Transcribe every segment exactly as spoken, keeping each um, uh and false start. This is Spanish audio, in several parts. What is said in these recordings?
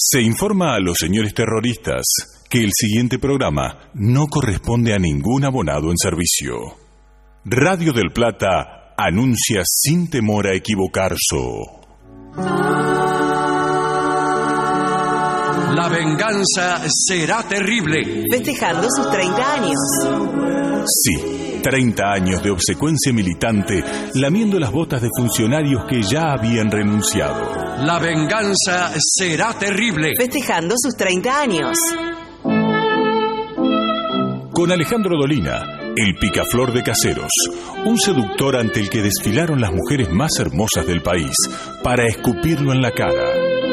Se informa a los señores terroristas que el siguiente programa no corresponde a ningún abonado en servicio. Radio del Plata anuncia sin temor a equivocarse. La venganza será terrible. Festejando sus treinta años. Sí, treinta años de obsecuencia militante, lamiendo las botas de funcionarios que ya habían renunciado. La venganza será terrible. Festejando sus treinta años. Con Alejandro Dolina, el picaflor de Caseros, un seductor ante el que desfilaron las mujeres más hermosas del país para escupirlo en la cara.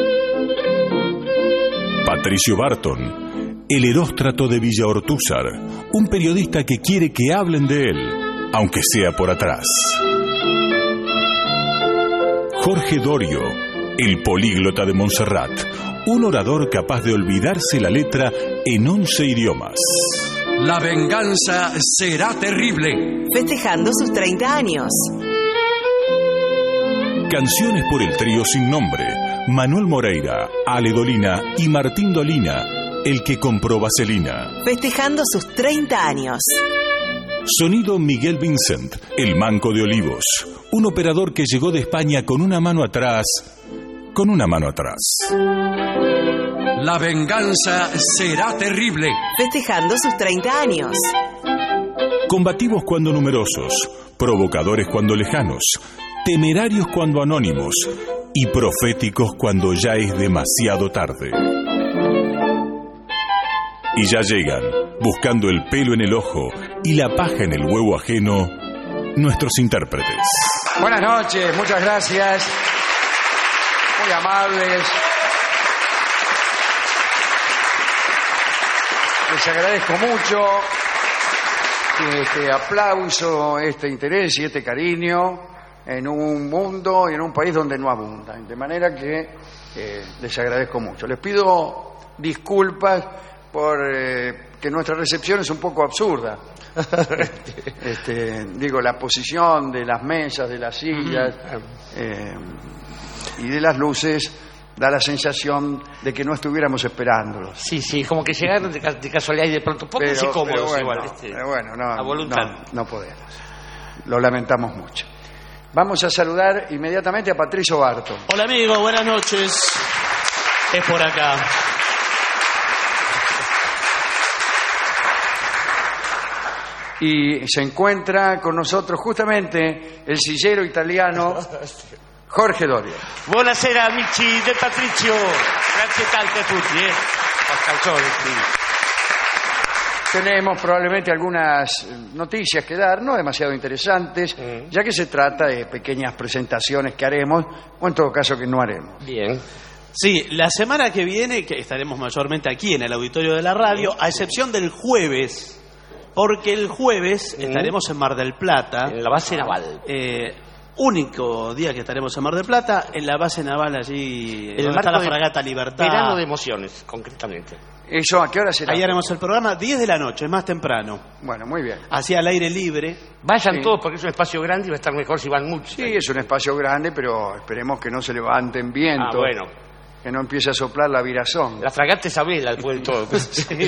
Patricio Barton, el Heróstrato de Villa Ortúzar, un periodista que quiere que hablen de él, aunque sea por atrás. Jorge Dorio, el políglota de Montserrat, un orador capaz de olvidarse la letra en once idiomas. La venganza será terrible. Festejando sus treinta años. Canciones por el trío sin nombre, Manuel Moreira, Ale Dolina y Martín Dolina, el que compró vaselina. Festejando sus treinta años. Sonido Miguel Vincent, el manco de Olivos, un operador que llegó de España con una mano atrás, con una mano atrás. La venganza será terrible. Festejando sus treinta años. Combativos cuando numerosos, provocadores cuando lejanos, temerarios cuando anónimos y proféticos cuando ya es demasiado tarde. Y ya llegan, buscando el pelo en el ojo y la paja en el huevo ajeno, nuestros intérpretes. Buenas noches, muchas gracias. Muy amables. Les agradezco mucho este aplauso, este interés y este cariño en un mundo y en un país donde no abundan. De manera que eh, les agradezco mucho. Les pido disculpas por eh, que nuestra recepción es un poco absurda. este, este, digo, la posición de las mesas, de las sillas eh, y de las luces da la sensación de que no estuviéramos esperándolos. Sí, sí, como que llegaron de, de casualidad y de pronto pónganse pero, cómodos pero bueno, igual. Este, pero bueno, no, a voluntad. No, no podemos. Lo lamentamos mucho. Vamos a saludar inmediatamente a Patricio Barton. Hola amigo, buenas noches. Es por acá. Y se encuentra con nosotros justamente el sillero italiano Jorge Dorio. Buonasera amici de Patricio. Grazie tante a tutti, eh. Tenemos probablemente algunas noticias que dar, no demasiado interesantes, mm. ya que se trata de pequeñas presentaciones que haremos, o en todo caso que no haremos. Bien. Sí, la semana que viene, que estaremos mayormente aquí en el auditorio de la radio, a excepción del jueves, porque el jueves mm. estaremos en Mar del Plata. En la base naval. Eh, único día que estaremos en Mar del Plata, en la base naval allí, el donde está la fragata Libertad. Verano de emociones, concretamente. ¿Eso a qué hora será? Ahí haremos el programa, diez de la noche, es más temprano. Bueno, muy bien. Así al aire libre. Vayan sí. todos porque es un espacio grande y va a estar mejor si van muchos. Sí, es un espacio grande, pero esperemos que no se levanten vientos. Ah, bueno. Que no empiece a soplar la virazón. La fragata Isabela, después de todo. Sí.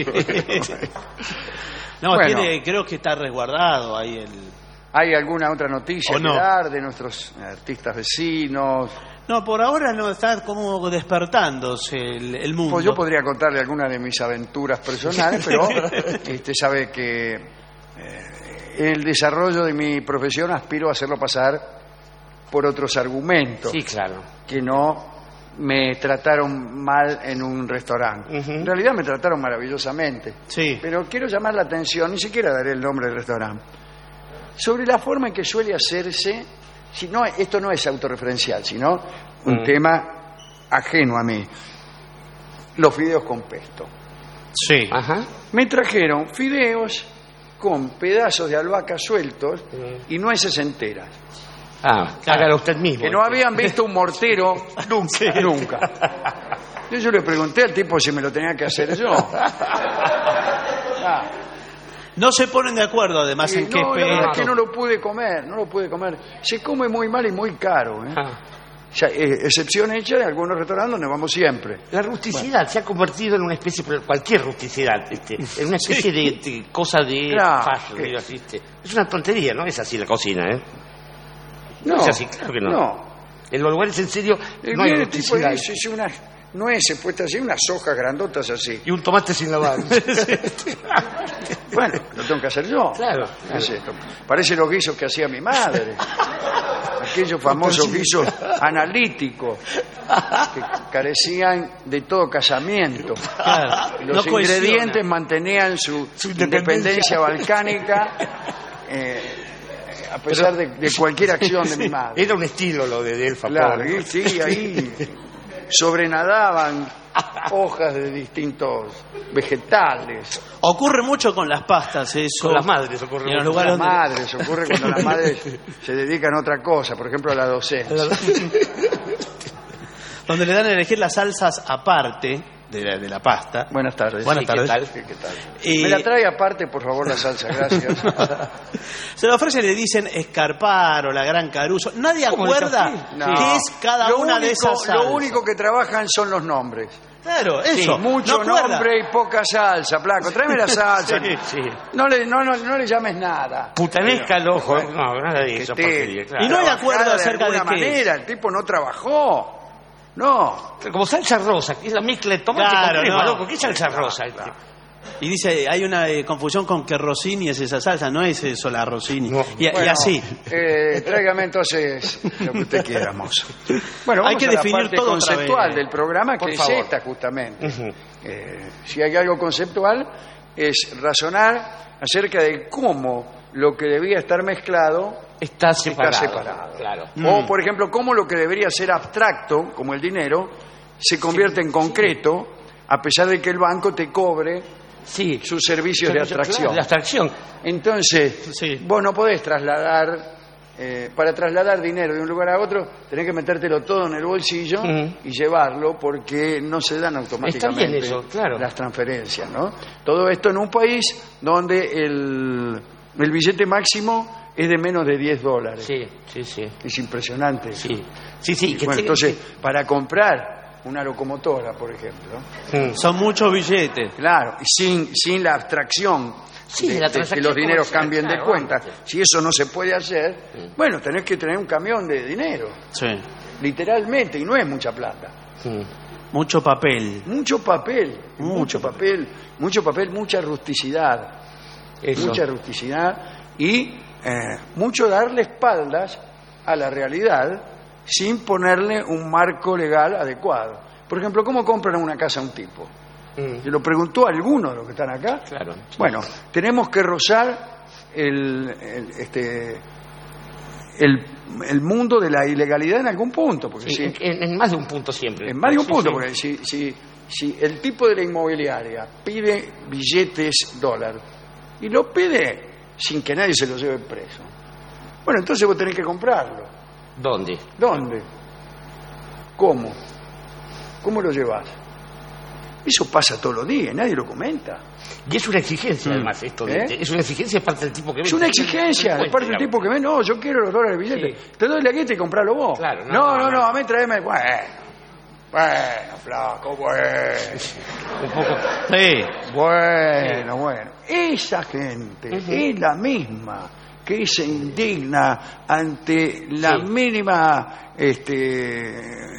No, bueno. tiene, creo que está resguardado ahí el... ¿Hay alguna otra noticia ¿O no? que dar de nuestros artistas vecinos? No, por ahora no, está como despertándose el, el mundo. Pues yo podría contarle algunas de mis aventuras personales, pero usted sabe que eh, en el desarrollo de mi profesión aspiro a hacerlo pasar por otros argumentos. Sí, claro. Que no me trataron mal en un restaurante. Uh-huh. En realidad me trataron maravillosamente. Sí. Pero quiero llamar la atención, ni siquiera daré el nombre del restaurante, sobre la forma en que suele hacerse, si no, esto no es autorreferencial, sino un mm. tema ajeno a mí, los fideos con pesto. Sí. Ajá. Me trajeron fideos con pedazos de albahaca sueltos mm. y nueces enteras. Ah, claro. Hágalo usted mismo. Que no habían visto un mortero nunca, sí. nunca. Yo, yo le pregunté al tipo si me lo tenía que hacer yo. Ah. No se ponen de acuerdo, además, eh, en no, qué la verdad es pesto. que no lo pude comer, no lo pude comer. Se come muy mal y muy caro, ¿eh? Ah. Ya, eh, excepción hecha de algunos restaurantes donde vamos siempre. La rusticidad bueno. se ha convertido en una especie, cualquier rusticidad, este, en una especie sí. de, de cosa de claro, fashion, eh. ¿viste? Es una tontería, no es así la cocina, ¿eh? No, no es así, claro que no. no. En los lugares en serio el no hay el tipo rusticidad. dice, es unas nueces puestas así, unas hojas grandotas así. Y un tomate sin lavar. Bueno, lo tengo que hacer yo. Claro. ¿Qué es esto? Parece los guisos que hacía mi madre. Aquellos famosos guisos analíticos que carecían de todo casamiento. Claro, Los no ingredientes cohesiona. mantenían su, Su independencia independencia. balcánica eh, a pesar de, de cualquier acción de mi madre. Era un estilo lo de, de Elfa. Claro, pobre. y sí, ahí sobrenadaban hojas de distintos vegetales. Ocurre mucho con las pastas, eso. Con las madres ocurre. Y en los mucho. lugares Las donde- madres, ocurre cuando las madres se dedican a otra cosa, por ejemplo a la docencia. donde le dan a elegir las salsas aparte de la, de la pasta. Buenas tardes. Buenas Sí, tardes. ¿Qué tal? Sí, ¿qué tal? Eh, Me la trae aparte, por favor, la salsa, gracias. Se le ofrece y le dicen escarpar o la gran Caruso. Nadie ¿Cómo acuerda desafío? No. qué es cada Lo una de único- esas salsas. Lo único que trabajan son los nombres. Claro, eso. Mucho no acuerda. nombre y poca salsa, Flaco. Tráeme la salsa. Sí, sí. No, le, no, no, no le llames nada. Putanesca al ojo. Bueno, No, nada de eso. Este, porquería, claro. Y no hay acuerdo trabajada acerca de alguna qué es. manera, el tipo no trabajó. No. Como salsa rosa, que es la mezcla de tomate Claro, con crema, no. loco. ¿Qué salsa rosa? Y dice, hay una eh, confusión con que Rossini es esa salsa, no es eso la Rossini. No. Y, y Bueno, así. Eh, tráigame entonces lo que usted quiera, mozo. Bueno, Hay vamos que a la definir parte todo otra conceptual vez. del programa, Por que favor. es esta justamente. Ujú. Eh, si hay algo conceptual, es razonar acerca de cómo lo que debía estar mezclado Está separado. está separado. Claro. O, Mm. por ejemplo, cómo lo que debería ser abstracto, como el dinero, se convierte en concreto, a pesar de que el banco te cobre Sí. sus servicios de abstracción. Claro, de abstracción. Entonces, Sí. vos no podés trasladar, eh, para trasladar dinero de un lugar a otro, tenés que metértelo todo en el bolsillo Ujú. y llevarlo porque no se dan automáticamente Está bien eso, claro. las transferencias, ¿no? Todo esto en un país donde el, el billete máximo es de menos de diez dólares. Sí, sí, sí. Es impresionante. Sí, sí, sí. Y que bueno, tenga- entonces, para comprar una locomotora, por ejemplo, Mm. Son muchos billetes. claro, y sin, sin la abstracción Sí, de, la de que transacción los dineros comercial, cambien de claro, cuenta. vamos. Si eso no se puede hacer, bueno, tenés que tener un camión de dinero, Sí. literalmente, y no es mucha plata. Mm. Mucho papel. Mucho papel, mucho, Mucho papel, mucho papel, mucha rusticidad, Eso. mucha rusticidad y eh, mucho darle espaldas a la realidad sin ponerle un marco legal adecuado. Por ejemplo, ¿cómo compran una casa a un tipo? Mm. Se lo preguntó a alguno de los que están acá. Claro. Bueno, tenemos que rozar el, el, este, el, el mundo de la ilegalidad en algún punto, porque Sí, si, en, en más de un punto siempre. en más de un Sí, punto, sí. porque si, si, si el tipo de la inmobiliaria pide billetes dólar y lo pide sin que nadie se lo lleve preso, bueno, entonces vos tenés que comprarlo. ¿Dónde? ¿Dónde? ¿Cómo? ¿Cómo lo llevas? Eso pasa todos los días, nadie lo comenta. Y es una exigencia, además, esto. de- ¿Eh? Es una exigencia de parte del tipo que Es vende. una exigencia de parte del tipo que ve, no, yo quiero los dólares de billete. Sí. Te doy la guita y compralo vos. Claro, no, no, no, no, no, no. a mí tráeme. Bueno, bueno, flaco, bueno. Un poco. Sí. Bueno, bueno. Esa gente es la misma que se indigna ante la Sí. mínima, este,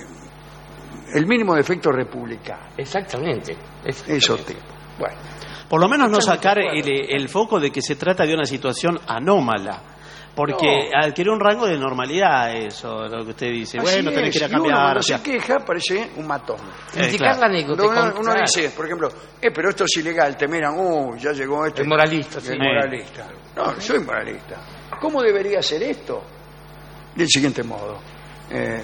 el mínimo defecto republicano. Exactamente. Exactamente. Esos tipos. Bueno. Por lo menos no Estamos de sacar acuerdo. el, el foco de que se trata de una situación anómala. Porque No. adquiere un rango de normalidad eso, lo que usted dice. Así Bueno, tenés es, que ir a y uno cambiar. cuando o sea, se queja parece un matón. Criticar claro. la anécdota. Cuando uno, con- uno claro. dice, por ejemplo, eh, pero esto es ilegal, te miran, uy, ya llegó este. El moralista, sí. El moralista. No, no soy moralista. ¿Cómo debería ser esto? Del siguiente modo. Eh,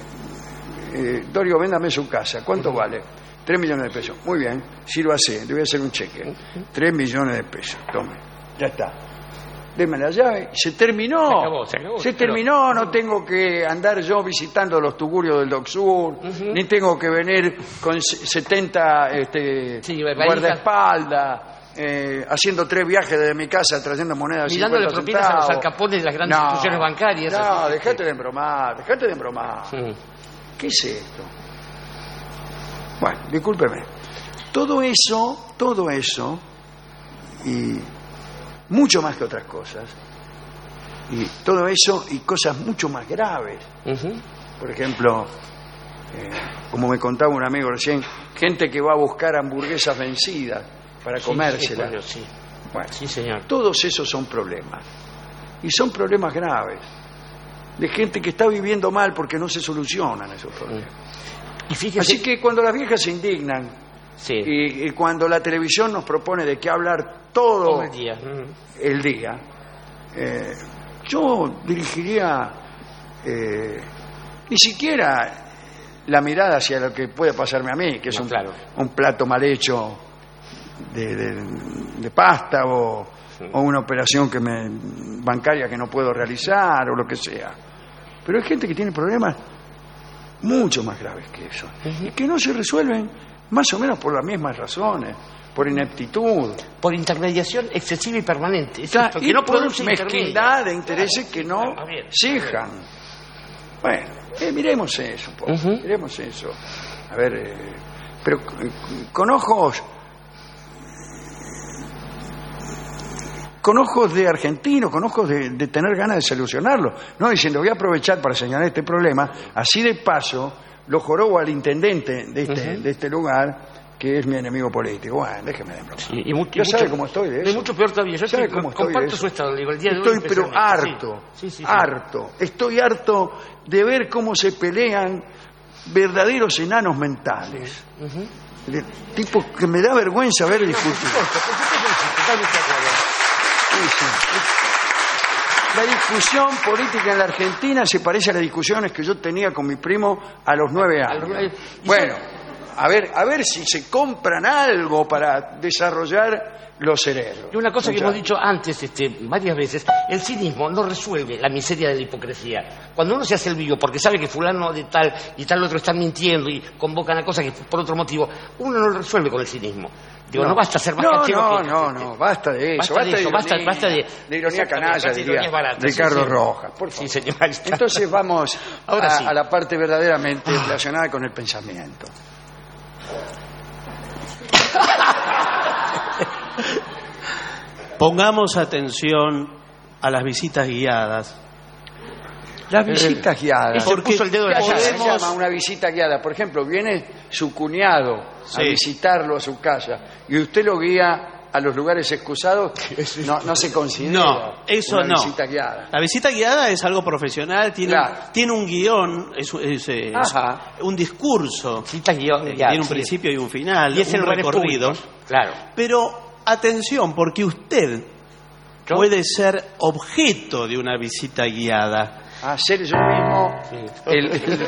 eh, Dorio, véndame su casa. ¿Cuánto vale? Tres millones de pesos. Muy bien, sírvase, le voy a hacer un cheque. Tres millones de pesos. Tome, ya está. Deme la llave. Se terminó. Se acabó, se acabó, pero- terminó. No tengo que andar yo visitando los tugurios del Doc Sur, ni tengo que venir con se- setenta este, Sí, valijas. guardaespaldas, eh, haciendo tres viajes desde mi casa trayendo monedas de Mirándole cincuenta propinas a los centavos. alcapones de las grandes instituciones bancarias. No, así. dejate de embromar, dejate de embromar. Mm. ¿qué es esto? Bueno, discúlpeme. Todo eso, todo eso, y mucho más que otras cosas, y todo eso y cosas mucho más graves. Ujú. Por ejemplo, eh, como me contaba un amigo recién, gente que va a buscar hamburguesas vencidas para Sí, comérselas. sí, sí. Bueno, Sí, señor. todos esos son problemas. Y son problemas graves. De gente que está viviendo mal porque no se solucionan esos problemas. Y fíjese, Así que cuando las viejas se indignan sí, y, y cuando la televisión nos propone de qué hablar todo todo el día. Ujú. el día, eh, yo dirigiría eh, ni siquiera la mirada hacia lo que puede pasarme a mí, que es No, un, claro. un plato mal hecho de, de- de pasta o, o una operación que me, bancaria que no puedo realizar o lo que sea. Pero hay gente que tiene problemas mucho más graves que eso y que no se resuelven más o menos por las mismas razones, por ineptitud, Por intermediación excesiva y permanente. Es Claro, esto, y que no por produce mezquindad de intereses que no Ah, bien. cejan. Bueno, eh, miremos eso un poco, Ujú. miremos eso. A ver, eh, pero eh, con ojos, con ojos de argentino, con ojos de, de tener ganas de solucionarlo, no diciendo voy a aprovechar para señalar este problema, así de paso lo jorobo al intendente de este, Ujú. de este lugar, que es mi enemigo político. Bueno, déjeme de broma. Sí, y mu- Ya y sabe mucho- cómo estoy de y eso. mucho peor todavía. Yo ¿Sabe sí, cómo estoy de comparto eso? su estado, digo, el día de hoy Estoy pero especialmente. harto, Sí, sí, sí, sí. harto. Estoy harto de ver cómo se pelean verdaderos enanos mentales. Ujú. De tipo que me da vergüenza ver discutir. Totalmente de acuerdo. Sí, sí. La discusión política en la Argentina se parece a las discusiones que yo tenía con mi primo a los nueve A los años. nueve- y Bueno, a ver, a ver si se compran algo para desarrollar los cerebros. Y una cosa que Muchachos. hemos dicho antes este, varias veces, el cinismo no resuelve la miseria de la hipocresía. Cuando uno se hace el vivo porque sabe que fulano de tal y tal otro están mintiendo y convocan a cosas que por otro motivo, uno no lo resuelve con el cinismo. Digo, no, basta ser más no, canchero no, que- no, no, basta de eso, Basta basta de de, eso, basta- ironía, basta de- de ironía exactamente, canalla, basta de diría ironías baratas, Ricardo sí, sí. Rojas, por favor. Sí, señor, ahí está. Entonces vamos Ahora a, sí. a la parte verdaderamente relacionada con el pensamiento. Pongamos atención a las visitas guiadas. Las visitas guiadas. Ese Porque puso el dedo en la ¿Cómo llaga. se podemos- llama una visita guiada? Por ejemplo, viene su cuñado a Sí. visitarlo a su casa y usted lo guía a los lugares excusados. No, no se considera No, eso una no. visita guiada. La visita guiada es algo profesional, tiene, Claro. tiene un guión, es, es, eh, Ajá. un discurso, Citas guión- eh, ya, tiene un sí. principio y un final, Y es en un lugares recorrido. públicos. Claro. Pero atención, porque usted ¿Yo? puede ser objeto de una visita guiada. A ser yo mismo Sí. el- el-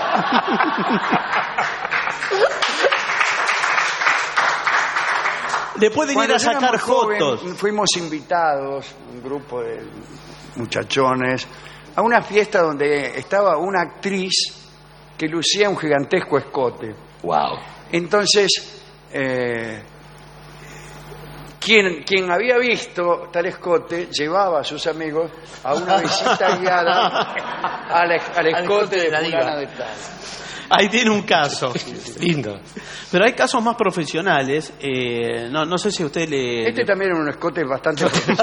Le pueden ir Cuando a yo era sacar muy joven, fotos. fuimos invitados, un grupo de muchachones, a una fiesta donde estaba una actriz que lucía un gigantesco escote. Wow. Entonces, eh, quien, quien había visto tal escote llevaba a sus amigos a una visita guiada al, al escote escote de de la fulana diva. de tal. Ahí tiene un caso. Lindo. Pero hay casos más profesionales. eh, no, no sé si a usted le... Este también era un escote bastante...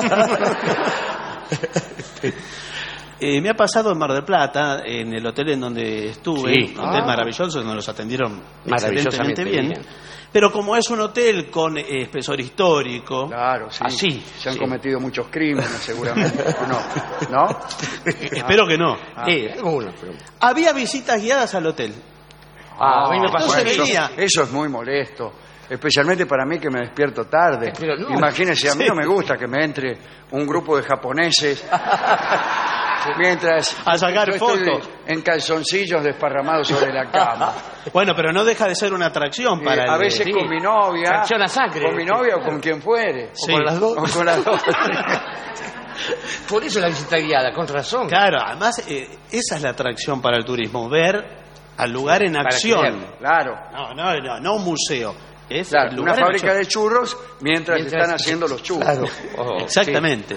Eh, me ha pasado en Mar del Plata, en el hotel en donde estuve, Sí. un hotel Ah. maravilloso, donde nos atendieron Maravillosamente excelentemente bien. bien. Pero como es un hotel con eh, espesor histórico, Claro, sí. Así, Se han sí. cometido muchos crímenes, seguramente. No, ¿no? espero que no. Sí, algunos, pero- Había visitas guiadas al hotel. Ah, a mí me pasó entonces eso. venía. Eso es muy molesto. Especialmente para mí que me despierto tarde. Pero no. Imagínense, a mí Sí. no me gusta que me entre un grupo de japoneses mientras A sacar yo estoy fotos. en calzoncillos desparramados sobre la cama. Bueno, pero no deja de ser una atracción Eh, para a el- veces sí. con mi novia, Tracción a sangre. con mi novia o con quien fuere. Sí. con las dos. O con las dos. Por eso la visita guiada, con razón. Claro, además eh, esa es la atracción para el turismo, ver al lugar en Para acción. creer. Claro, No, no, no, no un museo. Es claro. el Una lugar en fábrica acción. de churros mientras, Mientras- están haciendo los churros. Claro. Oh, Exactamente.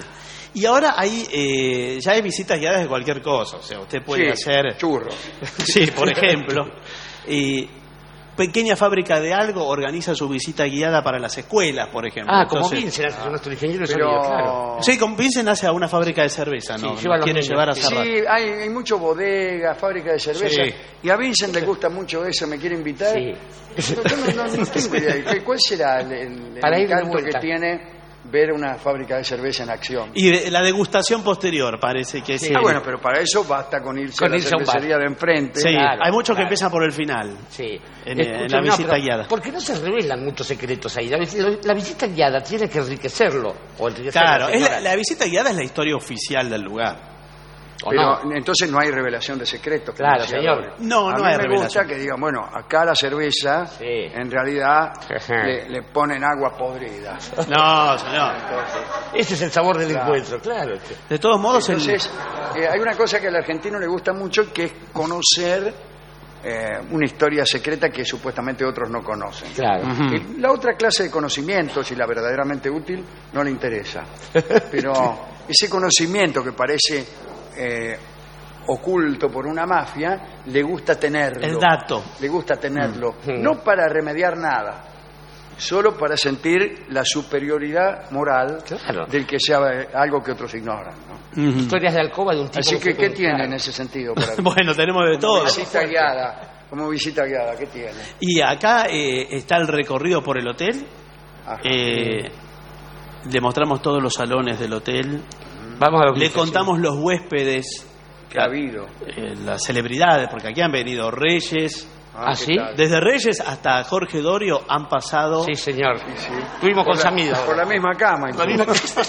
Y ahora hay eh, ya hay visitas guiadas de cualquier cosa. O sea, usted puede Sí, hacer... churros. Sí, por ejemplo. Y pequeña fábrica de algo organiza su visita guiada para las escuelas, por ejemplo. Ah, como Entonces, Vincent, hace nuestro ingeniero de Pero... sonido, claro. Sí, con Vincent hace a una fábrica de cerveza, ¿no? Sí, lleva a Nos los quiere niños. llevar a Sí, cerrar. hay, hay mucho bodega, fábrica de cerveza. Sí. Y a Vincent le gusta mucho eso, ¿me quiere invitar? Sí. Yo no, no- no tengo idea. ¿Qué- ¿Cuál será el, el- el Para ir de encanto que vuelta. tiene ver una fábrica de cerveza en acción? Y de- la degustación posterior parece que sí. Ah, bueno, pero para eso basta con irse Con a la irse a un bar. cervecería de enfrente. Sí, Claro, hay muchos que claro. empiezan por el final. Sí. En- en Escúchame, la no, visita pero guiada. ¿por qué no se revelan muchos secretos ahí? La, la- la visita guiada tiene que enriquecerlo. O enriquecer Claro, a es la, señora. la visita guiada es la historia oficial del lugar. ¿O Pero no? entonces no hay revelación de secretos. como Claro, decía señor. Lore. No, a no mí hay me revelación. gusta que digan, bueno, acá la cerveza, Sí. en realidad Ajá. le, le ponen agua podrida. No, señor. Ese es el sabor del Claro. encuentro, claro. De todos modos, el- Entonces, eh, hay una cosa que al argentino le gusta mucho, que es conocer eh, una historia secreta que supuestamente otros no conocen. Claro. Ujú. Y la otra clase de conocimiento, si la verdaderamente útil, no le interesa. Pero ese conocimiento que parece eh, oculto por una mafia, le gusta tenerlo. El dato. Le gusta tenerlo. Mm. No para remediar nada, solo para sentir la superioridad moral Claro. del que sabe algo que otros ignoran, ¿no? Ujú. Historias de alcoba de un tipo... Así que, ¿qué fue- tiene claro. en ese sentido? Para Bueno, tenemos de todo. visita guiada, como visita guiada, ¿qué tiene? Y acá eh, está el recorrido por el hotel. Ajá. Eh, le mostramos todos los salones del hotel. Vamos a la Le ubicación. contamos los huéspedes, ¿Qué ha habido? eh, las celebridades, porque aquí han venido reyes. ¿Ah, ¿qué sí? tal? Desde Reyes hasta Jorge Dorio han pasado. Sí, señor. Sí, sí. Estuvimos con Por la- Samida. Por la misma cama. La incluso. misma-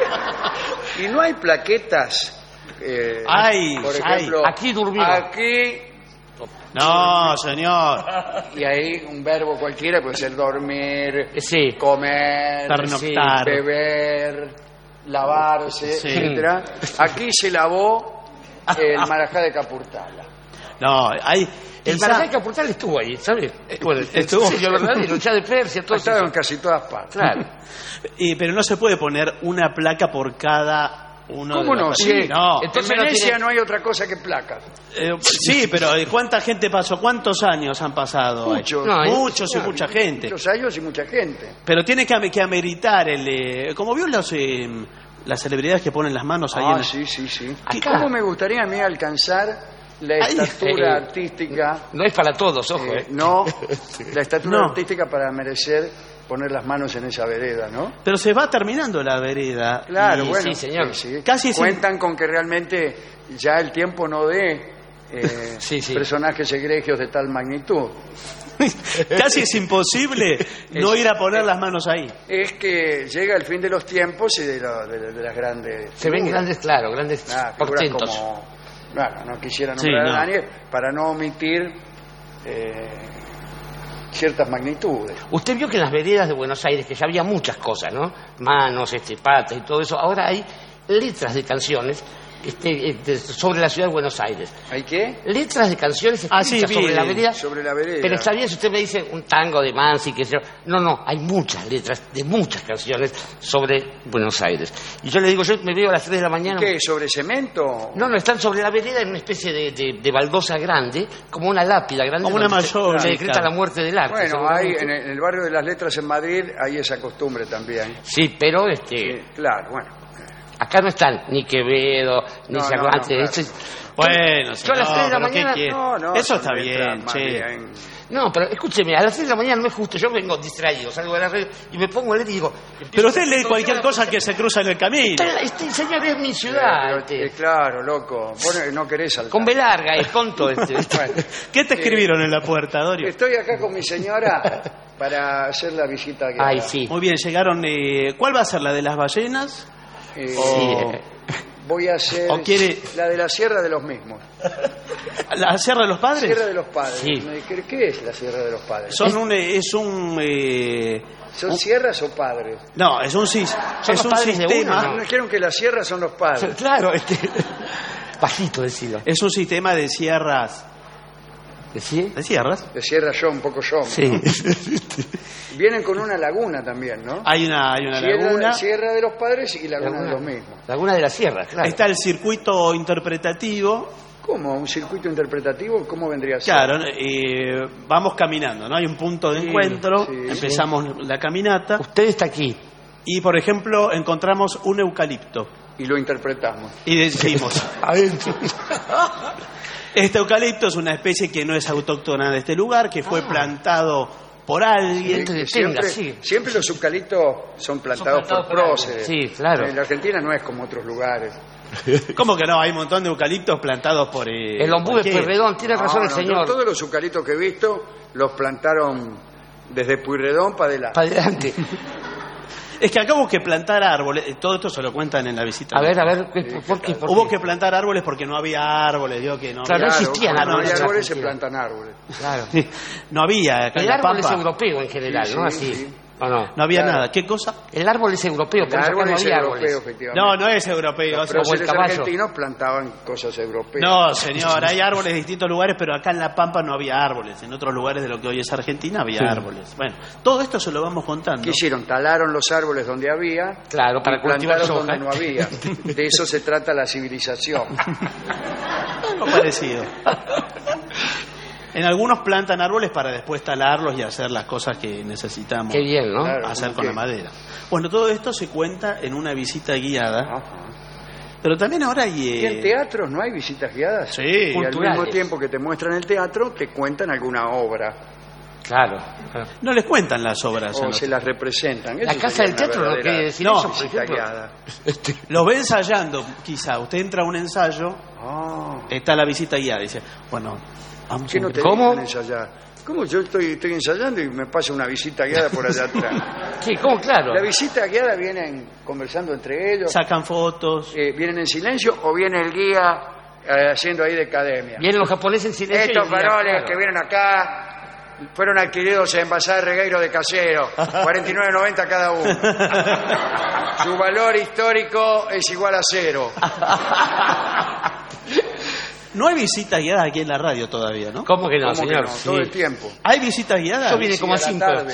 Y no hay plaquetas. eh, Hay, por hay. ejemplo, Aquí durmió. Aquí, No, señor. y ahí un verbo cualquiera puede ser dormir, Sí. comer, Pernoctar. beber, lavarse, Sí. etcétera. Aquí se lavó el marajá de Capurtala. No, hay. El quizá- Marajá de Capurtal estuvo ahí, ¿sabes? Bueno, estuvo. Sí, yo, ¿verdad? Y el Chá de Persia, todo Ha estado en eso. casi todas partes. Claro. y- pero no se puede poner una placa por cada uno. ¿Cómo de no? los- Sí. No. Entonces en no Venecia tiene- no hay otra cosa que placas. Eh, sí, pero ¿y ¿cuánta gente pasó? ¿Cuántos años han pasado? ahí? Muchos. No, hay- Muchos y Claro, mucha gente. Muchos años y mucha gente. Pero tiene que, que ameritar el. eh, como vio los, eh, las celebridades que ponen las manos ahí Ah, en el- sí, sí, sí. Acá. ¿Cómo me gustaría a mí alcanzar la Ay, estatura eh, artística? No es para todos, ojo, eh, eh. no, la estatura No. artística para merecer poner las manos en esa vereda, ¿no? Pero se va terminando la vereda. Claro, y- bueno. sí, señor. sí, sí. Casi sin- Cuentan con que realmente ya el tiempo no dé eh, Sí, sí. personajes egregios de tal magnitud. Casi es imposible no ir a poner las manos ahí. Es que llega el fin de los tiempos y de, lo- de- de las grandes. Se ven figuras. grandes, claro, grandes Ah, figuras portentos. como, claro, no quisiera Sí, nombrar no. a nadie para no omitir eh, ciertas magnitudes. Usted vio que en las veredas de Buenos Aires, que ya había muchas cosas, ¿no? Manos, este, patas y todo eso, ahora hay letras de canciones este, este, sobre la ciudad de Buenos Aires. ¿Hay qué? Letras de canciones Ah, escritas sí, vi, sobre la vi. vereda. Sobre la vereda. Pero está bien si usted me dice un tango de Mansi, que sé yo. No, no, hay muchas letras de muchas canciones sobre Buenos Aires. Y yo le digo, yo me veo a las tres de la mañana. ¿Qué? ¿Sobre cemento? No, no, están sobre la vereda en una especie de, de, de baldosa grande, como una lápida grande. Como una donde se- mayólica. Se decreta la muerte del arte. Bueno, hay seguramente. en el, en el barrio de las letras en Madrid hay esa costumbre también. Sí, pero este, Eh, claro, bueno. acá no están ni Quevedo, ni No, no, Cervantes. no, claro. este es- Bueno, yo a las tres de la pero ¿qué mañana. quiere? No, no, Eso son está letras bien, más che. bien. No, pero escúcheme, a las tres de la mañana no es justo. Yo vengo distraído, salgo de la red y me pongo a leer y digo. Pero usted lee cualquier cosa que se cruza en el camino. Este, este señor es mi Eh, ciudad. pero, este. eh, claro, loco. Vos no querés saltar. Con B larga, es tonto. Este, este. Bueno, ¿Qué te escribieron en la puerta, Dorio? estoy acá con mi señora para hacer la visita guiada. Ay, sí. Muy bien, llegaron. eh, ¿Cuál va a ser la de las ballenas? Eh, Sí, O- eh. Voy a hacer ¿O quiere- la de la Sierra de los Mismos. ¿La Sierra de los Padres? Sierra de los Padres. Sí. Me dije, ¿qué es la Sierra de los Padres? Son un, eh, es un. eh, ¿Son sierras o padres? no, es un, sis- ¿Son es los un padres de sistema. uno, Me dijeron que las sierras son los padres. Claro, este. Bajito decirlo. Es un sistema de sierras ¿Sí? ¿De sierras? De Sierra yo, un poco yo. Sí. Vienen con una laguna también, ¿no? Hay una, hay una Sierra, laguna. Sierra de los Padres y Laguna, Laguna. de los mismos. Laguna de la Sierra, claro. Está el circuito interpretativo. ¿Cómo? ¿Un circuito interpretativo? ¿Cómo vendría a ser? Claro, eh, vamos caminando, ¿no? Hay un punto de Sí, encuentro, sí, empezamos la caminata Usted está aquí. y, por ejemplo, encontramos un eucalipto Y lo interpretamos. y decimos, Adentro. este eucalipto es una especie que no es autóctona de este lugar, que fue Ah. plantado por alguien. Sí. Que detenga, siempre, sí. siempre los eucaliptos son plantados, plantados por por próceres. alguien. Sí, claro. En la Argentina no es como otros lugares. ¿Cómo que no? Hay un montón de eucaliptos plantados por... eh, El ombú de cualquiera. Pueyrredón, tiene razón No, el no, señor. Todos los eucaliptos que he visto los plantaron desde Pueyrredón para adelante. Para adelante. Es que acá hubo que plantar árboles, eh, todo esto se lo cuentan en la visita. A ver, a ver, ¿por qué? ¿Por Hubo qué? que plantar árboles porque no había árboles, digo que no Claro, había, no existían cuando no hay árboles en árboles, se Argentina. plantan árboles. Claro. no había acá en El La árbol es Pampa, europeo en general, Sí, ¿no? sí, Así. sí. ¿O no? no había Claro. nada. ¿Qué cosa? El árbol es europeo, El por eso acá árbol no es había europeo, árboles. efectivamente. No, no es europeo. Los o sea, Pero- próceres el caballo. argentinos plantaban cosas europeas. No, señor, hay árboles de distintos lugares, pero acá en La Pampa no había árboles. En otros lugares de lo que hoy es Argentina había Sí. árboles. Bueno, todo esto se lo vamos contando. ¿Qué hicieron? Talaron los árboles donde había Claro, para y cultivar plantaron soja. donde no había. De eso se trata la civilización. Algo parecido. En algunos plantan árboles para después talarlos y hacer las cosas que necesitamos Qué bien, ¿no? Claro. hacer ¿cómo con qué? la madera. Bueno, todo esto se cuenta en una visita guiada, Ajá. pero también ahora hay... ¿Y en eh, teatros no hay visitas guiadas? Sí. Y al Culturales. mismo tiempo que te muestran el teatro, te cuentan alguna obra Claro. No les cuentan las obras. en o los- se las representan. La Eso Casa sería del una Teatro no verdadera quiere decir No, eso, por visita ejemplo. guiada. Los ve ensayando, quizá. Usted entra a un ensayo, Ah, está la visita guiada, dice, bueno, vamos ¿qué a no te ¿Cómo? dejan ensayar? ¿Cómo yo estoy, estoy ensayando y me pasa una visita guiada por allá atrás? Sí, ¿cómo? Claro. La visita guiada vienen conversando entre ellos, sacan fotos. eh, vienen en silencio o viene el guía eh, haciendo ahí de academia. Vienen los japoneses en silencio. Estos y el día, varones claro. que vienen acá fueron adquiridos en Bazar Regueiro de Casero, cuarenta y nueve noventa cada uno. Su valor histórico es igual a cero. No hay visitas guiadas aquí en la radio todavía, ¿no? ¿Cómo que no, ¿Cómo que señor? no? Sí. Todo el tiempo. ¿Hay visitas guiadas? Yo vine Sí, como a a la cinco. tarde.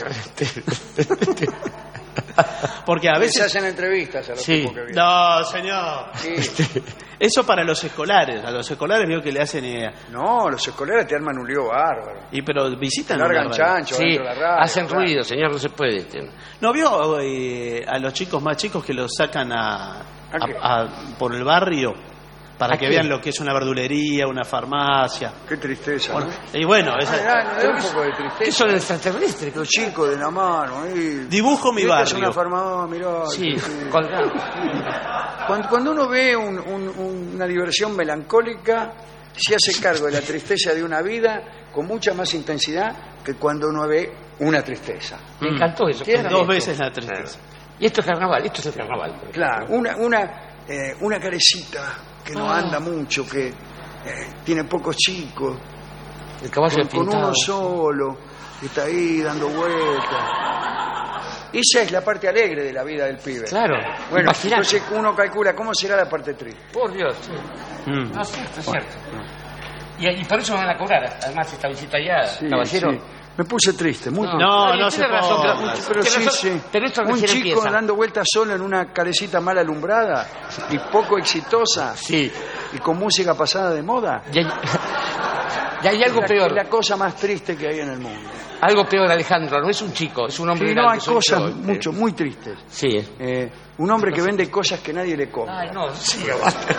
Porque a Se veces... hacen entrevistas a los Sí. tipos que vienen. No, señor. Sí. Eso para los escolares. A los escolares veo que le hacen... eh, No, los escolares te arman un lío bárbaro. y pero visitan... Largan la radio. chancho Sí, dentro de la radio. hacen claro. ruido, señor, no se puede. este. ¿No vio eh, a los chicos más chicos que los sacan a, ¿A qué? a- a- por el barrio para ¿A que qué? vean lo que es una verdulería, una farmacia? Qué tristeza. Bueno, ¿no? y bueno, Ah, esa- da- da un poco de ¿Qué tristeza. son extraterrestres? Los chicos de la mano. Ahí. dibujo mi Esta es barrio. una farmacia, mirá. Sí, sí, sí. colgado. Cuando, cuando uno ve un- un- un- una diversión melancólica, se hace cargo de la tristeza de una vida con mucha más intensidad que cuando uno ve una tristeza. Me encantó eso. Tiene ¿Qué Dos es veces esto? la tristeza. Y esto es carnaval, esto es el carnaval. Claro, una, una, eh, una carecita que no Ah. anda mucho, que eh, tiene pocos chicos, El caballo con, con pintado. uno solo, que está ahí dando vueltas. Esa es la parte alegre de la vida del pibe. Claro. Bueno, Imaginate. entonces uno calcula cómo será la parte triste. Por Dios. sí. Mm. No, es cierto, es cierto. Y, y por eso van a cobrar, además, esta visita ya, caballero. sí. Me puse triste, muy triste. No, Tiene no se razón, ponga. pero- Pero tiene sí, razón, sí. pero esto Un recién chico empieza. dando vueltas solo en una carecita mal alumbrada y poco exitosa Sí. y con música pasada de moda. Y hay, y hay algo Es la- peor. es la cosa más triste que hay en el mundo. Algo peor, Alejandro. No es un chico, es un hombre Sí, grande. no, hay soy cosas yo, este. mucho, muy tristes. Sí. Eh, un hombre que vende cosas que nadie le compra. Ay, no, sí, basta.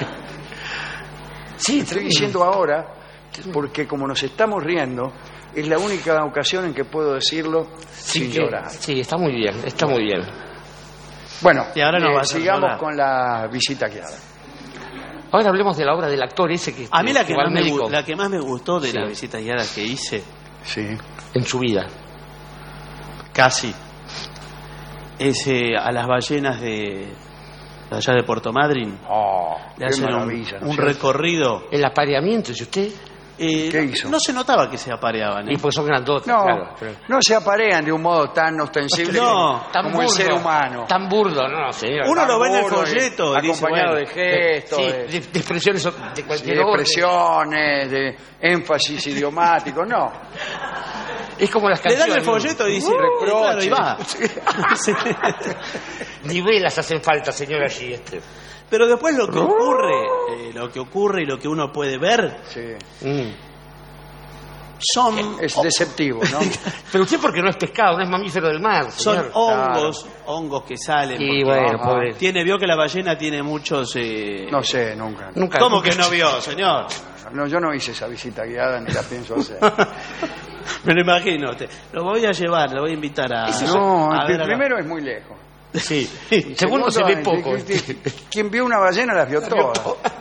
Sí, Estoy diciendo ahora, porque como nos estamos riendo, es la única ocasión en que puedo decirlo sí, sin que- llorar. sí, está muy bien, está muy bien. Bueno, Y ahora no eh, va a hacer sigamos llorar. con la visita guiada. Ahora hablemos de la obra del actor ese que, A mí la que, va más al me, médico gu- la que más me gustó de Sí. la visita guiada que hice, Sí. en su vida. casi, es eh, a las ballenas de, de allá de Puerto Madryn. Oh, Le qué hacen un, maravilla, ¿no es un cierto? recorrido. El apareamiento, ¿y usted? eh, ¿Qué no, hizo? no se notaba que se apareaban. ¿eh? Y pues son grandotes, No, claro. Pero- no se aparean de un modo tan ostensible No, como, Tan como burdo, el ser humano. Tan burdo, no, señor. Uno lo ve en el Tan burdo y folleto y dice, acompañado bueno, de gestos, Sí, de, de, de expresiones de de cualquier orden. expresiones, de énfasis idiomático. No, Es como las Le dan canciones. el folleto y dice, Uh, claro, y va. Sí. Ni velas hacen falta, señor, allí. Este. Pero después lo que ocurre, eh, lo que ocurre y lo que uno puede ver sí. Mm. son Es deceptivo, ¿no? Pero usted porque no es pescado, no es mamífero del mar, son señor. hongos, hongos que salen. Y porque bueno, Ajá. pobre. tiene vio que la ballena tiene muchos. Eh... No sé, nunca. Nunca. ¿Cómo nunca- que no vio, señor? No, yo no hice esa visita guiada ni la pienso hacer. Me lo imagino. Te- lo voy a llevar, lo voy a invitar a. No, a el ver acá. primero es muy lejos. Sí. Segundo, se ve eh, poco. que- que- que- Quien vio una ballena las vio todas.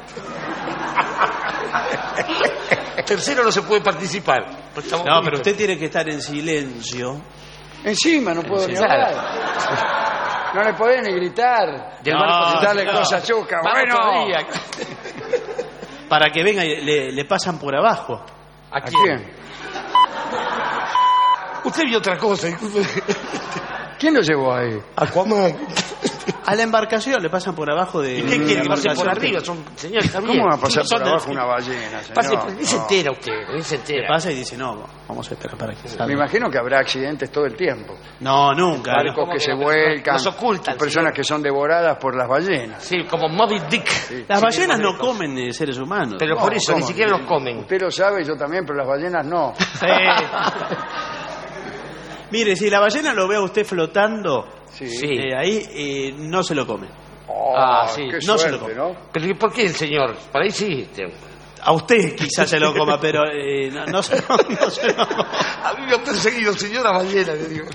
Tercero no se puede participar. Pues estamos No, pero juntos. usted tiene que estar en silencio. Encima no puedo ni Claro. hablar. No le podés ni gritar. Del No, barco Ni darle no. cosas chucas. Vamos Bueno, todavía. Para que venga y le, le pasan por abajo. ¿A ¿a quién? quién? Usted vio otra cosa. ¿Quién lo llevó ahí? Aquaman. A la embarcación le pasan por abajo de. ¿Y qué quiere la que pase por embarcación. arriba? Son, señor, está ¿Cómo bien. va a pasar Son por de- abajo una ballena, señor? Pase, ni se No. entera usted, ni se Le entera. pasa y dice, no, vamos a esperar para que Me salga. imagino que habrá accidentes todo el tiempo. No, nunca. Barcos ¿Cómo que que se no? vuelcan. Los ocultan, Personas señor. que son devoradas por las ballenas. Sí, como Moby Dick. Las Sí, ballenas sí, no sí. comen eh, seres humanos. Pero No, por eso, ni ¿cómo? siquiera los comen. Usted lo sabe, yo también, pero las ballenas no. Sí. Mire, si la ballena lo ve a usted flotando, Sí. Sí. eh, ahí eh, no se lo come. Oh, Ah, sí. Qué No se lo suerte, come. ¿no? Pero ¿y por qué el señor? Por ahí sí. este. A usted quizás se lo coma, pero eh, no, no se, no se lo coma. A mí me ha perseguido señora ballena, le digo.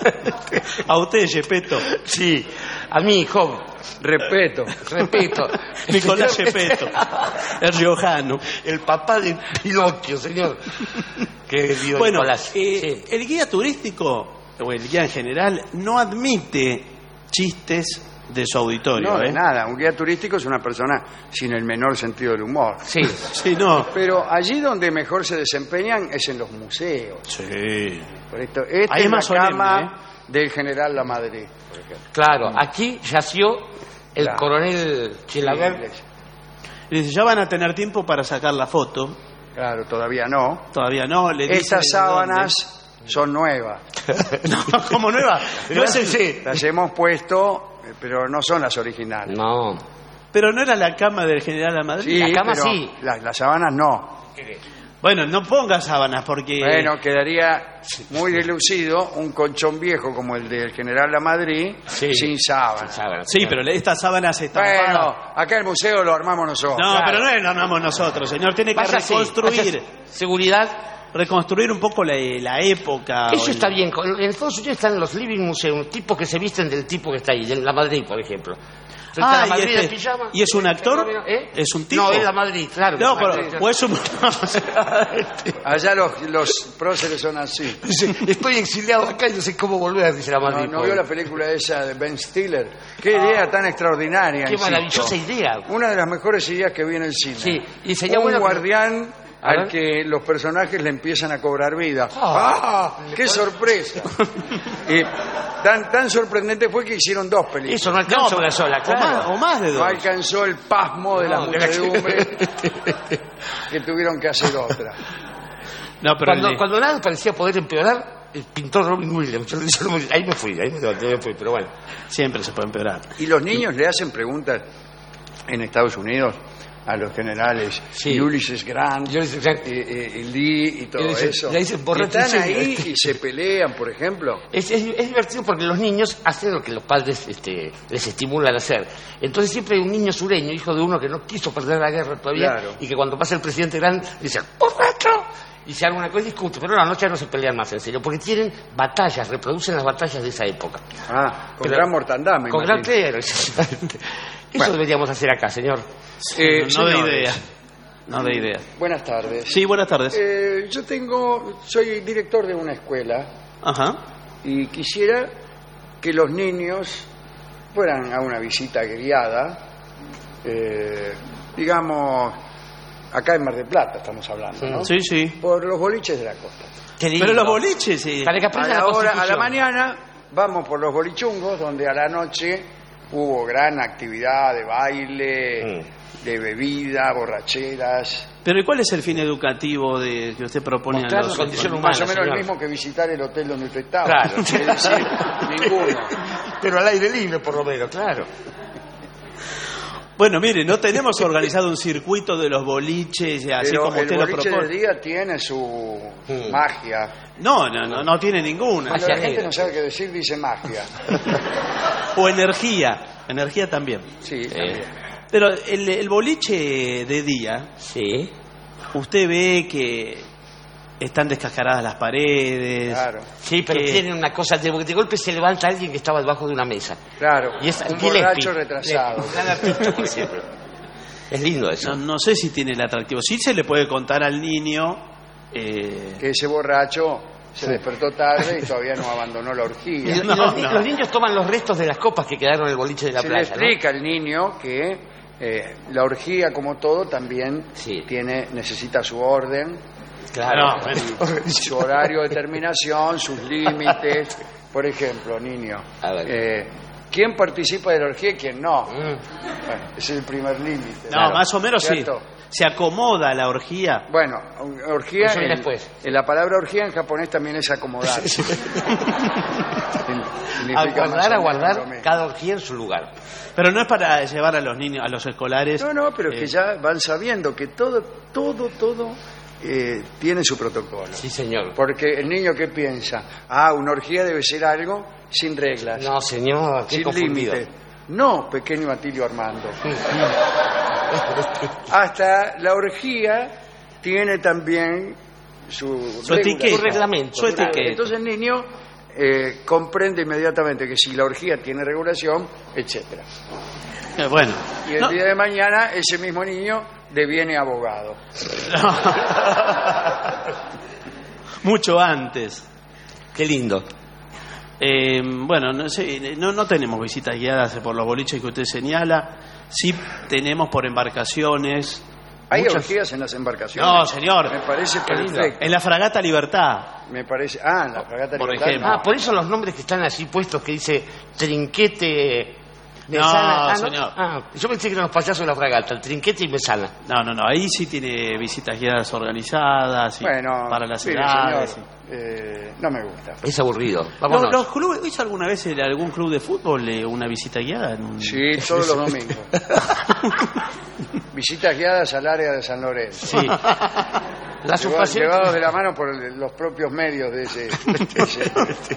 A usted, Gepetto. Sí, a mí, Job, Respeto. respeto. Nicolás Señor, Gepetto. El riojano. El papá de Pinocchio, señor. Querido Bueno, Nicolás. eh, Sí. el guía turístico, o el guía en general, no admite chistes de su auditorio. No, de ¿eh? nada. Un guía turístico es una persona sin el menor sentido del humor. Sí. Sí, no. Pero allí donde mejor se desempeñan es en los museos. Sí. Por esto, esta Ahí es es la más solemne, cama ¿eh? del general La Madrid, por ejemplo. Claro, aquí yació el Claro. coronel Chilaver. Inglés. Y dice, ya van a tener tiempo para sacar la foto. Claro, todavía no. Todavía no. Le dice Estas de sábanas son nuevas. dónde. No, como nueva. No es el- Sí. Las hemos puesto, eh, pero no son las originales. No. Pero no era la cama del general a Madrid. Sí, La cama pero sí. Las, las sábanas no. Bueno, no ponga sábanas porque... Bueno, quedaría muy delucido un colchón viejo como el del general La Madrid Sí. sin sábanas. Sábanas, Sí, señor. pero estas sábanas están... Bueno, acá el museo lo armamos nosotros. No, Claro. pero no lo armamos nosotros, señor. Tiene que Vaya así, reconstruir, vaya así. Seguridad. reconstruir un poco la, la época. Eso o está el- bien. En Estados Unidos están los living museums, tipos que se visten del tipo que está ahí, de la Madrid, por ejemplo. Entonces, Ah, está la y, Madrid este- en pijama. ¿y es un actor? ¿Eh? ¿Es un tipo? No, es la Madrid, claro. No, La pero, Madrid. o es un... Allá los, los próceres son así. Dice, estoy exiliado acá y no sé cómo volver, dice la ¿No, Madrid. no vio la película esa de Ben Stiller? Qué idea tan extraordinaria. Qué insisto. maravillosa idea. Una de las mejores ideas que vi en el cine. Sí, y sería un bueno que- guardián A al ver. que los personajes le empiezan a cobrar vida. Ah. ¡Ah! ¡Qué sorpresa! Y tan, tan sorprendente fue que hicieron dos películas. Eso no alcanza No, una sola, o, claro. más, o más de No dos. alcanzó el pasmo de No, las de la- muchedumbres que tuvieron que hacer otra. No, pero Cuando, el- cuando nada parecía poder empeorar, el pintor Robin Williams. Yo- yo no me- ahí me fui, ahí me, me fui, pero bueno. siempre se puede empeorar. Y los niños le hacen preguntas en Estados Unidos a los generales Sí. Ulysses Grant, Ulysses Grant. eh, eh, Lee y todo Y dice- eso. le dicen, Y "Borracho están en serio". ahí y se pelean, por ejemplo. Es, es- es divertido porque los niños hacen lo que los padres este, les estimulan a hacer. Entonces siempre hay un niño sureño, hijo de uno que no quiso perder la guerra todavía, Claro. y que cuando pasa el presidente grande dice ¡borracho! Y se arma una cosa y discute, pero la noche no se pelean más, en serio, porque tienen batallas, reproducen las batallas de esa época. Ah, con Pero- gran mortandad, me Con gran imagino. claro. Eso Bueno. deberíamos hacer acá, señor. Eh, no de señores, idea. No de idea. Buenas tardes. Sí, buenas tardes. Eh, yo tengo, soy director de una escuela Ajá. y quisiera que los niños fueran a una visita guiada, eh, digamos, acá en Mar del Plata estamos hablando, ¿no? Sí, sí. Por los boliches de la costa. Qué lindo. Pero los boliches, sí. Para que A aprendan la, la hora, a la Constitución. mañana vamos por los bolichungos, donde a la noche hubo gran actividad de baile, Mm. de bebida, borracheras. Pero ¿y cuál es el fin educativo de que usted propone Mostrar a la los condición escolares? humana. Más o menos señor. el mismo que visitar el hotel donde usted estaba. Claro. Es decir, ninguno. Pero al aire libre, por lo menos, claro. Bueno, mire, no tenemos organizado un circuito de los boliches, así Pero como el usted lo boliche de propone. día tiene su Mm. magia. No, no, no, no tiene ninguna. Cuando la Magia gente negra. no sabe qué decir, dice magia. O energía, energía también. Sí, Eh, también. Pero el, el boliche de día, sí. usted ve que están descascaradas las paredes. Claro, Sí, pero que- tienen una cosa, de, de golpe se levanta alguien que estaba debajo de una mesa. claro. Y es un Gillespie. borracho retrasado. Un gran artista, por ejemplo. Es lindo eso. No, no sé si tiene el atractivo. Sí se le puede contar al niño. eh, Que ese borracho se despertó tarde y todavía no abandonó la Y, orgía. y No, los, ni- no. los niños toman los restos de las copas que quedaron en el boliche de la Se le playa, ¿no? explica al niño que eh, la orgía, como todo, también Sí. tiene necesita su orden, Claro. No, bueno. su horario de terminación, sus límites. Por ejemplo, niño, A ver. eh, ¿quién participa de la orgía y quién no? Mm. Bueno, ese es el primer límite. no, Claro. más o menos ¿Cierto? sí. Se acomoda la orgía. Bueno, orgía, Eso viene en, después. en la palabra orgía en japonés también es acomodar. Significa más Aguardar, o menos lo aguardar mismo. cada orgía en su lugar. Pero no es para llevar a los niños, a los escolares. No, no, pero es eh, que ya van sabiendo que todo, todo, todo eh, tiene su protocolo. Sí, señor. Porque el niño que piensa, ah, una orgía debe ser algo sin reglas, No, señor, qué sin confundido. límites. No, pequeño Atilio Armando. Hasta la orgía tiene también su, Su regula. etiqueta. Su reglamento. Su Claro, etiqueta. entonces el niño eh, comprende inmediatamente que si la orgía tiene regulación, etcétera. eh, bueno. Y el No, día de mañana ese mismo niño deviene abogado. mucho antes. Qué lindo. Eh, bueno, no sé, no, no tenemos visitas guiadas por los boliches que usted señala. Sí tenemos por embarcaciones. ¿Hay Muchas- orgías en las embarcaciones? No, señor. Me parece Qué lindo. perfecto. En la fragata Libertad. Me parece. Ah, en la fragata Por Libertad, ejemplo. no. Ah, por eso los nombres que están así puestos que dice trinquete, No, mesana. Ah, señor. Ah, yo pensé que eran los payasos de la fragata, el trinquete y mesana. No, no, no. Ahí sí tiene visitas guiadas organizadas y Bueno, para las mire, edades. señor, eh, no me gusta. Es aburrido. ¿Los, Vámonos. los clubes, ¿hizo alguna vez en algún club de fútbol eh, una visita guiada? En un- Sí, todos los domingos. Visitas guiadas al área de San Lorenzo. Sí. Las Lleva- ocupaciones- Llevados de la mano por el- los propios medios de ese. de ese-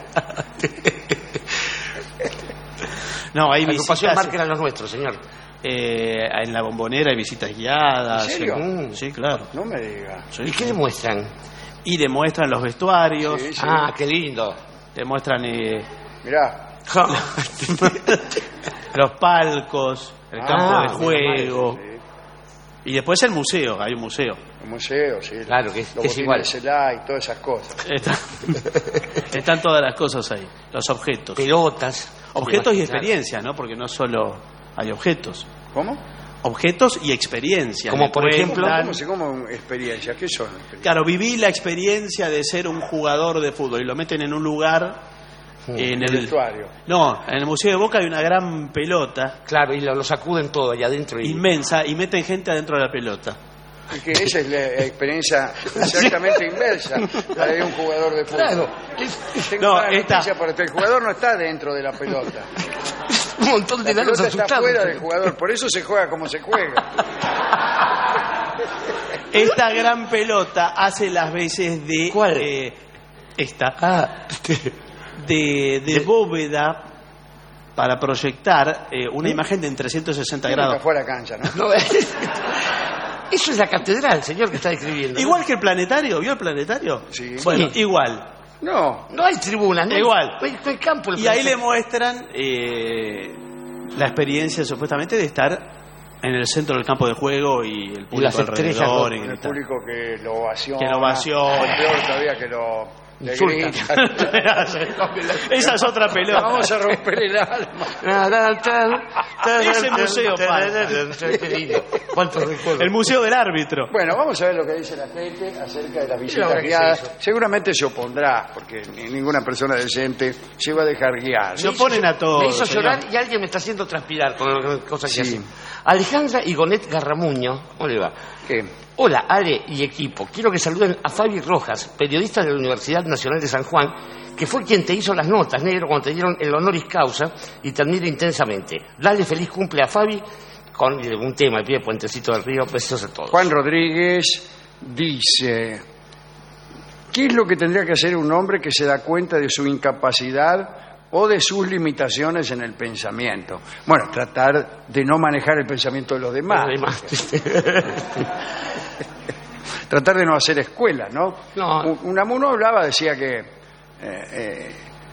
No, hay La agrupación visitas marca eran los nuestros, señor. eh, en la bombonera, hay visitas guiadas. ¿En serio? Sí, sí, claro. No me diga. Sí, ¿Y sí. qué demuestran? Y demuestran los vestuarios, Sí, sí. Ah, qué lindo. demuestran eh, Mirá, los palcos, el campo Ah, de juego. sí, Y después el museo, hay un museo. el museo, sí. Claro, que es- los es botines igual. de Celay, todas esas cosas. Está- están todas las cosas ahí, los objetos. Pelotas. Objetos y Claro. experiencias, ¿no? Porque no solo hay objetos. ¿Cómo? Objetos y experiencias. Como Le por ejemplo- cuentan- ¿Cómo se como experiencias? ¿Qué son experiencias? Claro, viví la experiencia de ser un jugador de fútbol y lo meten en un lugar en El el vestuario. no, en el Museo de Boca hay una gran pelota Claro, y lo, lo sacuden todo allá adentro. Y... inmensa y meten gente adentro de la pelota. Y que esa es la experiencia exactamente inversa, la de un jugador de fútbol. Claro. Tengo No, una esta- noticia porque el jugador no está dentro de la pelota. Un montón de La datos pelota está asustados. fuera del jugador, por eso se juega como se juega. Esta gran pelota hace las veces de ¿Cuál? eh, esta Ah, de, de bóveda para proyectar eh, una imagen de en trescientos sesenta Está grados. fuera cancha, ¿no? no, eso es la catedral, señor, que está describiendo. ¿no? Igual que el planetario, ¿vio el planetario? Sí. Bueno, Sí. igual. No, No hay tribuna, ¿no? Igual. No hay, no hay campo. el Y ahí le planeta. muestran eh, la experiencia supuestamente de estar en el centro del campo de juego y el público las estrellas, alrededor. ¿no? y el gritar. público que lo ovaciona. Que lo ovaciona. O peor todavía que lo, le Insulta. grita. Esa es otra pelota. Vamos a romper el alma. Ese museo, ¿Cuántos recuerdos? El museo del árbitro. Bueno, vamos a ver lo que dice la gente acerca de las visitas ahora que guiadas. se hizo. Seguramente se opondrá, porque ni- ninguna persona decente se va a dejar guiar. Se oponen a todo. Me hizo señor. llorar y alguien me está haciendo transpirar con las cosas que Sí. hace. Alejandra Igonet Garramuño, ¿cómo le va? ¿Qué? Hola, Ale y equipo. Quiero que saluden a Fabi Rojas, periodista de la Universidad Nacional de San Juan, que fue quien te hizo las notas, negro, cuando te dieron el honoris causa y te admiro intensamente. Dale feliz cumple a Fabi con un tema, el pie Puentecito del Río, besos a todos. Juan Rodríguez dice: ¿qué es lo que tendría que hacer un hombre que se da cuenta de su incapacidad o de sus limitaciones en el pensamiento? Bueno, tratar de no manejar el pensamiento de los demás. Además, Tratar de no hacer escuela, ¿no? No. Un- Unamuno hablaba, decía que eh, eh,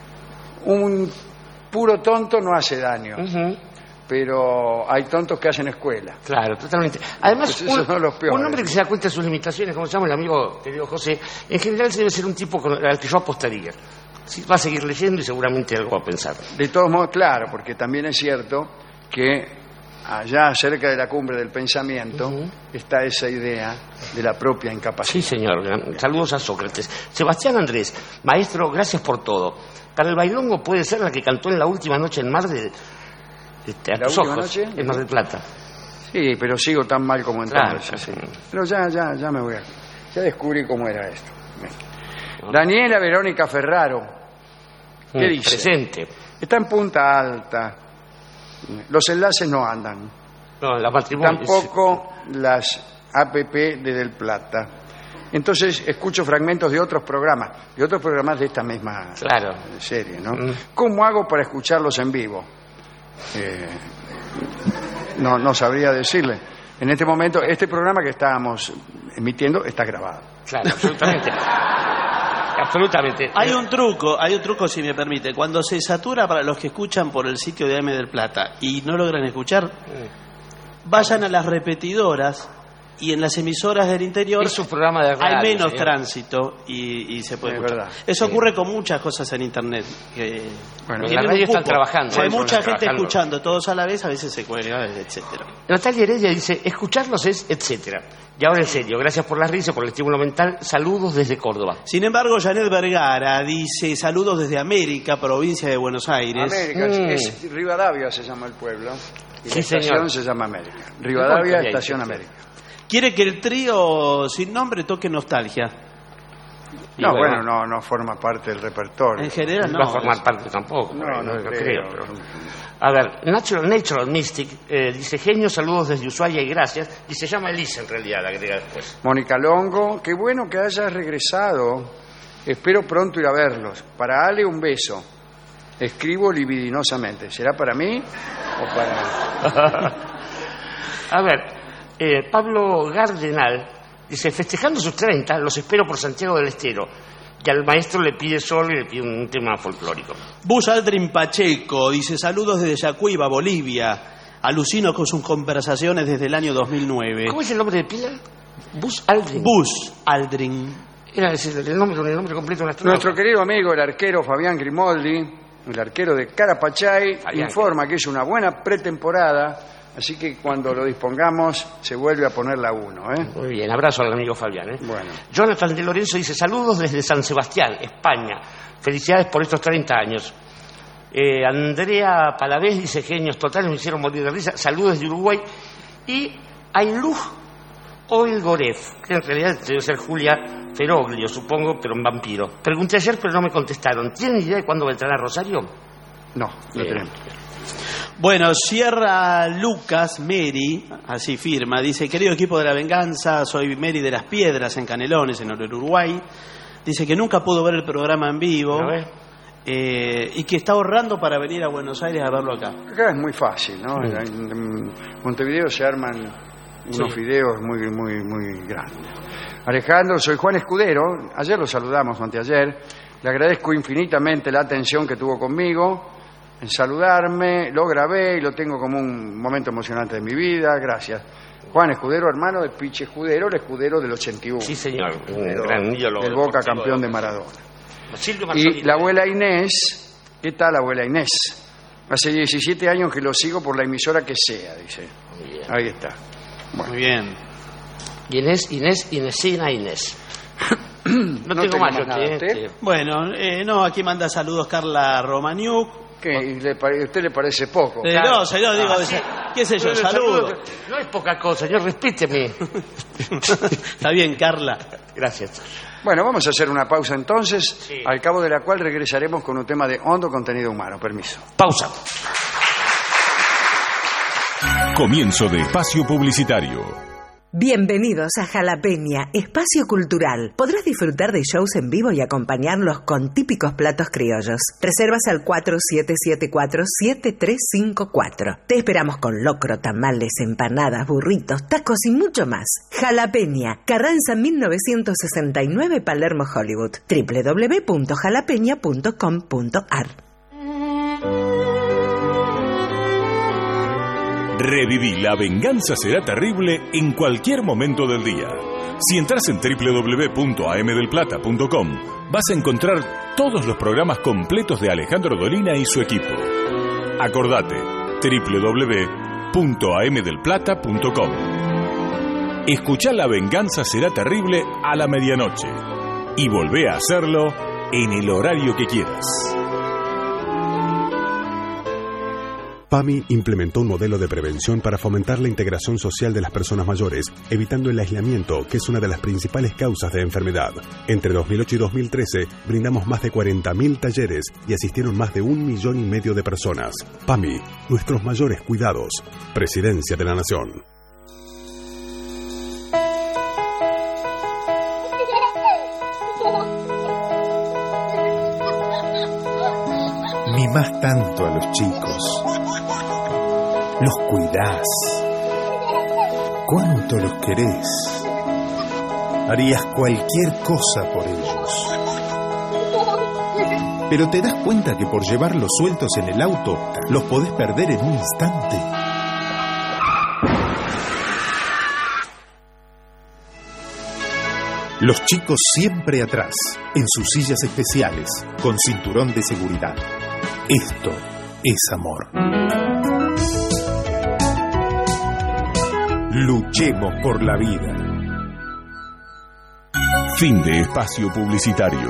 un puro tonto no hace daño, ujú, pero hay tontos que hacen escuela. claro, totalmente. Además, Pues esos un, son los peores. un hombre que se da cuenta de sus limitaciones, como se llama el amigo querido José, en general debe ser un tipo con- al que yo apostaría. Sí, va a seguir leyendo y seguramente algo va a pensar. De todos modos, claro, porque también es cierto que allá cerca de la cumbre del pensamiento Ujú. está esa idea de la propia Sí, incapacidad. señor. Saludos a Sócrates. Sebastián Andrés, maestro, gracias por todo. Para el bailongo puede ser la que cantó en la última noche en Mar de... Este, a ¿La tus última ojos, noche? en Mar del Plata. Sí, pero sigo tan mal como Claro, entonces. sí. Pero ya, ya, ya me voy a... Ya descubrí cómo era esto. Daniela Verónica Ferraro ¿Qué Mm, dice? Presente. está en Punta Alta. Los enlaces no andan. No, la matrimonio. Tampoco las A P P de Del Plata. Entonces escucho fragmentos de otros programas, de otros programas de esta misma Claro. serie, ¿no? Mm. ¿Cómo hago para escucharlos en vivo? Eh, no, no sabría decirle. En este momento, este programa que estábamos emitiendo está grabado. Claro, absolutamente. absolutamente. Hay un truco, hay un truco si me permite. Cuando se satura para los que escuchan por el sitio de A M del Plata y no logran escuchar, vayan a las repetidoras y en las emisoras del interior Es un programa de radio. hay menos señor. tránsito y, y se puede Es escuchar. verdad. Eso Sí. ocurre con muchas cosas en internet. Que Bueno, En tienen la un radio están cupo. trabajando, Si hay ¿eh? mucha Están gente trabajando. escuchando todos a la vez, a veces se cuelga, etcétera. Natalia Heredia dice, escucharlos es etcétera. Y ahora en serio, gracias por la risa, por el estímulo mental. Saludos desde Córdoba. Sin embargo, Janet Vergara dice saludos desde América, provincia de Buenos Aires. América, Mm. es Rivadavia se llama el pueblo. Y Sí, la estación señor. se llama América. Rivadavia, Bien, Estación bien. América. Quiere que el trío sin nombre toque nostalgia. Y No, bueno, bueno, no, no forma parte del repertorio. En general No no. va a formar parte tampoco. No, no, no lo creo. creo. pero- A ver, Natural, Natural Mystic eh, dice, genio, saludos desde Ushuaia y gracias. Y se llama Elisa en realidad, la agrega después. Mónica Longo, qué bueno que hayas regresado. Espero pronto ir a verlos. Para Ale, un beso. Escribo libidinosamente. ¿Será para mí o para...? A ver, eh, Pablo Gardenal dice, festejando sus treinta, los espero por Santiago del Estero. Y al maestro le pide solo y le pide un tema folclórico. Bus Aldrin Pacheco dice saludos desde Yacuiba, Bolivia. Alucino con sus conversaciones desde el año dos mil nueve. ¿Cómo es el nombre de pila? Bus Aldrin. Bus Aldrin. Era ese el nombre, el nombre completo de un astronauta. Nuestro querido amigo, el arquero Fabián Grimoldi, el arquero de Carapachay, Fabián. informa que es una buena pretemporada, así que cuando lo dispongamos se vuelve a poner la uno, ¿eh? Muy bien, abrazo al amigo Fabián. ¿eh? Bueno. Jonathan de Lorenzo dice, saludos desde San Sebastián, España. Felicidades por estos treinta años. Eh, Andrea Palavés dice, genios totales, me hicieron morir de risa. Saludos de Uruguay. Y Ailú Oilgorev, que en realidad debe ser Julia Feroglio, supongo, pero un vampiro. Pregunté ayer, pero no me contestaron. ¿Tienen idea de cuándo vendrá a Rosario? No, no Bien. tenemos. Bueno, Sierra Lucas Mary, así firma, dice, querido equipo de la venganza, soy Mary de las Piedras en Canelones, en el Uruguay. Dice que nunca pudo ver el programa en vivo A ver. eh, y que está ahorrando para venir a Buenos Aires a verlo acá. Acá es muy fácil, ¿no? En, en Montevideo se arman unos Sí. videos muy, muy, muy grandes. Alejandro, soy Juan Escudero. Ayer lo saludamos, anteayer. Le agradezco infinitamente la atención que tuvo conmigo en saludarme. Lo grabé y lo tengo como un momento emocionante de mi vida. Gracias. Juan Escudero, hermano de Piche Escudero, el escudero del ochenta y uno. Sí, señor. Un Pero gran ídolo. del Boca, deportivo campeón de Boca. Maradona. Silvio Marzolini. Y la abuela Inés, ¿qué tal abuela Inés? Hace diecisiete años que lo sigo por la emisora que sea, dice. Muy bien. Ahí está. Bueno. Muy bien. Inés, Inés, Inesina, Inés. No, No tengo tengo más, más yo nada, te- ¿usted? te- Bueno, eh, no, aquí manda saludos Carla Romaniuk. ¿Qué? ¿Y le pare- ¿Usted le parece poco? Eh, Claro. No, señor, digo, qué sé yo, Pero el saludos. saludo No es poca cosa, señor, respéteme. Está bien, Carla. Gracias. Bueno, vamos a hacer una pausa entonces, Sí. al cabo de la cual regresaremos con un tema de hondo contenido humano. Permiso. Pausa. Comienzo de espacio publicitario. Bienvenidos a Jalapeña, espacio cultural. Podrás disfrutar de shows en vivo y acompañarlos con típicos platos criollos. Reservas al cuatro siete siete cuatro siete tres cinco cuatro. Te esperamos con locro, tamales, empanadas, burritos, tacos y mucho más. Jalapeña, Carranza mil novecientos sesenta y nueve, Palermo, Hollywood. doble u doble u doble u punto jalapeña punto com punto a r. Reviví La Venganza Será Terrible en cualquier momento del día. Si entras en doble u doble u doble u punto a m del plata punto com, vas a encontrar todos los programas completos de Alejandro Dolina y su equipo. Acordate, doble u doble u doble u punto a m del plata punto com. Escuchá La Venganza Será Terrible a la medianoche y volvé a hacerlo en el horario que quieras. PAMI implementó un modelo de prevención para fomentar la integración social de las personas mayores, evitando el aislamiento, que es una de las principales causas de enfermedad. Entre dos mil ocho y dos mil trece, brindamos más de cuarenta mil talleres y asistieron más de un millón y medio de personas. PAMI, nuestros mayores cuidados. Presidencia de la Nación. Mimás tanto a los chicos, los cuidás, cuánto los querés, harías cualquier cosa por ellos. Pero te das cuenta que por llevarlos sueltos en el auto, los podés perder en un instante. Los chicos siempre atrás, en sus sillas especiales, con cinturón de seguridad. Esto es amor. Luchemos por la vida. Fin de espacio publicitario.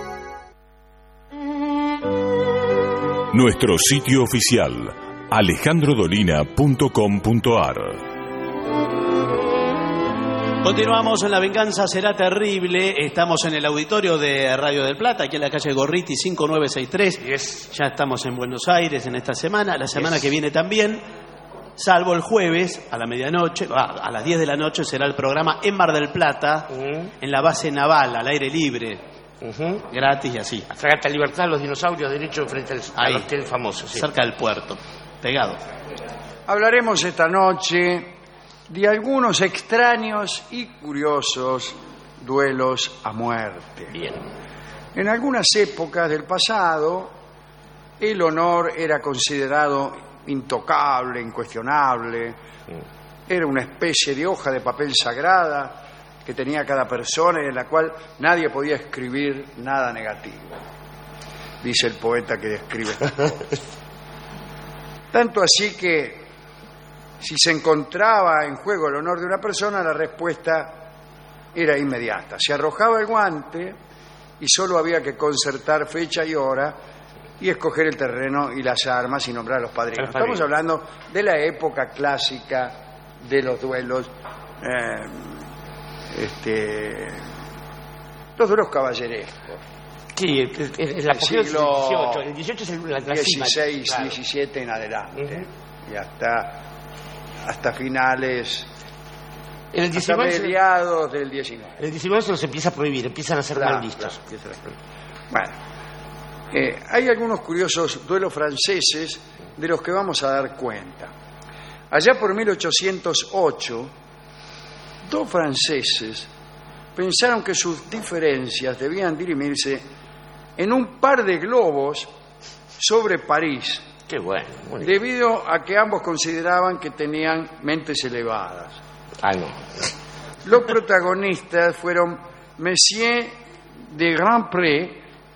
Nuestro sitio oficial, alejandro dolina punto com punto a r. Continuamos en La Venganza Será Terrible. Estamos en el auditorio de Radio del Plata, aquí en la calle Gorriti cinco nueve seis tres. Yes. Ya estamos en Buenos Aires en esta semana. La semana Yes. que viene también, salvo el jueves a la medianoche, ah, a las diez de la noche será el programa en Mar del Plata, Uh-huh. en la base naval, al aire libre, Uh-huh. gratis y así, La Fragata Libertad, los dinosaurios, derecho frente al, Ahí. al hotel famoso. Sí. cerca del puerto, pegado. Hablaremos esta noche de algunos extraños y curiosos duelos a muerte. Bien. En algunas épocas del pasado, el honor era considerado intocable, incuestionable. Era una especie de hoja de papel sagrada que tenía cada persona y en la cual nadie podía escribir nada negativo. Dice el poeta que describe estas cosas. Tanto así que si se encontraba en juego el honor de una persona, la respuesta era inmediata. Se arrojaba el guante y solo había que concertar fecha y hora y escoger el terreno y las armas y nombrar a los padrinos. Los padrinos. Estamos hablando de la época clásica de los duelos, eh, este, los duelos caballerescos. Sí, el, el, el, la El cogida es el siglo dieciocho. El dieciocho es el, la, la cima, dieciséis, claro. diecisiete en adelante. Ujú. Y hasta, hasta finales, En el hasta diecinueve, se- mediados del diecinueve. en el diecinueve se los empieza a prohibir, empiezan a ser Claro, mal vistos. claro, empieza a ser- Bueno, eh, hay algunos curiosos duelos franceses de los que vamos a dar cuenta. Allá por mil ochocientos ocho, dos franceses pensaron que sus diferencias debían dirimirse en un par de globos sobre París, Qué bueno. Muy bien. debido a que ambos consideraban que tenían mentes elevadas. Ah, no. Los protagonistas fueron Monsieur de Grandpré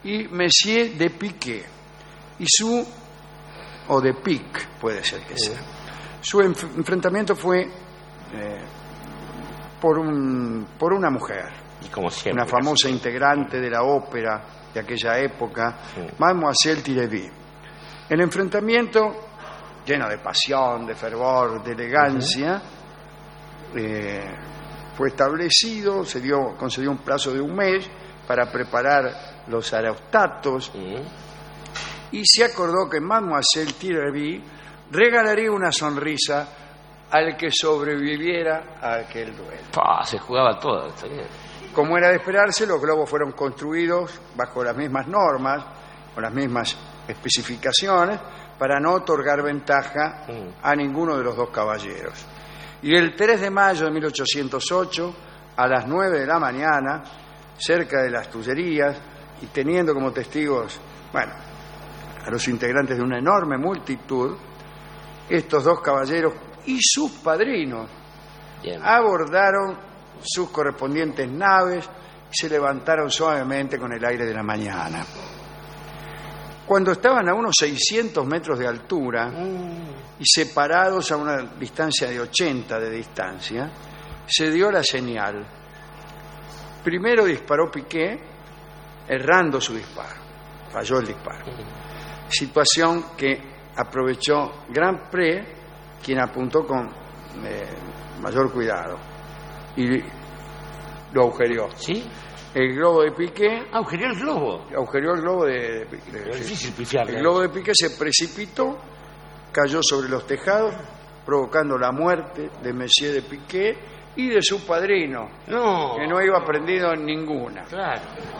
y Monsieur de Piquet, y su, o de Pic, puede ser que sea. Su enf- enfrentamiento fue eh, por, un, por una mujer, Y como siempre. una famosa integrante de la ópera de aquella época, Sí. Mademoiselle Tireville. El enfrentamiento, lleno de pasión, de fervor, de elegancia, eh, fue establecido, se dio, concedió un plazo de un mes para preparar los aerostatos, Sí. y se acordó que Mademoiselle Tireville regalaría una sonrisa al que sobreviviera a aquel duelo. Pa, se jugaba todo. Está bien. Como era de esperarse, los globos fueron construidos bajo las mismas normas, con las mismas especificaciones, para no otorgar ventaja a ninguno de los dos caballeros. Y el tres de mayo de mil ochocientos ocho, a las nueve de la mañana, cerca de las Tullerías, y teniendo como testigos, bueno, a los integrantes de una enorme multitud, estos dos caballeros y sus padrinos Bien. abordaron sus correspondientes naves y se levantaron suavemente con el aire de la mañana. Cuando estaban a unos seiscientos metros de altura y separados a una distancia de ochenta de distancia, se dio la señal. Primero disparó Piquet, errando su disparo. Falló el disparo. Situación que aprovechó Grandpré, quien apuntó con eh, mayor cuidado y lo agujereó. ¿Sí? El globo de Piquet Ah, agujereó el globo. agujereó el globo de, de- de- Es difícil pifiarle. el globo de Piquet se precipitó, cayó sobre los tejados, provocando la muerte de Monsieur de Piquet y de su padrino, No. que no iba prendido en ninguna. Claro.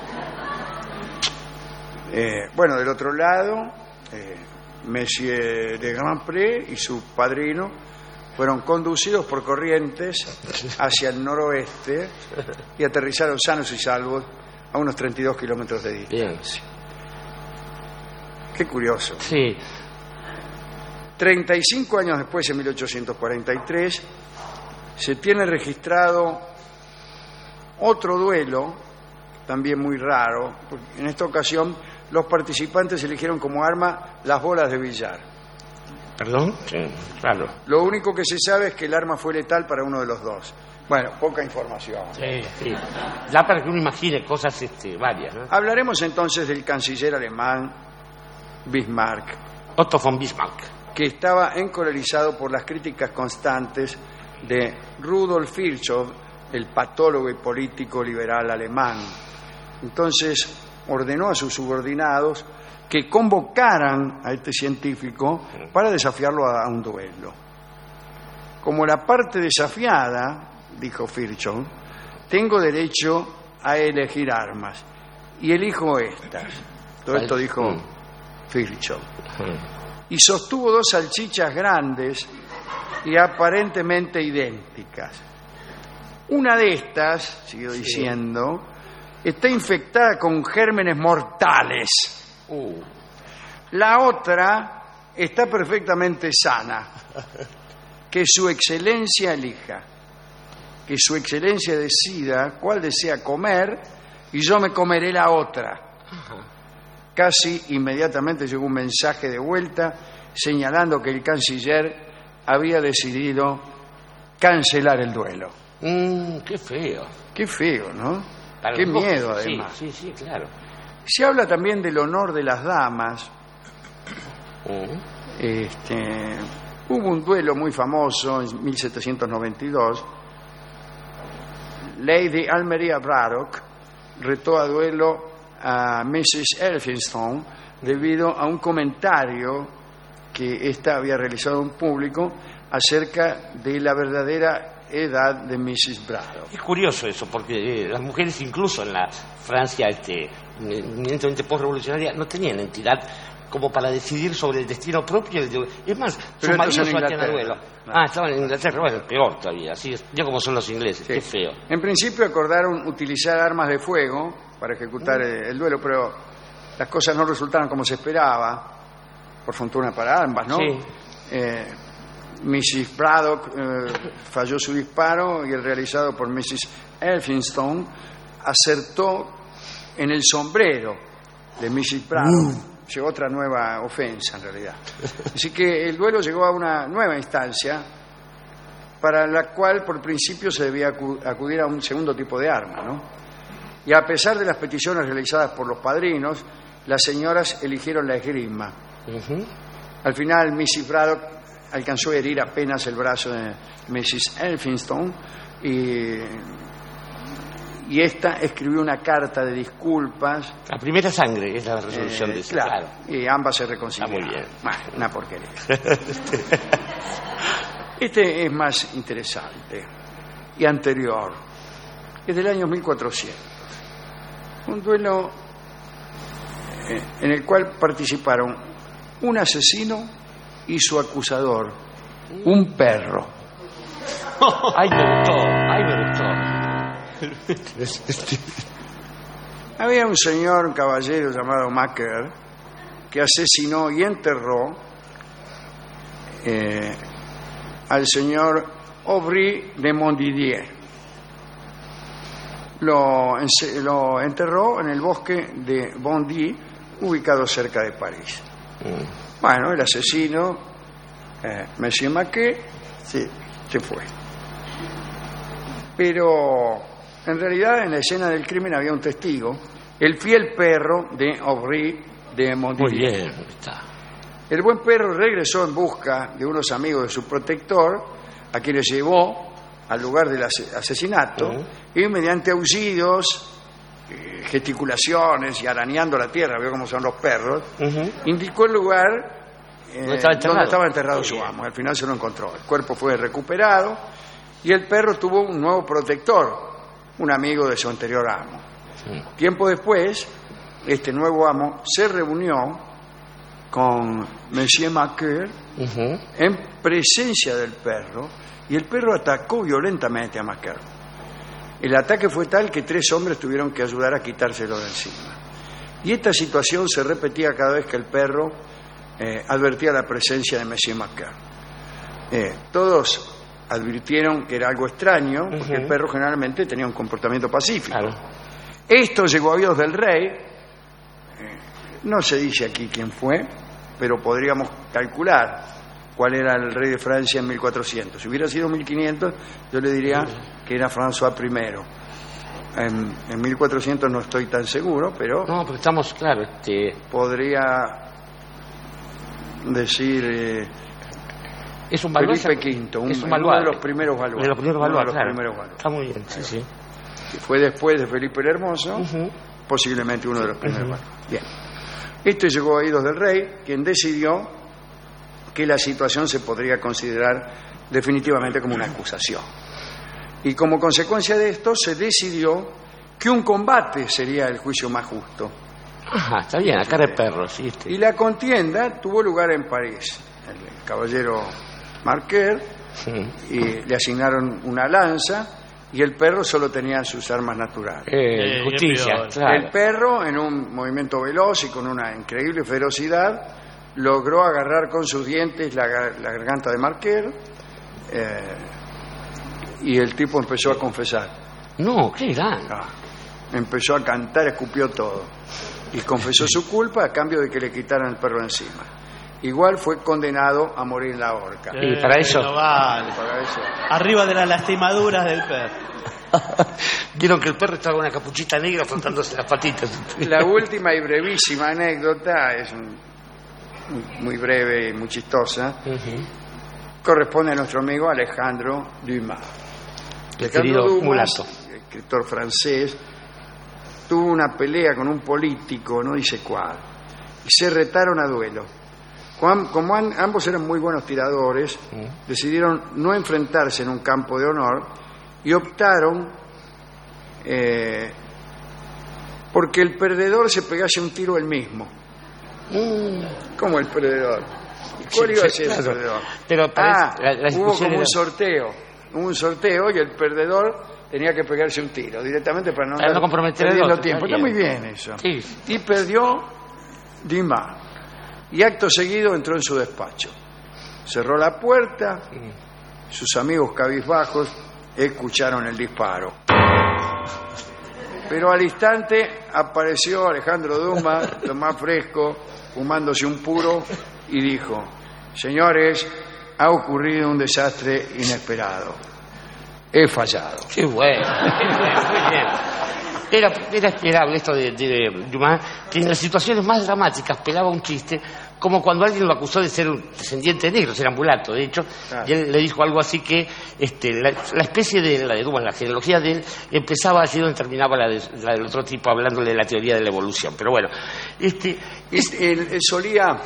Eh, bueno, del otro lado, eh, Monsieur de Grandpré y su padrino fueron conducidos por corrientes hacia el noroeste y aterrizaron sanos y salvos a unos treinta y dos kilómetros de distancia. Bien. Qué curioso. Sí. treinta y cinco años después, en mil ochocientos cuarenta y tres, se tiene registrado otro duelo, también muy raro, porque en esta ocasión los participantes eligieron como arma las bolas de billar. ¿Perdón? Sí, claro. Lo único que se sabe es que el arma fue letal para uno de los dos. Bueno, poca información. Sí, sí. Da para que uno imagine cosas este, varias, ¿no? Hablaremos entonces del canciller alemán Bismarck, Otto von Bismarck. que estaba encolerizado por las críticas constantes de Rudolf Virchow, el patólogo y político liberal alemán. Entonces ordenó a sus subordinados que convocaran a este científico para desafiarlo a, a un duelo. Como la parte desafiada, dijo Virchow, tengo derecho a elegir armas y elijo estas. Todo esto dijo Mm. Virchow. Y sostuvo dos salchichas grandes y aparentemente idénticas. Una de estas, siguió diciendo, está infectada con gérmenes mortales. Uh, La otra está perfectamente sana. Que su excelencia elija. Que su excelencia decida cuál desea comer y yo me comeré la otra. Casi inmediatamente llegó un mensaje de vuelta señalando que el canciller había decidido cancelar el duelo. mm, qué feo. Qué feo, ¿no? Para Qué los dos. miedo, Sí, además. Sí, sí, claro. Se habla también del honor de las damas. Mm. Este, hubo un duelo muy famoso en mil setecientos noventa y dos. Lady Almería Braddock retó a duelo a missus Elphinstone debido a un comentario que ésta había realizado en público acerca de la verdadera edad de missus Braddock. Es curioso eso, porque eh, las mujeres incluso en la Francia este, eminentemente postrevolucionaria no tenían entidad como para decidir sobre el destino propio. Es más, Pero sus esto es maridos en sometían a Inglaterra. duelo. Claro. Ah, estaban en Inglaterra, bueno, peor todavía. Así es, ya como son los ingleses, Sí. qué feo. En principio acordaron utilizar armas de fuego para ejecutar el, el duelo, pero las cosas no resultaron como se esperaba, por fortuna para ambas, ¿no? Sí. Eh, missus Braddock eh, falló su disparo y el realizado por missus Elphinstone acertó en el sombrero de missus Prado. Uh. Llegó otra nueva ofensa, en realidad. Así que el duelo llegó a una nueva instancia para la cual, por principio, se debía acudir a un segundo tipo de arma, ¿no? Y a pesar de las peticiones realizadas por los padrinos, las señoras eligieron la esgrima. Uh-huh. Al final, missus Braddock alcanzó a herir apenas el brazo de missus Elphinstone y, y esta escribió una carta de disculpas. La primera sangre es la resolución eh, de eso. Claro, claro, y ambas se reconciliaron. Está muy bien. Bueno, una porquería. Este es más interesante y anterior. Es del año mil cuatrocientos. Un duelo en el cual participaron un asesino y su acusador, un perro. ¡Ay, me gustó! ¡Ay, me gustó! Había un señor, un caballero llamado Macker, que asesinó y enterró eh, al señor Aubry de Montdidier. Lo, lo enterró en el bosque de Bondy, ubicado cerca de París. Mm. Bueno, el asesino, eh, Monsieur Maquet, sí, se fue. Pero en realidad en la escena del crimen había un testigo, el fiel perro de Aubry de Montdidier. Muy bien, está. El buen perro regresó en busca de unos amigos de su protector, a quienes llevó al lugar del asesinato, uh-huh. y mediante aullidos, eh, gesticulaciones y arañando la tierra, veo cómo son los perros, uh-huh. indicó el lugar eh, ¿Dónde estaba enterrado, donde estaba enterrado su amo. Al final se lo encontró. El cuerpo fue recuperado y el perro tuvo un nuevo protector, un amigo de su anterior amo. Uh-huh. Tiempo después, este nuevo amo se reunió con Monsieur Maquer uh-huh. en presencia del perro, y el perro atacó violentamente a Maquer. El ataque fue tal que tres hombres tuvieron que ayudar a quitárselo de encima. Y esta situación se repetía cada vez que el perro eh, advertía la presencia de Monsieur Maquer. Eh, todos advirtieron que era algo extraño, porque uh-huh. el perro generalmente tenía un comportamiento pacífico. Claro. Esto llegó a oídos del rey. Eh, no se dice aquí quién fue, pero podríamos calcular cuál era el rey de Francia en mil cuatrocientos. Si hubiera sido mil quinientos, yo le diría que era François primero. En, en mil cuatrocientos no estoy tan seguro, pero... No, pero estamos, claro, este... podría decir... Eh, es un Felipe quinto, un, es un uno de los primeros baluartes. De los primeros baluartes, claro. Primeros Está muy bien, sí, sí. Fue después de Felipe el Hermoso, uh-huh. posiblemente uno de los primeros uh-huh. baluartes. Bien. Este llegó a oídos del rey, quien decidió que la situación se podría considerar definitivamente como una acusación. Y como consecuencia de esto se decidió que un combate sería el juicio más justo. Ajá, está bien, acá de perros, sí. Este. Y la contienda tuvo lugar en París. El caballero Marquer, sí. y le asignaron una lanza, y el perro solo tenía sus armas naturales. Eh, justicia, claro. El perro, en un movimiento veloz y con una increíble ferocidad, logró agarrar con sus dientes la, la garganta de Marquer, eh, y el tipo empezó a confesar. No, ¿qué era? Ah, empezó a cantar, escupió todo. Y confesó su culpa a cambio de que le quitaran el perro encima. Igual fue condenado a morir en la horca. Eh, y para eso... No vale. Para eso. Arriba de las lastimaduras del perro. Vieron que el perro estaba con una capuchita negra frotándose las patitas. La última y brevísima anécdota es un, muy breve y muy chistosa. Uh-huh. Corresponde a nuestro amigo Alejandro Dumas. El querido Dumas, mulato, escritor francés, tuvo una pelea con un político, no dice cuál, y se retaron a duelo. Como ambos eran muy buenos tiradores, uh-huh. decidieron no enfrentarse en un campo de honor y optaron eh, porque el perdedor se pegase un tiro él mismo. Mm. ¿Cómo el perdedor? ¿Cuál iba a ser el perdedor? Pero ah, la, la hubo como era... un sorteo, hubo un sorteo y el perdedor tenía que pegarse un tiro directamente para no, para no comprometer el otro, tiempo. Está muy bien eso. Sí. Y perdió Dumas. Y acto seguido entró en su despacho. Cerró la puerta. Sus amigos cabizbajos escucharon el disparo. Pero al instante apareció Alejandro Dumas, lo más fresco, fumándose un puro, y dijo: señores, ha ocurrido un desastre inesperado. He fallado. Qué bueno, muy bien. Era, era esperable esto de, de Dumas, que en las situaciones más dramáticas pelaba un chiste, como cuando alguien lo acusó de ser un descendiente de negros, era mulato, de hecho, claro. Y él le dijo algo así que este, la, la especie de la de Dumas, la genealogía de él, empezaba así donde terminaba la, de, la del otro tipo, hablándole de la teoría de la evolución. Pero bueno, este, este él, él solía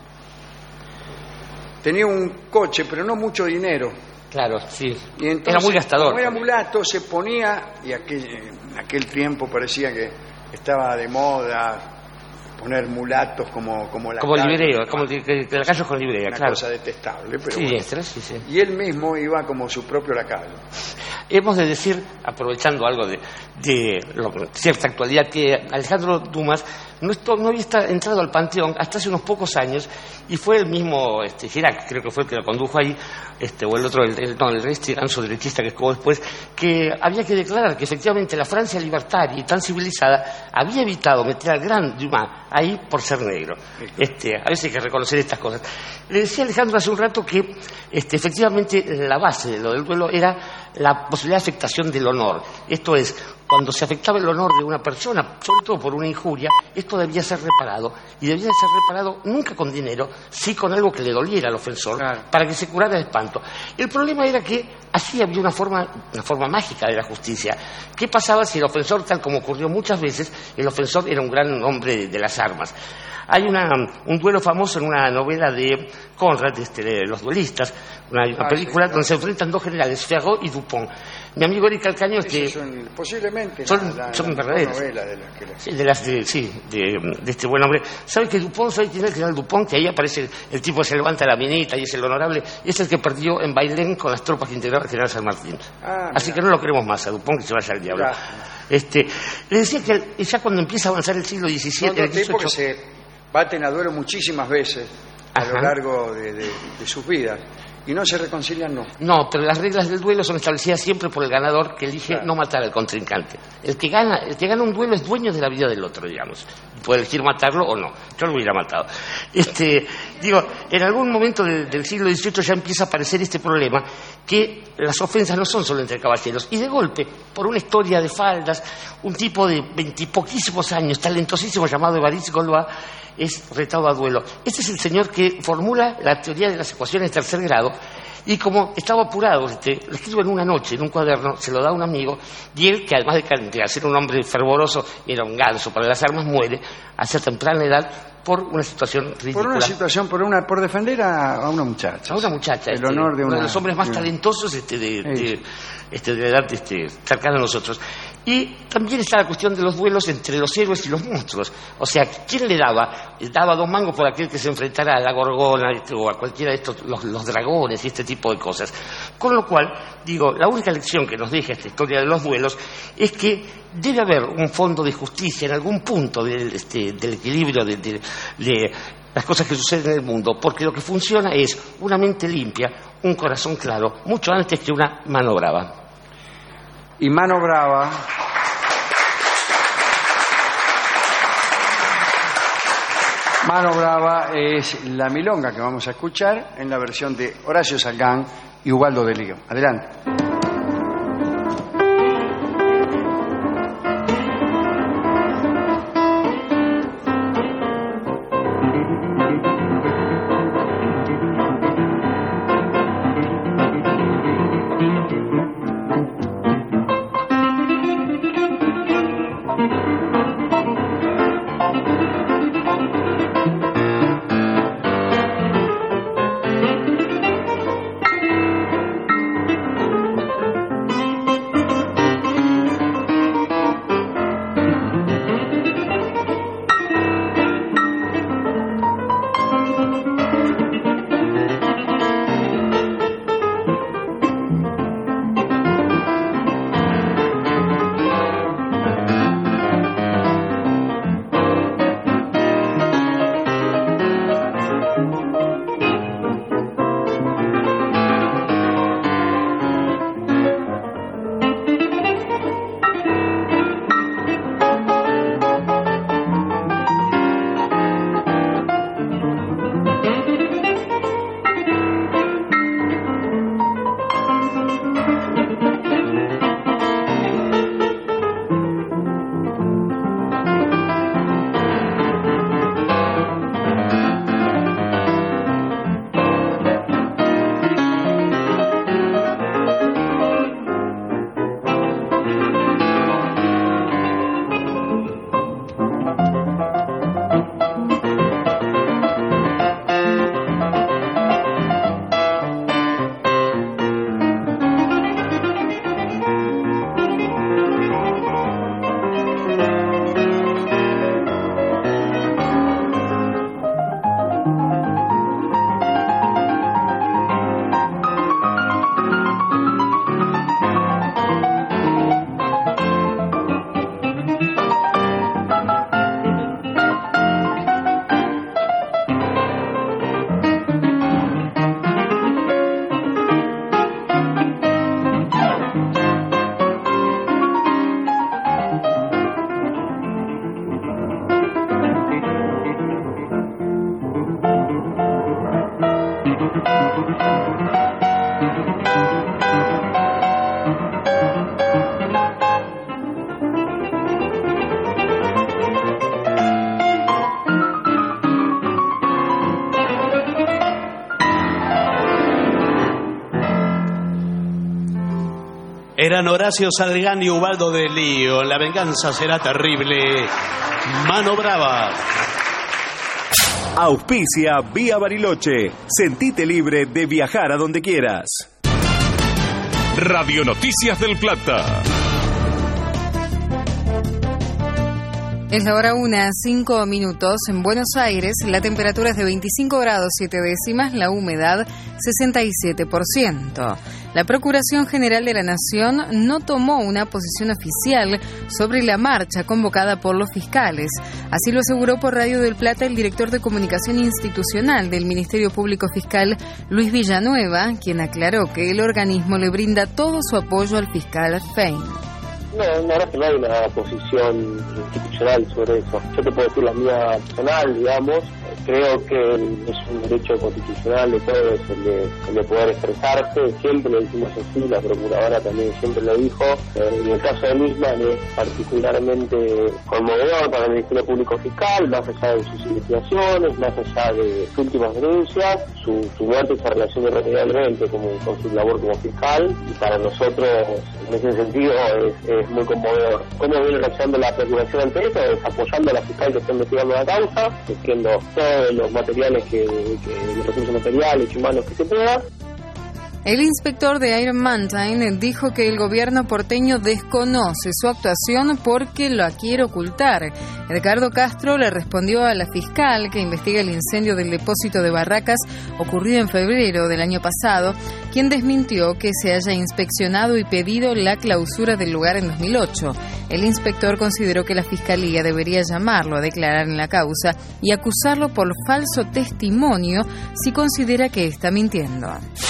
tenía un coche, pero no mucho dinero. Claro, sí. Y entonces, era muy gastador. Como era mulato, se ponía, y aquel, en aquel tiempo parecía que estaba de moda poner mulatos como como la como libreo, como que, que, que lacayos con librea, una claro. cosa detestable, pero sí, bueno. extra, sí, sí. Y él mismo iba como su propio lacayo. Hemos de decir, aprovechando algo de, de lo, cierta actualidad, que Alejandro Dumas no, esto, no había entrado al Panteón hasta hace unos pocos años, y fue el mismo este, Chirac, creo que fue el que lo condujo ahí, este, o el otro, el, el, no, el este ganso derechista que estuvo después, que había que declarar que efectivamente la Francia libertaria y tan civilizada había evitado meter al gran Dumas ahí por ser negro. Este, a veces hay que reconocer estas cosas. Le decía Alejandro hace un rato que este, efectivamente la base de lo del duelo era la posibilidad de afectación del honor. Esto es, cuando se afectaba el honor de una persona, sobre todo por una injuria, esto debía ser reparado, y debía ser reparado nunca con dinero, sí con algo que le doliera al ofensor, claro, para que se curara el espanto. El problema era que así había una forma, una forma mágica de la justicia. ¿Qué pasaba si el ofensor, tal como ocurrió muchas veces, el ofensor era un gran hombre de, de las armas? Hay una, un duelo famoso en una novela de Conrad, este, de los duelistas, una, una ah, película sí, donde se enfrentan dos generales, Ferrot y Dupont. Mi amigo Eric Calcaño, que son, posiblemente son, la, la, son la verdaderas, novela de las que las... sí, de las de, sí, de, de este buen hombre. ¿Sabe que Dupont, sabe quién es el general Dupont? Que ahí aparece el, el tipo que se levanta la minita y es el honorable, y es el que perdió en Bailén con las tropas que integraban el general San Martín. Ah, así que no lo queremos más a Dupont, que se vaya al diablo. Claro. Este, le decía que ya cuando empieza a avanzar el siglo diecisiete, el dieciocho, que se baten a duelo muchísimas veces a Ajá. lo largo de, de, de sus vidas y no se reconcilian, no. No, pero las reglas del duelo son establecidas siempre por el ganador, que elige claro. no matar al contrincante. El que gana, el que gana un duelo es dueño de la vida del otro, digamos. Puede elegir matarlo o no. Yo lo hubiera matado. Este, digo, en algún momento del, del siglo dieciocho ya empieza a aparecer este problema, que las ofensas no son solo entre caballeros. Y de golpe, por una historia de faldas, un tipo de veintipoquísimos años, talentosísimo, llamado Évariste Gaulois, es retado a duelo. Este es el señor que formula la teoría de las ecuaciones de tercer grado, y como estaba apurado, este, lo escribo en una noche, en un cuaderno, se lo da a un amigo, y él, que además de, de ser un hombre fervoroso, era un ganso para las armas, muere a esa temprana edad por una situación ridícula. Por una situación, por una por defender a, a una muchacha. A una muchacha. El este, honor de una... uno de los hombres más talentosos este, de, de, este, de edad este, cercana a nosotros. Y también está la cuestión de los duelos entre los héroes y los monstruos. O sea, ¿quién le daba? Daba dos mangos por aquel que se enfrentara a la gorgona este, o a cualquiera de estos, los, los dragones y este tipo de cosas. Con lo cual, digo, la única lección que nos deja esta historia de los duelos es que debe haber un fondo de justicia en algún punto del, este, del equilibrio de, de, de las cosas que suceden en el mundo, porque lo que funciona es una mente limpia, un corazón claro, mucho antes que una mano brava. Y mano brava Mano brava es la milonga que vamos a escuchar en la versión de Horacio Salgán y Ubaldo de Lío. Adelante. Eran Horacio Salgán y Ubaldo de Lío. La venganza será terrible. Mano brava. Auspicia Vía Bariloche. Sentite libre de viajar a donde quieras. Radio Noticias del Plata. Es la hora una, cinco minutos. En Buenos Aires, la temperatura es de veinticinco grados siete décimas, la humedad sesenta y siete por ciento. La Procuración General de la Nación no tomó una posición oficial sobre la marcha convocada por los fiscales. Así lo aseguró por Radio del Plata el director de Comunicación Institucional del Ministerio Público Fiscal, Luis Villanueva, quien aclaró que el organismo le brinda todo su apoyo al fiscal Fein. No, la verdad que no hay una posición institucional sobre eso. Yo te puedo decir la mía personal, digamos. Creo que es un derecho constitucional de todos el de, el de poder expresarse. Siempre lo decimos así, la procuradora también siempre lo dijo. Eh, y el caso de Nisman es particularmente conmovedor para el Ministerio Público Fiscal, más allá de sus investigaciones, más allá de sus últimas denuncias. Su, su muerte se relaciona irremediablemente con, con su labor como fiscal, y para nosotros, en ese sentido, es, es muy conmovedor. ¿Cómo viene reaccionando la Procuración ante eso? Es apoyando a la fiscal que está investigando la causa, diciendo todos los materiales, que, que los recursos materiales y humanos que se puedan. El inspector de Iron Mountain dijo que el gobierno porteño desconoce su actuación porque lo quiere ocultar. Ricardo Castro le respondió a la fiscal que investiga el incendio del depósito de barracas ocurrido en febrero del año pasado, quien desmintió que se haya inspeccionado y pedido la clausura del lugar en dos mil ocho. El inspector consideró que la fiscalía debería llamarlo a declarar en la causa y acusarlo por falso testimonio si considera que está mintiendo.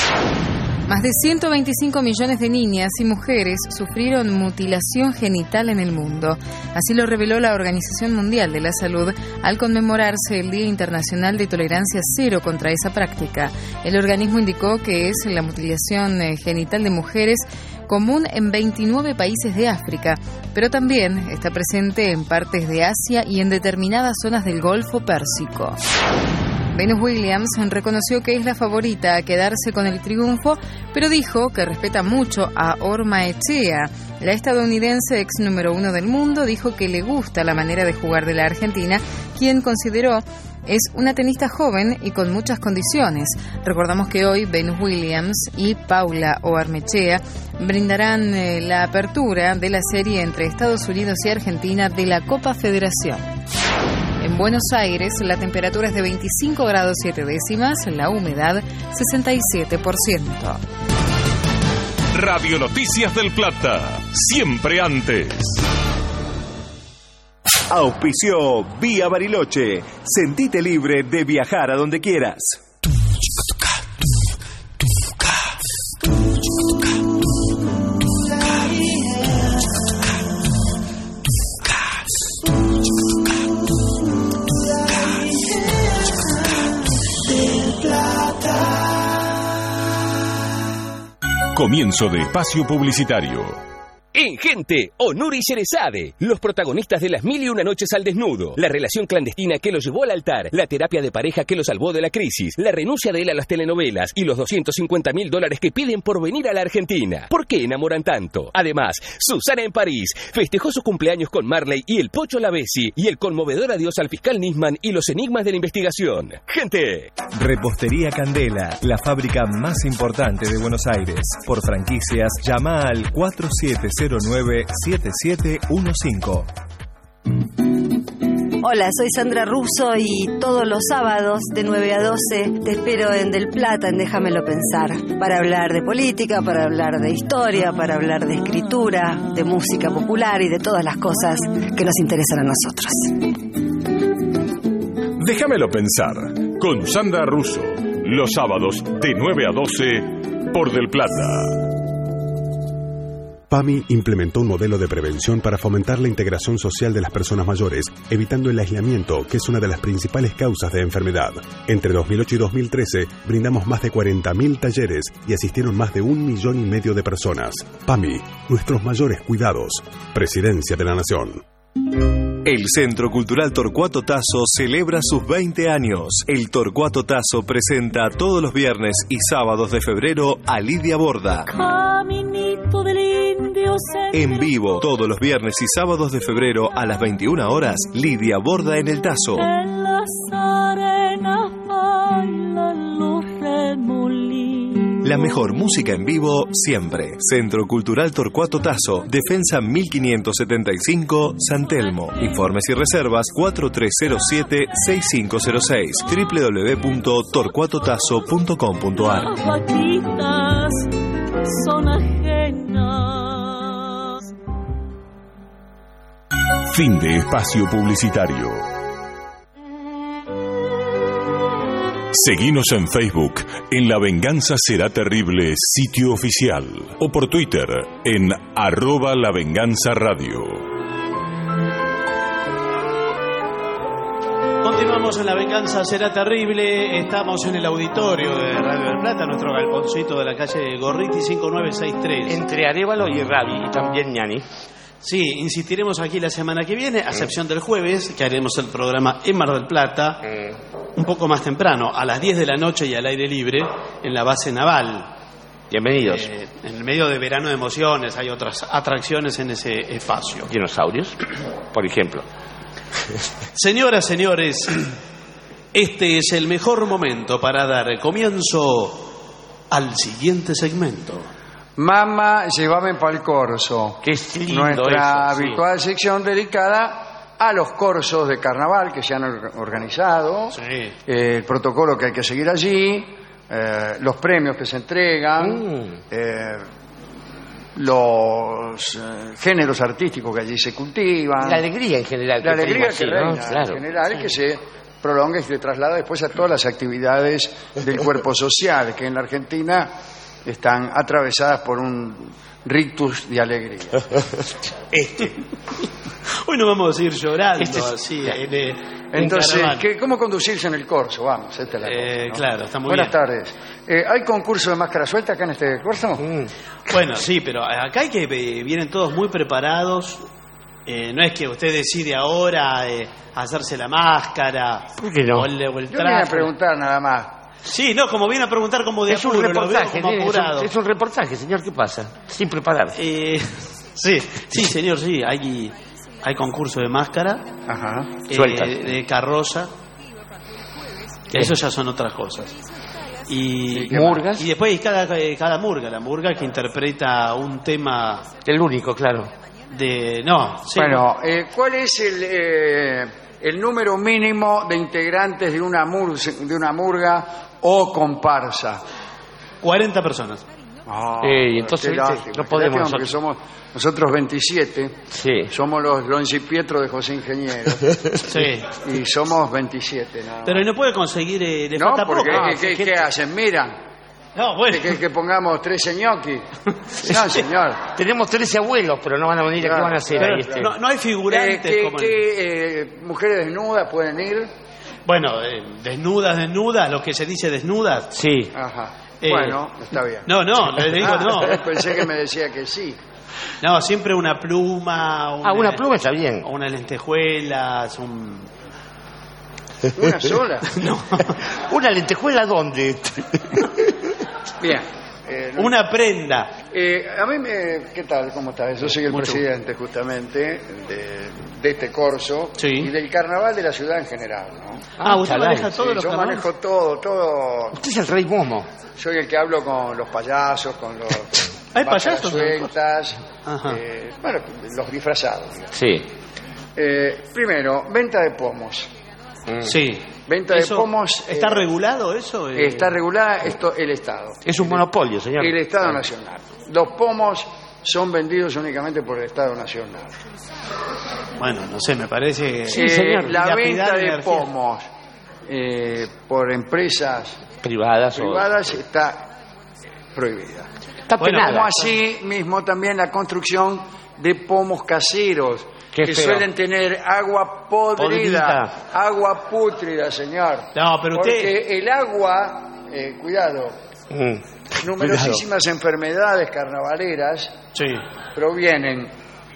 Más de ciento veinticinco millones de niñas y mujeres sufrieron mutilación genital en el mundo. Así lo reveló la Organización Mundial de la Salud al conmemorarse el Día Internacional de Tolerancia Cero contra esa práctica. El organismo indicó que es la mutilación genital de mujeres común en veintinueve países de África, pero también está presente en partes de Asia y en determinadas zonas del Golfo Pérsico. Venus Williams reconoció que es la favorita a quedarse con el triunfo, pero dijo que respeta mucho a Ormaechea. La estadounidense ex número uno del mundo dijo que le gusta la manera de jugar de la argentina, quien consideró es una tenista joven y con muchas condiciones. Recordamos que hoy Venus Williams y Paula Ormaechea brindarán eh, la apertura de la serie entre Estados Unidos y Argentina de la Copa Federación. En Buenos Aires, la temperatura es de veinticinco grados siete décimas, la humedad sesenta y siete por ciento. Radio Noticias del Plata, siempre antes. Auspició Vía Bariloche. Sentite libre de viajar a donde quieras. Comienzo de espacio publicitario. En Gente, Onur y Sherezade, los protagonistas de las mil y una noches al desnudo, la relación clandestina que los llevó al altar, la terapia de pareja que los salvó de la crisis, la renuncia de él a las telenovelas y los doscientos cincuenta mil dólares que piden por venir a la Argentina. ¿Por qué enamoran tanto? Además, Susana en París festejó su cumpleaños con Marley y el Pocho Lavesi y el conmovedor adiós al fiscal Nisman y los enigmas de la investigación. Gente. Repostería Candela, la fábrica más importante de Buenos Aires. Por franquicias, llama al cuatro siete cero nueve siete siete uno cinco. Hola, soy Sandra Russo y todos los sábados de nueve a doce te espero en Del Plata, en Déjamelo Pensar, para hablar de política, para hablar de historia, para hablar de escritura, de música popular y de todas las cosas que nos interesan a nosotros. Déjamelo Pensar, con Sandra Russo, los sábados de nueve a doce por Del Plata. PAMI implementó un modelo de prevención para fomentar la integración social de las personas mayores, evitando el aislamiento, que es una de las principales causas de enfermedad. Entre dos mil ocho y dos mil trece, brindamos más de cuarenta mil talleres y asistieron más de un millón y medio de personas. PAMI, nuestros mayores cuidados. Presidencia de la Nación. El Centro Cultural Torcuato Tasso celebra sus veinte años. El Torcuato Tasso presenta todos los viernes y sábados de febrero a Lidia Borda. Caminito del indio se... En vivo, todos los viernes y sábados de febrero a las veintiuna horas, Lidia Borda en el Tasso. En las arenas bailan los remolinos. La mejor música en vivo siempre. Centro Cultural Torcuato Tasso, Defensa mil quinientos setenta y cinco, San Telmo. Informes y reservas cuatro tres cero siete, seis cinco cero seis, doble u doble u doble u punto torcuato tasso punto com punto a r. Las vaquitas son ajenas. Fin de espacio publicitario. Seguinos en Facebook, en La Venganza Será Terrible, sitio oficial, o por Twitter, en arroba La Venganza Radio. Continuamos en La Venganza Será Terrible. Estamos en el auditorio de Radio del Plata, nuestro galponcito de la calle Gorriti cinco nueve seis tres. Entre Arévalo y Rabi, y también Ñani. Sí, insistiremos aquí la semana que viene, a excepción del jueves, que haremos el programa en Mar del Plata, mm. un poco más temprano, a las diez de la noche y al aire libre, en la base naval. Bienvenidos. Eh, en el medio de Verano de Emociones hay otras atracciones en ese espacio. Dinosaurios, por ejemplo. Señoras, señores, este es el mejor momento para dar comienzo al siguiente segmento. Mamá, llévame pa'l corso. Qué lindo. Nuestra eso, habitual sí. sección dedicada a los corsos de carnaval que se han organizado, sí. eh, el protocolo que hay que seguir allí, eh, los premios que se entregan, mm. eh, los eh, géneros artísticos que allí se cultivan. La alegría en general. La alegría que así, reina ¿no? Claro. en general sí. y que se prolonga y se traslada después a todas las actividades del cuerpo social, que en la Argentina están atravesadas por un rictus de alegría. Este. Hoy no vamos a ir llorando este es... así. En, en Entonces, ¿qué, ¿cómo conducirse en el corso? Vamos, esta es la eh, cosa, ¿no? Claro, está muy Buenas bien. tardes. Eh, ¿Hay concurso de máscara suelta acá en este corso? Mm. Bueno, sí, pero acá hay que eh, vienen todos muy preparados. Eh, no es que usted decide ahora eh, hacerse la máscara. ¿Por qué no? O el, o el Yo vine a preguntar nada más. Sí, no, como viene a preguntar como de es apuro, un reportaje, lo veo como apurado. es, un, es un reportaje, señor, ¿qué pasa? Sin preparar. Eh, sí, sí, señor, sí, hay, hay concurso de máscara, Ajá. eh, Suelta. de carroza, que eso ya son otras cosas. Y, ¿Y murgas? Y después cada, cada murga, la murga que interpreta un tema... El único, claro. De, no, sí. Bueno, eh, ¿cuál es el... Eh... el número mínimo de integrantes de una, mur de una murga o comparsa? cuarenta personas. Oh, eh, entonces qué lástima, no qué podemos lástima, porque somos nosotros veintisiete, sí. somos los Loncipietro de José Ingeniero. Sí. Y somos veintisiete, ¿no? Pero no puede conseguir, eh, le no, falta porque poco. ¿qué, qué, ¿qué hacen? Miran. No, bueno. ¿Que, que pongamos trece ñoquis? No, señor. Tenemos trece abuelos, pero no van a venir. Claro. ¿Qué van a hacer Pero ahí? Este? no, no hay figurantes. Eh, ¿qué, como qué, eh, ¿Mujeres desnudas pueden ir? Bueno, eh, desnudas, desnudas, lo que se dice desnudas. Sí. Ajá. Eh, bueno, está bien. No, no, le digo Ah, no. Pensé que me decía que sí. No, siempre una pluma. Una, Ah, una pluma está bien. Unas lentejuelas, un... ¿Una sola? No. ¿Una lentejuela dónde? Bien. Eh, no. Una prenda. Eh, a mí me... ¿Qué tal? ¿Cómo estás? Yo soy el Mucho. presidente justamente de, de este corso Sí. y del carnaval de la ciudad en general, ¿no? Ah, usted caray. maneja todos Sí, los yo carnavales. manejo todo, todo. Usted es el rey Momo. Soy el que hablo con los payasos, con los... ¿Hay máscaras payasos en el sueltas, Ajá. eh, bueno, los disfrazados. digamos. Sí. Eh, primero, venta de pomos. Sí. Venta Eso, de pomos. ¿Está eh, regulado eso? Eh, Está regulada esto el Estado. Es un monopolio, señor. El Estado Nacional. Los pomos son vendidos únicamente por el Estado Nacional. Bueno, no sé, me parece... Sí, señor. La Lapidar venta de energía. pomos eh, por empresas Privadas o... privadas está prohibida. Está Bueno, penada. como así mismo también la construcción de pomos caseros, Qué que feo. suelen tener agua podrida, Podrida. agua pútrida, señor. No, pero usted- Porque el agua, eh, cuidado, Mm. numerosísimas enfermedades carnavaleras Sí. provienen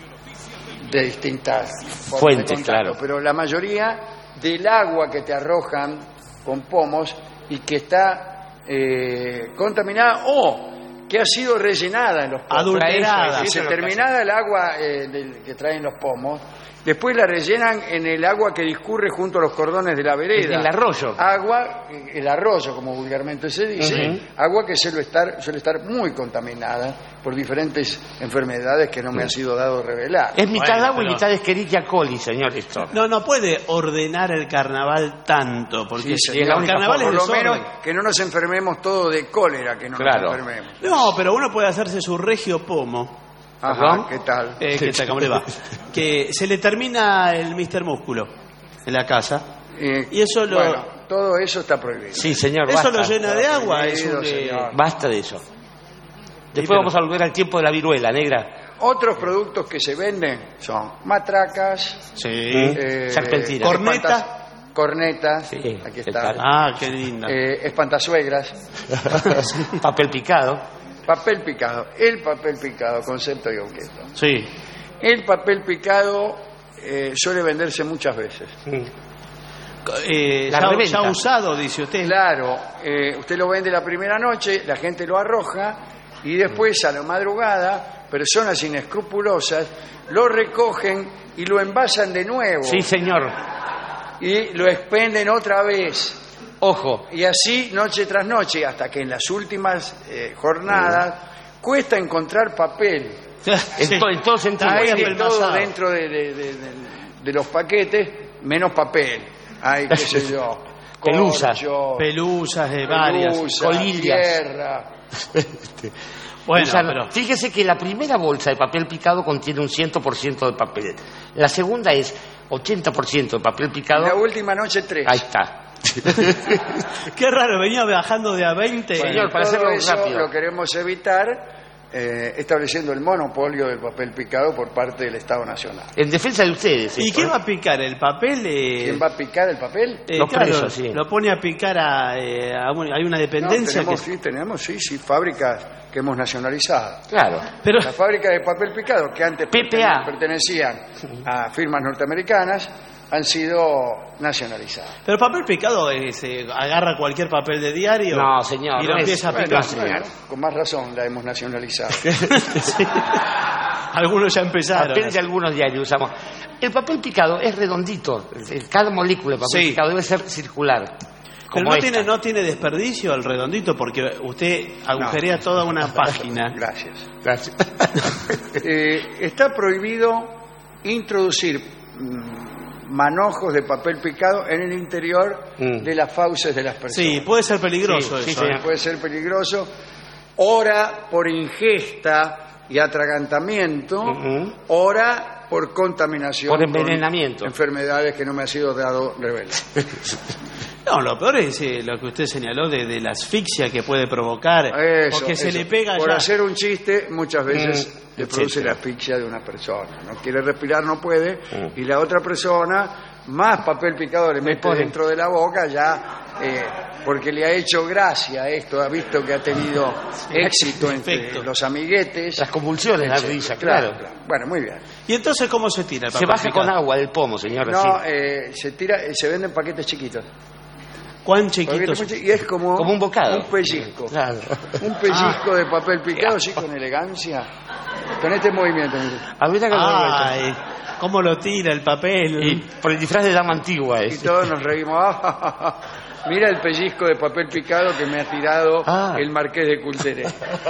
de distintas formas Fuentes, de contacto, claro. pero la mayoría del agua que te arrojan con pomos y que está eh, contaminada o que ha sido rellenada en los pomos. Adulterada. Es decir, terminada el agua eh, del- que traen los pomos, después la rellenan en el agua que discurre junto a los cordones de la vereda. En el arroyo. Agua, eh, el arroyo, como vulgarmente se dice, Ujú. agua que suele estar, suele estar muy contaminada por diferentes enfermedades que no me ha sido dado revelar. Es mitad Bueno, agua y pero- mitad Escherichia coli, señor, esto. No, no puede ordenar el carnaval tanto, porque Sí, si señor. el carnaval es por lo desorden. menos que no nos enfermemos todos de cólera, que no Claro. nos enfermemos. No, pero uno puede hacerse su regio pomo. Ajá, ¿Perdón? ¿qué tal? Eh, ¿qué tal? ¿Cómo le va? Que se le termina el mister Músculo en la casa. Eh, Y eso lo- Bueno, todo eso está prohibido. Sí, señor, Eso basta. lo llena de agua. Es Prohibido, un, eh, señor. Basta de eso. Después pero- vamos a volver al tiempo de la viruela negra. Otros productos que se venden son matracas, Sí. eh, Serpentina. Corneta. espantas- cornetas, Sí, aquí ¿qué está, tal? Ah, qué linda. eh, espantasuegras, Papel picado. papel picado, el papel picado, concepto y objeto. Sí. El papel picado eh, suele venderse muchas veces. Eh, La ya, reventa. ya usado, dice usted. Claro, eh, usted lo vende la primera noche, la gente lo arroja y después a la madrugada personas inescrupulosas lo recogen y lo envasan de nuevo Sí, señor. y lo expenden otra vez. Ojo. Y así noche tras noche, hasta que en las últimas eh, jornadas cuesta encontrar papel. En, to- en todo sentido. Hay Muy de todo apelmazado. dentro de, de- de- de- de los paquetes, menos papel. Hay, qué sé yo, Pelusas. corcho, Pelusas de varias. pelusa, colillas. tierra. Bueno, Gusano. pero Fíjese que la primera bolsa de papel picado contiene un cien por ciento de papel. La segunda es ochenta por ciento de papel picado. La última noche tres. Ahí está. qué raro, venía bajando de a veinte. Señor, para Todo hacerlo eso rápido. lo queremos evitar eh, estableciendo el monopolio del papel picado por parte del Estado Nacional. En defensa de ustedes. ¿Y esto, qué ¿eh? va a picar? ¿El papel? Eh, ¿Quién va a picar el papel? eh, Los claro, presos, sí. Lo pone a picar a, eh, a un- hay una No, dependencia tenemos, que... sí, tenemos, sí, sí, fábricas que hemos nacionalizado. Claro. Pero, Las fábricas de papel picado que antes P P A. pertenecían a firmas norteamericanas han sido nacionalizadas. pero el papel picado eh, se agarra cualquier papel de diario No, señor, y lo no es- empieza a bueno, picar. no, señor. Bueno, con más razón la hemos nacionalizado. Sí. Algunos ya empezaron. Apenas de algunos diarios usamos. El papel picado es redondito. Cada molécula de papel Sí. picado debe ser circular. Pero Como no esta. tiene, no tiene desperdicio el redondito porque usted agujerea toda una página. Gracias. Gracias. Eh, está prohibido introducir mm, manojos de papel picado en el interior Mm. de las fauces de las personas. Sí, puede ser peligroso Sí, eso. sí, ¿eh? señor. Puede ser peligroso. Ora por ingesta y atragantamiento, Ujú. ora por contaminación. Por envenenamiento. con enfermedades que no me ha sido dado revelar. No, lo peor es eh, lo que usted señaló de, de la asfixia que puede provocar. Eso, porque se eso. le pega Por ya. hacer un chiste, muchas veces Mm, le produce etcétera. la asfixia de una persona. No quiere respirar, no puede, Mm. y la otra persona, más papel picado le mete pone. dentro de la boca, ya, eh, porque le ha hecho gracia esto, ha visto que ha tenido éxito entre Efecto. los amiguetes. Las convulsiones, la etcétera. risa, claro. Bueno, muy bien. ¿Y entonces cómo se tira el Se papel baja picado? con agua del pomo, señor. No, así. eh, se tira, eh, se venden paquetes chiquitos. ¿Cuán Paquetes chiquitos? muy chi- y es como, Como un bocado. un pellizco. Claro. Un pellizco de papel picado, así con elegancia. Con este movimiento. mire. Ahorita que lo Ay, cómo lo tira el papel. Y por el disfraz de dama antigua Y es. todos nos reímos. Mira el pellizco de papel picado que me ha tirado Ah. el marqués de Culteré.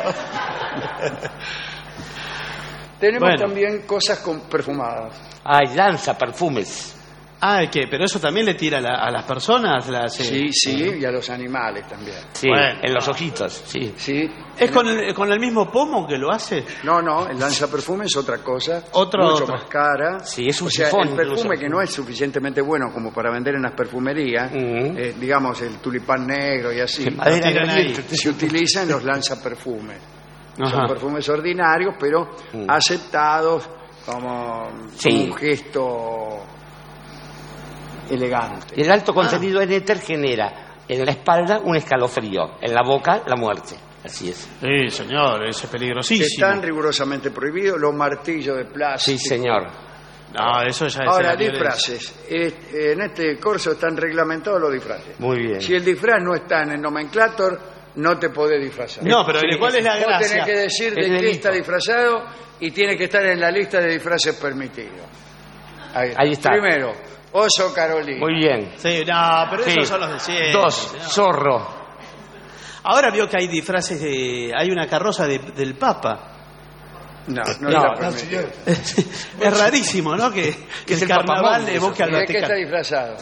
Tenemos Bueno. también cosas con perfumadas. Ay, lanza perfumes. Ah, ¿qué? ¿Pero eso también le tira a, la- a las personas? Las, eh, Sí, sí, y a los animales también. Sí, Bueno. en los ojitos, sí. Sí. ¿Es con el, con el mismo pomo que lo hace? No, no, el lanzaperfume es otra cosa, Otro- mucho otro. más cara. Sí, es un o sea, sifón el perfume incluso. que no es suficientemente bueno como para vender en las perfumerías, Ujú. eh, digamos el tulipán negro y así, Madera tiran caliente. ahí. se utiliza en los lanzaperfumes. Ajá. Son perfumes ordinarios, pero Mm. aceptados como Sí. un gesto elegante. El alto contenido en éter genera en la espalda un escalofrío, en la boca la muerte. Así es. Sí, señor, ese es peligrosísimo. Están rigurosamente prohibidos los martillos de plástico. Sí, señor. No, eso ya es Ahora, la violencia. disfraces. Eh, En este curso están reglamentados los disfraces. Muy bien. Si el disfraz no está en el nomenclator, no te podés disfrazar. No, pero Sí, ¿cuál es la Vos gracia? tenés que decir de Es qué delito. está disfrazado y tiene que estar en la lista de disfraces permitidos. Ahí, Ahí está. Primero, oso Carolina. Muy bien. Sí, no, pero Sí. esos son los de siempre. Dos, señor. zorro. Ahora vio que hay disfraces de... Hay una carroza de- del Papa. No, no, No, está no, permitido. Es rarísimo, ¿no? Que, que Es el el carnaval papamundo, evoque al ¿Y de qué está Vaticano. disfrazado?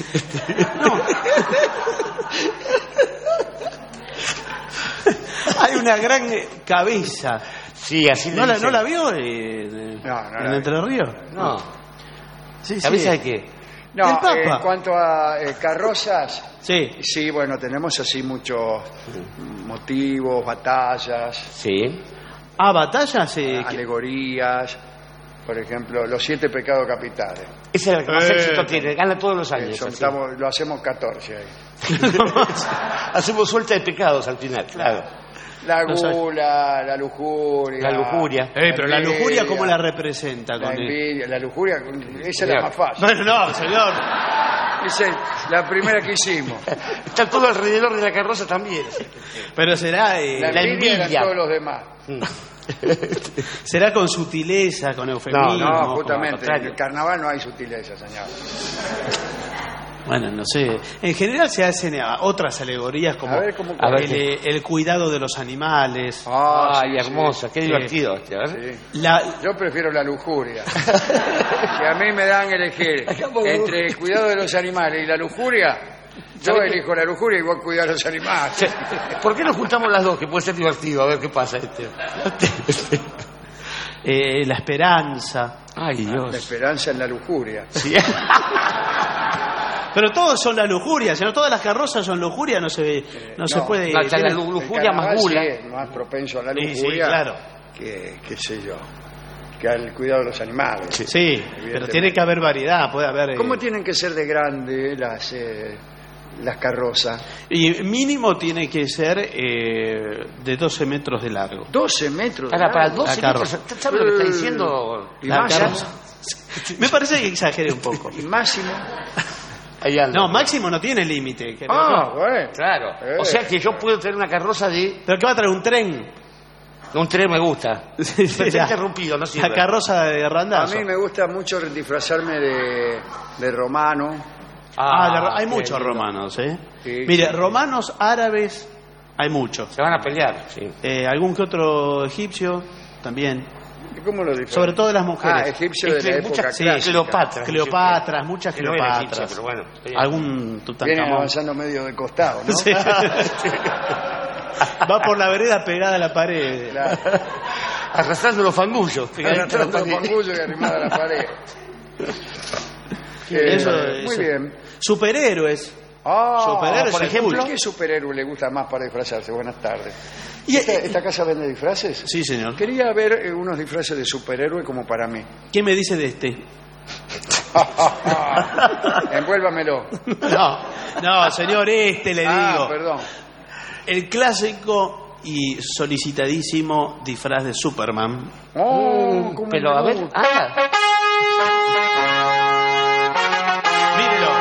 Hay una gran eh, cabeza. Sí, así le ¿No la, dicen. ¿No la vio eh, de- No, no en la vi. Entre Ríos? No. Sí, sí. ¿Cabeza de qué? No, ¿Del Papa? eh, en cuanto a eh, carrozas, Sí. sí, bueno, tenemos así muchos motivos, batallas, Sí. Ah, batallas. Eh, que- alegorías, por ejemplo, los siete pecados capitales. Ese es el que más Eh, éxito tiene. Gana todos los Eh, años. son- así. estamos- lo hacemos catorce ahí. Hacemos suelta de pecados al final, claro. La No sé. gula, la lujuria. La lujuria. Eh, pero la lujuria, envidia, ¿cómo la representa? La Con el- envidia, la lujuria, esa es Señor. la más fácil. Bueno, no, señor. Esa es la primera que hicimos. Está todo alrededor de la carroza también. Pero será eh, La La envidia eran envidia. todos los demás. será con sutileza, con eufemismo. No, como- justamente, en contrario. el carnaval no hay sutileza, señor. Bueno, no sé. En general se hacen eh, otras alegorías como A ver, ¿cómo- A ver, el, eh, el cuidado de los animales. Ah, Ay, sí, hermosa, qué Sí. divertido este, ¿verdad? sí. La, Yo prefiero la lujuria. Si a mí me dan elegir entre el cuidado de los animales y la lujuria, yo ¿Sabe qué? elijo la lujuria y voy a cuidar a los animales. Sí. ¿Por qué no juntamos las dos? Que puede ser divertido, a ver qué pasa este. eh, la esperanza. Ay, La Dios. esperanza en la lujuria. Sí. Pero todos son la lujuria, si no todas las carrozas son lujuria, no se, no se no, puede... no, está la tiene- lu- El lujuria más carnaval gula. sí es más propenso a la Sí, sí, lujuria claro. que, qué sé yo, que al cuidado de los animales. Sí, pero Evidentemente. tiene que haber variedad, puede haber... eh, ¿Cómo tienen que ser de grande las, eh, las carrozas? Y mínimo tiene que ser eh, de doce metros de largo. doce metros. de Para, para largo. doce La carroza. metros. ¿Usted sabe lo que está diciendo? Y La máximo. carroza. Me parece que exagere un poco. Y máximo. Ahí anda. No, máximo no tiene límite. creo. Ah, bueno. Claro. Eh. O sea que yo puedo tener una carroza de... ¿Pero qué va a traer un tren? Un tren me gusta. Sí, Está ya. interrumpido, no sirve. La carroza de A Randazzo. mí me gusta mucho disfrazarme de, de romano. Ah, la- hay qué muchos lindo. romanos, ¿eh? Sí. Mire, romanos, árabes, hay muchos. Se van a pelear, sí. Eh, algún que otro egipcio también. ¿Y cómo lo disfrazan? Sobre todo de las mujeres. Ah, egipcio Es de que la época muchas- sí, clásica. Cleopatra. Cleopatras, muchas Que no era Cleopatras. egipcia, pero bueno. sí. Algún Vienen Tutankamón. avanzando medio de costado, ¿no? Sí. Va por la vereda pegada a la pared. Claro. Arrastrando los fangullos. pegadito a la Arrastrando pared. pangullo y arrimado a la pared. Eso, Eh, muy eso. bien. Superhéroes. Ah, Superhéroes, por el ejemplo, fútbol. ¿qué superhéroe le gusta más para disfrazarse? Buenas tardes. Y- ¿Esta, esta casa vende disfraces? Sí, señor. Quería ver eh, unos disfraces de superhéroe como para mí. ¿Qué me dice de este? Envuélvamelo. No, no, señor, este le Ah, digo. perdón. El clásico y solicitadísimo disfraz de Superman. Oh, cómo Pero me a ver. gusta. Ah, Mírelo.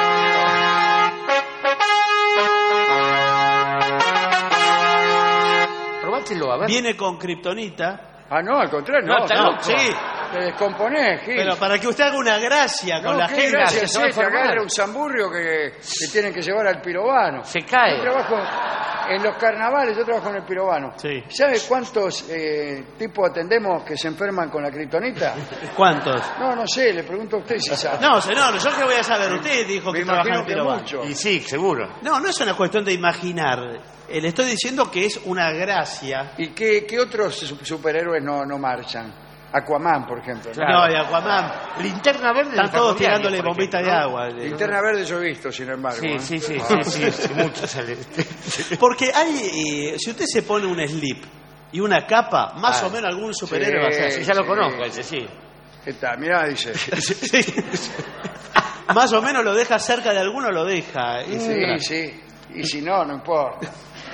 probátelo, a ver. Viene con kriptonita. Ah, no, al contrario, no. No, está no, loco. Sí, Te descomponés, Gil. pero para que usted haga una gracia con No, la qué gente. gracia se va a es esta, enfermar. agarra un zamburrio que, que tienen que llevar al pirobano. Se cae. Yo trabajo en los carnavales, yo trabajo en el pirobano. Sí. ¿Sabe cuántos eh, tipos atendemos que se enferman con la kriptonita? ¿Cuántos? No, no sé, le pregunto a usted si sabe. No, señor, yo qué voy a saber. Usted dijo Me que trabaja en imagino que Pirobano. mucho. Y sí, seguro. No, no es una cuestión de imaginar. Eh, Le estoy diciendo que es una gracia. ¿Y qué, qué otros su- superhéroes no, no marchan? Aquaman, por ejemplo. ¿no? Claro. No, y Aquaman. Linterna verde. Están del todos ferroviario, tirándole por bombita ejemplo, de ¿no? agua. Linterna verde yo he visto, sin embargo. Sí, ¿eh? sí, sí, Ah. sí, sí, sí, mucho sale. Porque hay, eh, si usted se pone un slip y una capa, más Ah. o menos algún superhéroe va a ser. Sí, ya lo sí. conozco ese, sí. ¿Qué tal? Mirá, dice. Sí. Más o menos lo deja cerca de alguno, lo deja. Sí, Mm. sí. Y si no, no importa.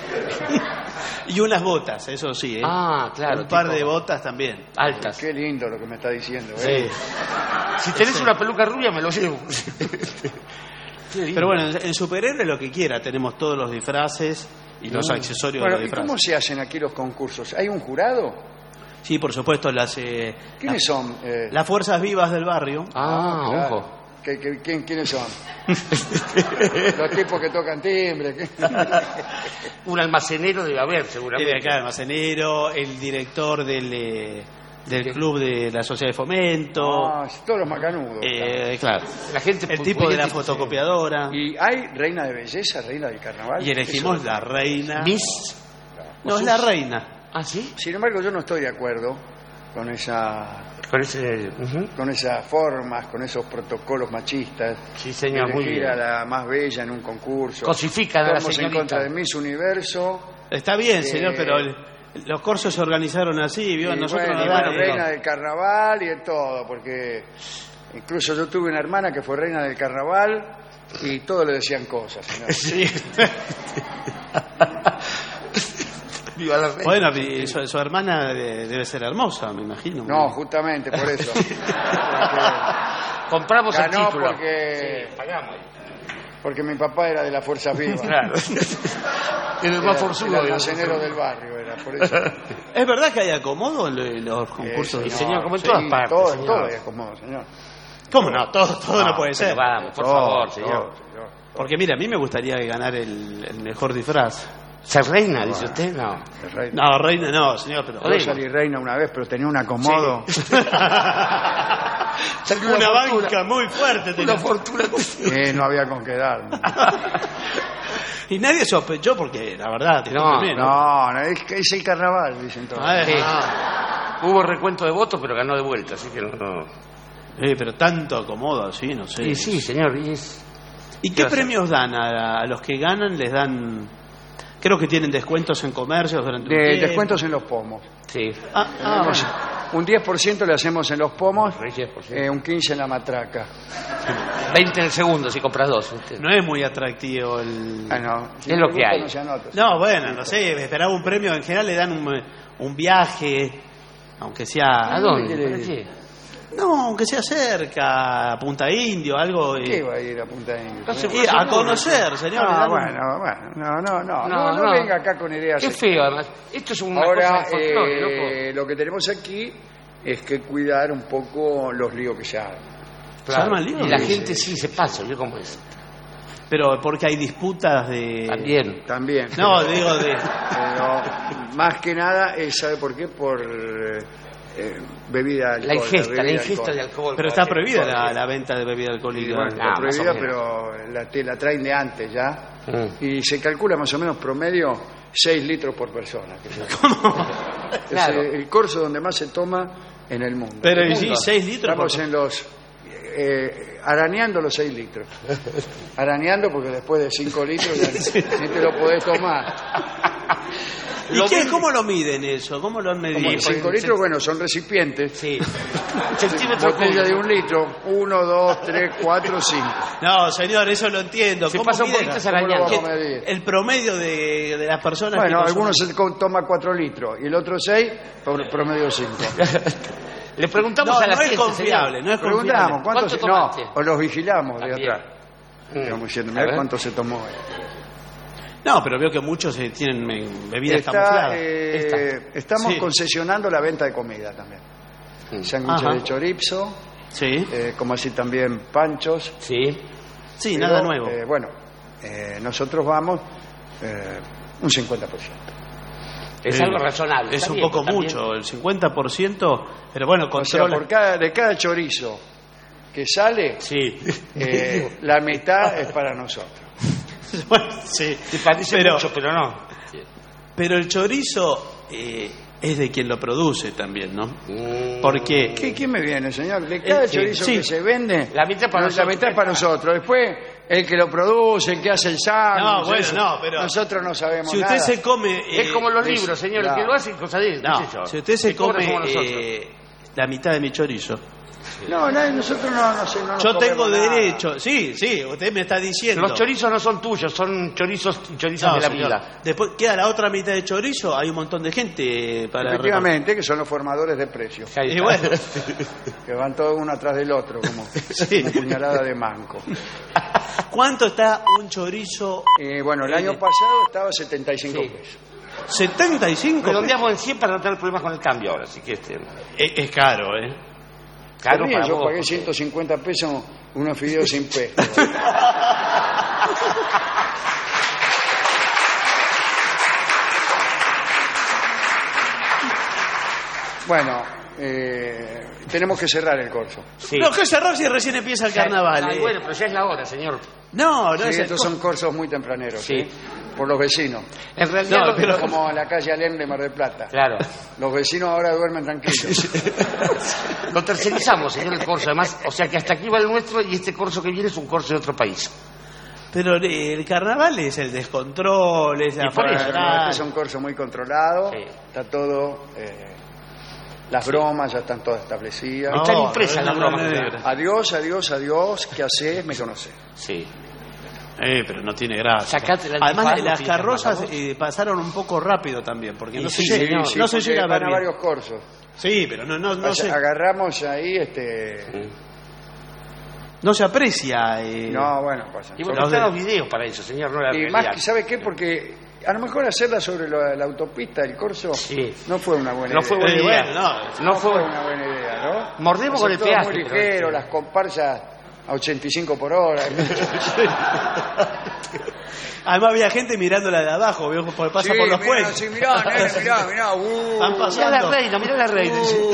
Y unas botas, eso sí, ¿eh? Ah, claro. Un par tipo de botas también. altas. Qué lindo lo que me está diciendo, Sí. ¿eh? Si tenés una peluca rubia, me lo llevo. Qué lindo. Pero bueno, en, en superhéroe lo que quiera, tenemos todos los disfraces y los accesorios Bueno, de los ¿y disfraces. cómo se hacen aquí los concursos? ¿Hay un jurado? Sí, por supuesto, las, eh, ¿Quiénes las, son? Eh, las fuerzas vivas del barrio. Ah, claro. ojo. ¿Qué- qué- quién- ¿Quiénes son? Los tipos que tocan timbre. ¿qué? Un almacenero debe haber, Tiene seguramente. acá el almacenero, el director del, eh, del club de la sociedad de fomento. Ah, todos los macanudos. eh, claro. La gente El pu- tipo de la política, fotocopiadora. ¿Y hay reina de belleza, reina del carnaval? Y elegimos Eso- la reina. Miss. No, es la reina. ¿Ah, sí? Sin embargo, yo no estoy de acuerdo con esa Con ese... ujú. con esas formas, con esos protocolos machistas. Sí, señor, muy Elegir bien. a la más bella en un concurso. Cosifican a la Estamos en señorita. contra de Miss Universo. Está bien, Eh, señor, pero el- los corsos se organizaron así, ¿vio? Y Nosotros bueno, no y bueno, damos- reina del carnaval y de todo, porque incluso yo tuve una hermana que fue reina del carnaval y todos le decían cosas. señor. Sí. Viva la reina. Bueno, y su, su hermana de- debe ser hermosa, me imagino. No, justamente por eso. Porque Compramos el ganó título. porque, Sí, pagamos. porque mi papá era de la Fuerza Viva. Claro. Era el más Era forzudo. el de almacenero los- del barrio, era por eso. ¿Es verdad que hay acomodo en lo- en los concursos? Eh, de- señor, como en sí, todas partes, Todo, señor. todo es como, señor. ¿Cómo no? Todo, todo no, puede pero ser. Vamos, por Todo, favor, todo, señor. señor. Porque mira, a mí me gustaría ganar el, el mejor disfraz. ¿Ser reina, dice usted? No. El reina. No, reina no, señor, pero... Yo salí reina una vez, pero tenía un acomodo. Una banca muy fuerte. tenía. Una fortuna. Eh, no había con qué dar. Y nadie sospechó porque, la verdad, te No, confirmé, No, no, es, que es el carnaval, dicen todos. Ah, Sí. ah. Hubo recuento de votos, pero ganó de vuelta, así que no... no. Eh, pero tanto acomodo así, no sé. Sí, sí, señor. Y, es- ¿Y ¿Qué qué va a hacer? premios dan a, a los que ganan? Les dan... Creo que tienen descuentos en comercios durante un De, tiempo. descuentos en los pomos. sí. Ah, ah, Tenemos un diez por ciento le hacemos en los pomos, diez por ciento. eh, un quince en la matraca. veinte en el segundo si compras dos. ¿viste? no es muy atractivo el... Ah, no. Si Es no lo le que gusta, hay. no se anota. No, bueno, no sé, esperaba un premio. En general le dan un, un viaje, aunque sea... ¿A dónde? ¿Para qué? No, aunque sea cerca, a Punta Indio, algo... eh, ¿Qué va a ir a Punta Indio? No se y puede a seguro. conocer, señor. le Ah, dan un- bueno, bueno, no, no, no, no, No, no no. venga acá con ideas. Qué feo, además. Esto es una Ahora, cosa de folclore, loco. eh, lo que tenemos aquí es que cuidar un poco los líos que se arman. ¿Se arma el lío? Y la Sí, gente sí se pasa, ¿yo cómo es? Pero porque hay disputas de... También. También. No, pero- digo de... Pero más que nada, eh, ¿sabe por qué? Por eh, bebida alcohol. La ingesta, la bebida ingesta de alcohol. Pero está cualquier prohibida cosa. la, la venta de bebida Sí, alcohólica. bueno, está Ah, más prohibida, o menos. pero la, te la traen de antes ya. Mm. Y se calcula más o menos promedio seis litros por persona. que se- ¿Cómo? Es Claro. eh, el corso donde más se toma en el mundo. Pero ¿El y sí, mundo? seis litros Estamos por- en los... eh, arañando los seis litros. Arañando porque después de cinco litros ya ni te lo podés tomar. ¿Y Lo qué, mismo- cómo lo miden eso? ¿Cómo lo han Como medido? en cinco litros, bueno, son recipientes. Sí. Centímetro Botella de cúbico. un litro. Uno, dos, tres, cuatro, cinco. No, señor, eso lo entiendo. Se ¿Cómo pasa un miden? poquito, se ¿Cómo lo arañando. vamos a medir? El promedio de, de las personas Bueno, que algunos consumen- se co- toma cuatro litros y el otro seis, por promedio cinco. Le preguntamos No, a la no es gente, confiable, señor. no es Preguntamos, confiable. ¿cuántos ¿Cuánto no, tomaste? o los vigilamos de También. atrás. Mm. Estamos diciendo, A mirá ver. cuánto se tomó hoy. No, pero veo que muchos eh, tienen eh, bebidas Está, camufladas. eh, estamos Sí. concesionando la venta de comida también. Mm. Sándwiches Ajá. de chorizo, Sí, eh, como así también panchos. Sí. sí, Pero, nada nuevo. eh, bueno, eh, nosotros vamos eh, un cincuenta por ciento. Es Eh, algo razonable. Es está un bien, poco está bien. mucho, el cincuenta por ciento, pero bueno, O sea, controla. por cada, de cada chorizo que sale, Sí. eh, la mitad es para nosotros. Bueno, sí. Te parece pero, mucho, pero no. pero el chorizo, eh, es de quien lo produce también, ¿no? Porque... ¿Qué, ¿Quién me viene, señor? De cada Eh, chorizo sí. que se vende, La mitad para la nosotros. mitad para nosotros. Después, el que lo produce, el que hace el sándwich. No, bueno, eso, no, pero- nosotros no sabemos Si usted nada. se come... eh, Es como los es- libros, señor. El claro. que lo hace es cosa de él. No, qué sé yo. si usted se El pobre come somos nosotros. eh, la mitad de mi chorizo, No, no, nosotros no, no sé, no nos yo tengo comemos nada. derecho... Sí, sí, usted me está diciendo... Los chorizos no son tuyos, son chorizos y chorizas No, de la señor. vida. Después queda la otra mitad de chorizo, hay un montón de gente para... Efectivamente, que son los formadores de precios. Ahí Y está. bueno, Que van todos uno atrás del otro, como, Sí. como puñalada de manco. ¿cuánto está un chorizo? Eh, bueno, el Eh, año pasado estaba setenta y cinco Sí. pesos. ¿setenta y cinco? Redondeamos en cien para no tener problemas con el cambio ahora, así que este... Es, es caro, ¿eh? Caro También para yo vos, pagué porque- ciento cincuenta pesos unos fideos sin pesto. Bueno, eh, tenemos que cerrar el corso. Sí. No, que cerrar si recién empieza el carnaval. Ay, eh. bueno, pero ya es la hora, señor. No, no Sí, es el estos son corsos muy tempraneros, Sí. ¿eh? Por los vecinos. En realidad... No, lo- pero- Como en la calle Alem de Mar del Plata. Claro. Los vecinos ahora duermen tranquilos. Lo tercerizamos, señor, el corso. Además, o sea que hasta aquí va el nuestro y este corso que viene es un corso de otro país. Pero eh, el carnaval es el descontrol, es la Y por eso, Bueno, farra- este es un corso muy controlado. Sí. Está todo... eh, las bromas ya están todas establecidas. No, Están impresas no, las no, bromas. no, claro. no, no. Adiós, adiós, adiós. ¿Qué haces? Me conoces. Sí. Eh, pero no tiene gracia. Sacate la Además, antifaz, las no carrozas tienes eh, pasaron un poco rápido también, porque no Sí, se llega, señor. no se porque llega a ver van a bien. varios corsos. Sí, pero no, no, no, O sea, se, agarramos ahí, este... no se aprecia. eh, No, bueno, pasa. Y Los bueno, están de- los videos para eso, señor, no la Y realidad. más que, ¿sabe qué? Porque a lo mejor hacerla sobre la, la autopista del corso Sí. no fue una buena No idea. fue buena Eh, idea. bueno, no. No fue... una buena idea, ¿no? Mordemos con el Todo peaje, muy pero ligero, este- las comparsas a ochenta y cinco por hora. Además había gente mirándola de abajo, vio, porque pasa Sí, por los mirá, puentes. sí, mirá, nene, mirá, mirá. Uh, Están Mirá pasando. la reina, mirá la reina.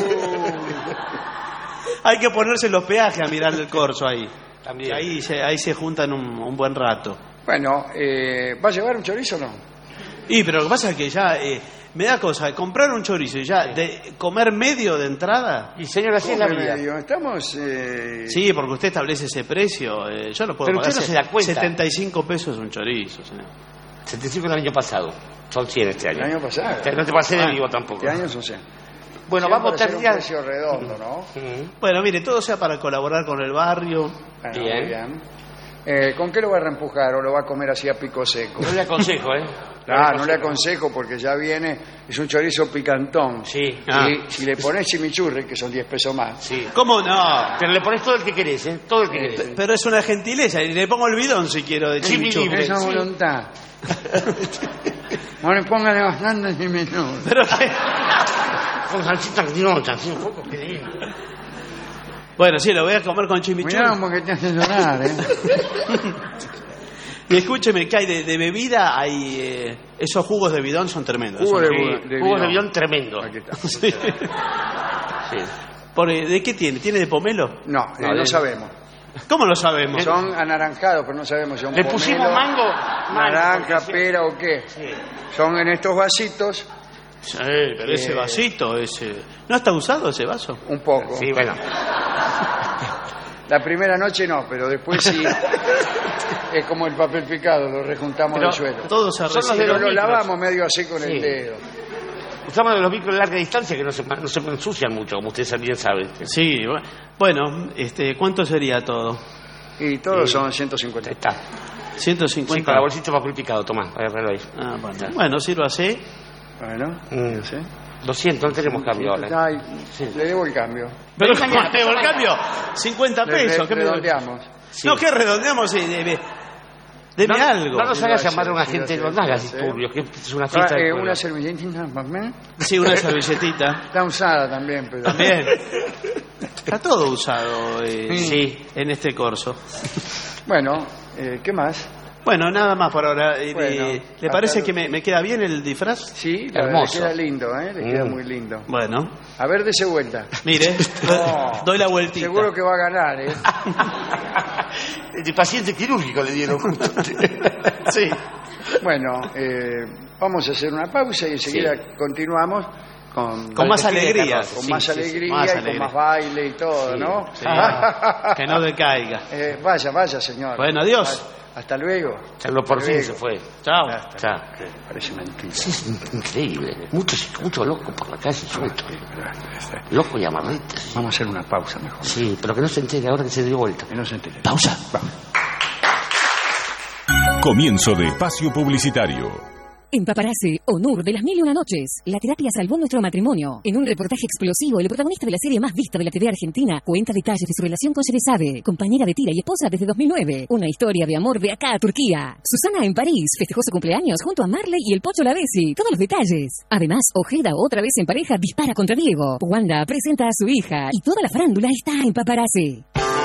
Hay que ponerse los peajes a mirar el corso ahí. También. Que Ahí se, ahí se juntan un, un buen rato. Bueno, eh, ¿va a llevar un chorizo o no? Y pero lo que pasa es que ya eh, me da cosa comprar un chorizo y ya de comer medio de entrada. Y señor, así es la Come vida. medio, Estamos... eh, Sí, porque usted establece ese precio. eh, yo no puedo Pero pagar usted no se da cuenta. setenta y cinco pesos un chorizo, señor. setenta y cinco el año pasado. Son cien este año. El año pasado. No te pasé de Ah, vivo tampoco. ¿Qué años son cien? Bueno, Cien vamos a para ser un terminar. precio redondo, ¿no? Ujú. Bueno, mire, todo sea para colaborar con el barrio. Bueno, Bien. muy bien. Eh, ¿Con qué lo va a reempujar o lo va a comer así a pico seco? No le aconsejo, ¿eh? Ah, no le aconsejo porque ya viene, es un chorizo picantón. Sí. Y Ah. si le pones chimichurri, que son diez pesos más, Sí. ¿Cómo no? Pero le pones todo el que querés, ¿eh? Todo el que querés. Pero es una gentileza. Y le pongo el bidón si quiero de Sí, chimichurri. libre. esa sí. voluntad. No le pongan bastante chimichurri. Pero que... Con salsita criolla, sí, un poco que lindo. Bueno, sí, lo voy a comer con chimichurri. Mirá porque te hace llorar, ¿eh? Y escúcheme, que hay de, de bebida, hay eh, esos jugos de bidón son tremendos. Jugo son- de, Sí, bu- de jugos de bidón. bidón tremendo. Aquí está. Sí. Sí. Por, eh, ¿de qué tiene? ¿Tiene de pomelo? No, eh, No, no de- sabemos. ¿Cómo lo sabemos? Son anaranjados, pero no sabemos si son Le pusimos pomelo, mango, mango, naranja, porque sí. pera o qué. Sí. Son en estos vasitos, Sí, pero ese Eh. vasito, ese... ¿No está usado ese vaso? un poco. Sí, bueno. La primera noche no, pero después sí. Es como el papel picado, lo rejuntamos Pero del suelo. Todo se Son los de recibe. Pero los lo micros. lavamos medio así con Sí. el dedo. Usamos de los micros de larga distancia que no se, no se ensucian mucho, como usted bien sabe. Sí, bu- bueno, este, ¿cuánto sería todo? Y todos Sí. son ciento cincuenta. Está. ciento Sí, cincuenta. con la bolsita de papel picado, tomá, agárralo ahí. Ah, bueno. Bueno, sirva así. Bueno, Mm. no sé. doscientos, no tenemos cambio ahora. Ay, le debo el cambio. Pero mañana, ¿cómo el mañana. cambio? cincuenta Le pesos. re- ¿qué me- redondeamos. No, ¿qué redondeamos? Sí, debe, deme no, algo. No nos Sí, hagas lo llamar a una hace, gente, sí, no lo nos hagas hace. disturbios, que es una Ah, fiesta eh, del pueblo. una servilletita también. Sí, una servilletita. Está usada también, pero. También. Está todo usado eh, Sí. en este corso. Bueno, eh, ¿qué más? Bueno, nada más por ahora. Eh, Bueno, eh, ¿Le hasta parece luego. que me, me queda bien el disfraz? Sí, la Hermoso. verdad, le queda lindo, ¿eh? Le queda Mm. muy lindo. Bueno, A ver, dese vuelta. mire, No. doy la vueltita. Seguro que va a ganar, ¿eh? De paciente quirúrgico le dieron justo. Sí. Bueno, eh, vamos a hacer una pausa y enseguida continuamos con, Con más alegría. Con Sí, más sí, sí, alegría más y con alegría. más baile y todo, Sí, ¿no? sí. Que no decaiga. Eh, vaya, vaya, señor. Bueno, adiós. Hasta, hasta luego. Charlo por Hasta fin luego. se fue. Chao. Basta. Chao. Parece mentira. Sí, es increíble. Muchos mucho locos por la calle sueltos. Loco y amarretes. Vamos a hacer una pausa mejor. Sí, pero que no se entere ahora que se dio vuelta. Que no se entere. Pausa. Vamos. Comienzo de espacio publicitario. En Paparazzi, Onur de las mil y una noches, la terapia salvó nuestro matrimonio. En un reportaje explosivo, el protagonista de la serie más vista de la T V argentina cuenta detalles de su relación con Sherezade, compañera de tira y esposa desde dos mil nueve. Una historia de amor de acá a Turquía. Susana en París festejó su cumpleaños junto a Marley y el Pocho Lavesi. Todos los detalles. Además, Ojeda, otra vez en pareja, dispara contra Diego. Wanda presenta a su hija y toda la farándula está en Paparazzi.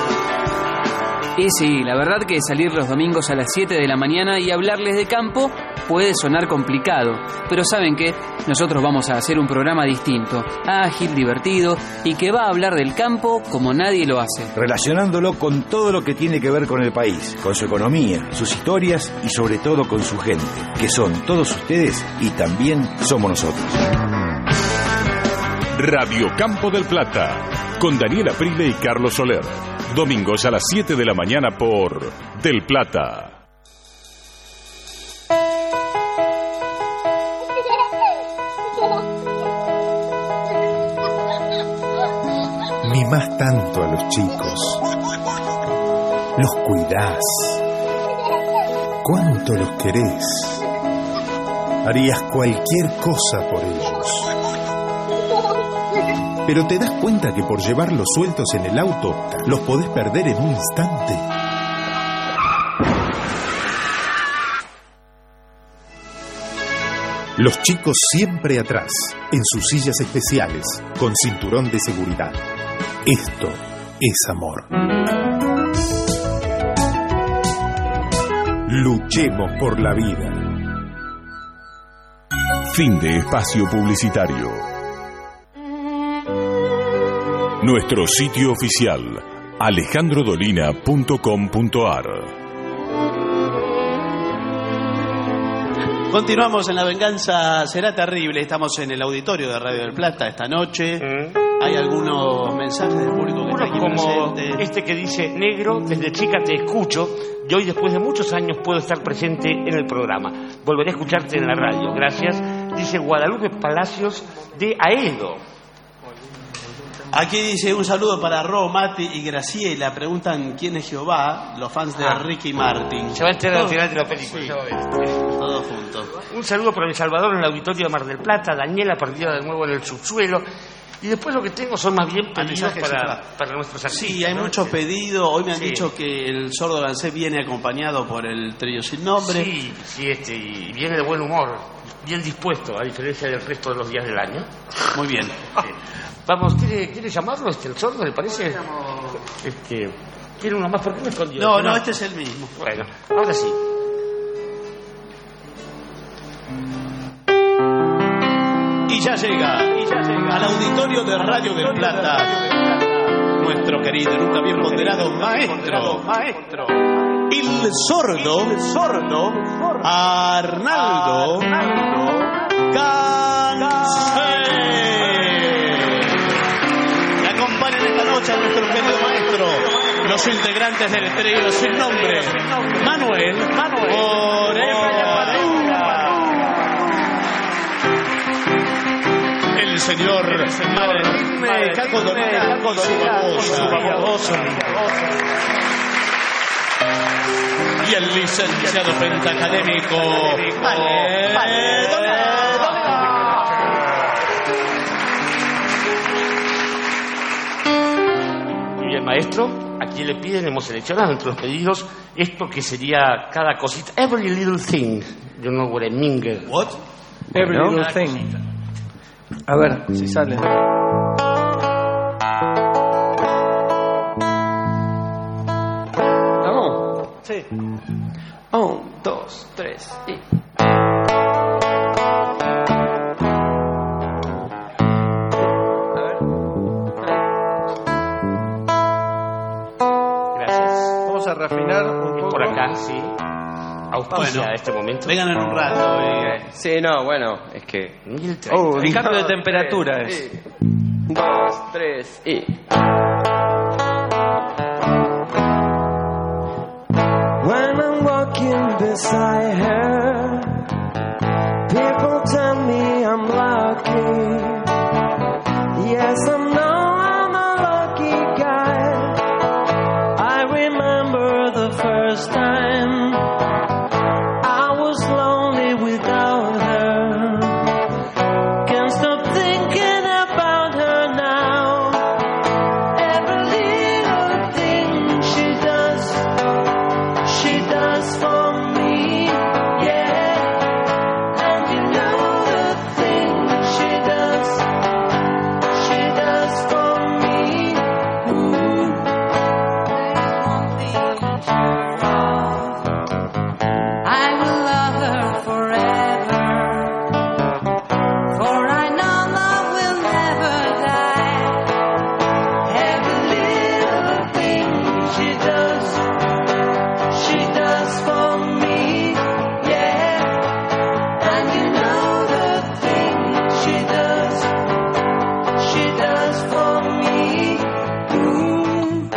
Y sí, la verdad que salir los domingos a las siete de la mañana y hablarles de campo puede sonar complicado, pero ¿saben qué? Nosotros vamos a hacer un programa distinto, ágil, divertido y que va a hablar del campo como nadie lo hace. Relacionándolo con todo lo que tiene que ver con el país, con su economía, sus historias y sobre todo con su gente, que son todos ustedes y también somos nosotros. Radio Campo del Plata, con Daniela Prile y Carlos Soler. Domingos a las siete de la mañana por Del Plata. Mimás tanto a los chicos, los cuidás, cuánto los querés, harías cualquier cosa por ellos. Pero te das cuenta que por llevarlos sueltos en el auto, los podés perder en un instante. Los chicos siempre atrás, en sus sillas especiales, con cinturón de seguridad. Esto es amor. Luchemos por la vida. Fin de espacio publicitario. Nuestro sitio oficial, alejandro dolina punto com punto a r. Continuamos en La Venganza Será Terrible. Estamos en el auditorio de Radio del Plata esta noche. Hay algunos mensajes del público que está aquí Como presente. este que dice: negro, desde chica te escucho y hoy después de muchos años puedo estar presente en el programa. Volveré a escucharte en la radio. Gracias. Dice Guadalupe Palacios de Aedo. Aquí dice un saludo para Ro, Mati y Graciela. Preguntan quién es Jehová, los fans de Ah. Ricky Martin. Se va a enterar al Todos- final de la película. Sí, ya va a ver. todos juntos. Un saludo para El Salvador en el auditorio de Mar del Plata. Daniela perdida de nuevo en el subsuelo. Y después lo que tengo son más bien pedidos mensajes, para, claro. para nuestros artistas. Sí, hay ¿no? muchos pedidos. Hoy me han Sí. dicho que el sordo Gansé viene acompañado por el trío sin nombre. Sí, sí, este, y viene de buen humor, bien dispuesto, a diferencia del resto de los días del año. Muy bien. Vamos, ¿quiere, ¿quiere llamarlo este, el sordo, le parece? Este, ¿quiere uno más? ¿Por qué me escondió? No, no, este es el mismo. Bueno, ahora sí. Y ya llega, y ya llega al auditorio de Radio del Plata, nuestro querido, nunca bien ponderado maestro, maestro, el sordo, el sordo, Arnaldo Gansé. Le acompañan esta noche a nuestro querido maestro, los integrantes del trío sin nombre, Manuel, Moreno, el señor Martín Caco Dolina con su babosa, y el licenciado pentacadémico Y el maestro, a quien le piden, hemos seleccionado entre los pedidos esto que sería cada cosita. Every little thing. You know what I mean. What? Every ¿No? little thing. A ver si sale. ¿Vamos? Sí. Un, dos, tres y... Gracias. Vamos a refinar un poco. Por acá, sí. A noticia a este momento? Vengan en un rato. Eh. Sí, no, bueno, es que... Oh, el cambio de dos, temperatura tres, es... Dos, tres y... When I'm walking beside her, people tell me I'm lucky. Yes, I know I'm a lucky guy. I remember the first time I was lonely without her. Can't stop thinking about her now. Every little thing she does, she does for me, yeah. And you know the thing she does, she does for me. Ooh. I will love her forever, for I know love will never die. Every little thing she does, she does for me, yeah. And you know the thing she does, she does for me. Ooh.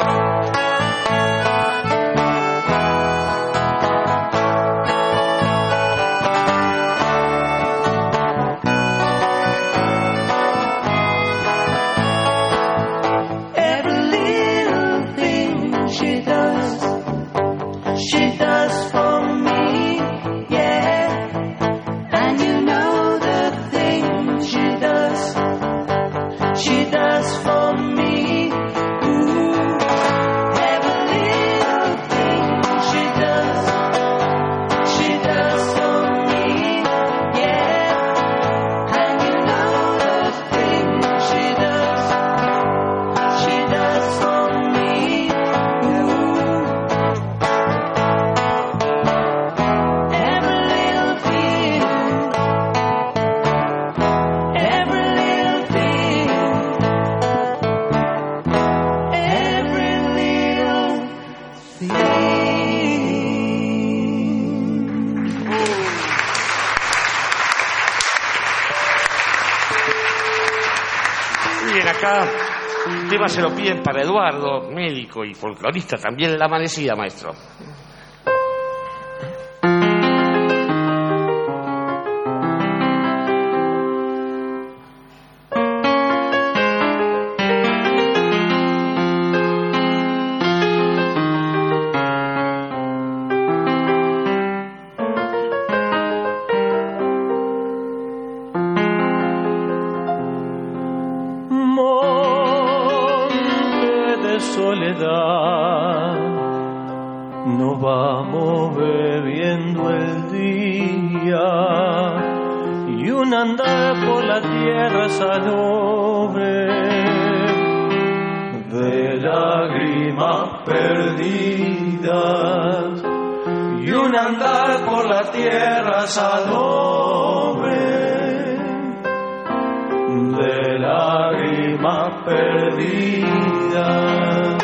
Every little thing she does, she does for me, yeah. And you know the thing she does, she does for me. Ooh. Every little thing she does, she does for me, yeah. And you know the thing she does, she does for me. Ooh. Every little thing, every little thing, every little thing. Muy bien, acá un tema se lo piden para Eduardo, médico y folclorista, también La Amanecida, maestro. Monte de soledad, nos vamos bebiendo el día y un andar por la tierra salobre de lágrimas perdidas y un andar por la tierra salobre de lágrimas perdidas.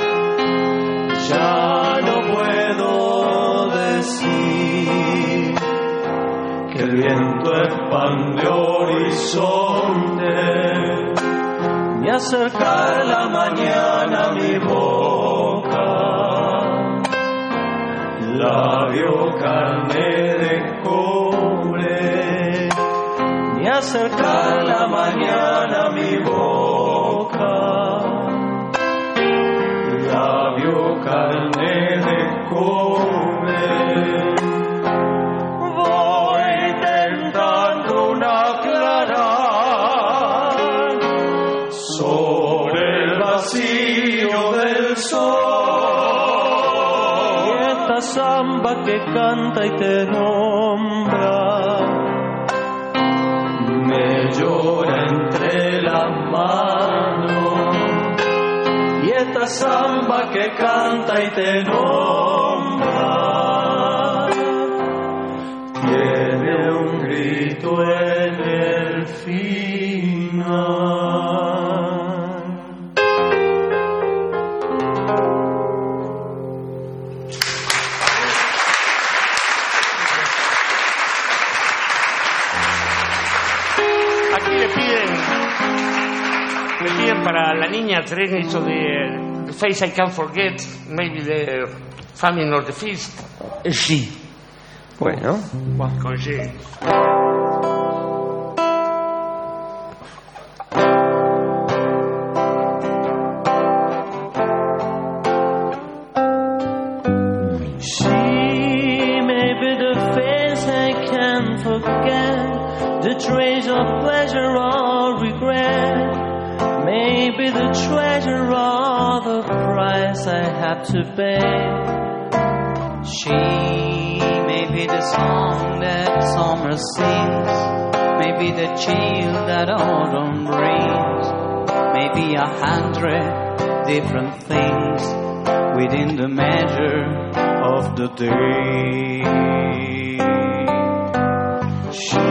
Ya no puedo decir que el viento expande horizonte, ni acercar la mañana a mi boca, labio carne de cobre, ni acercar la mañana a mi boca, labio carne de cobre. Voy tentando una clara sobre el vacío del sol, y esta samba que canta y te nombra me llora entre las manos, y esta samba que canta y te nombra tiene un grito en el final. aquí le piden, le piden para la niña tren eso de The Face I Can't Forget, maybe the Famine or the Feast. Eh, sí. Bueno. Con G. The trace of pleasure or regret, maybe the treasure or the price I have to pay. She may be the song that summer sings, maybe the chill that autumn brings, maybe a hundred different things within the measure of the day. She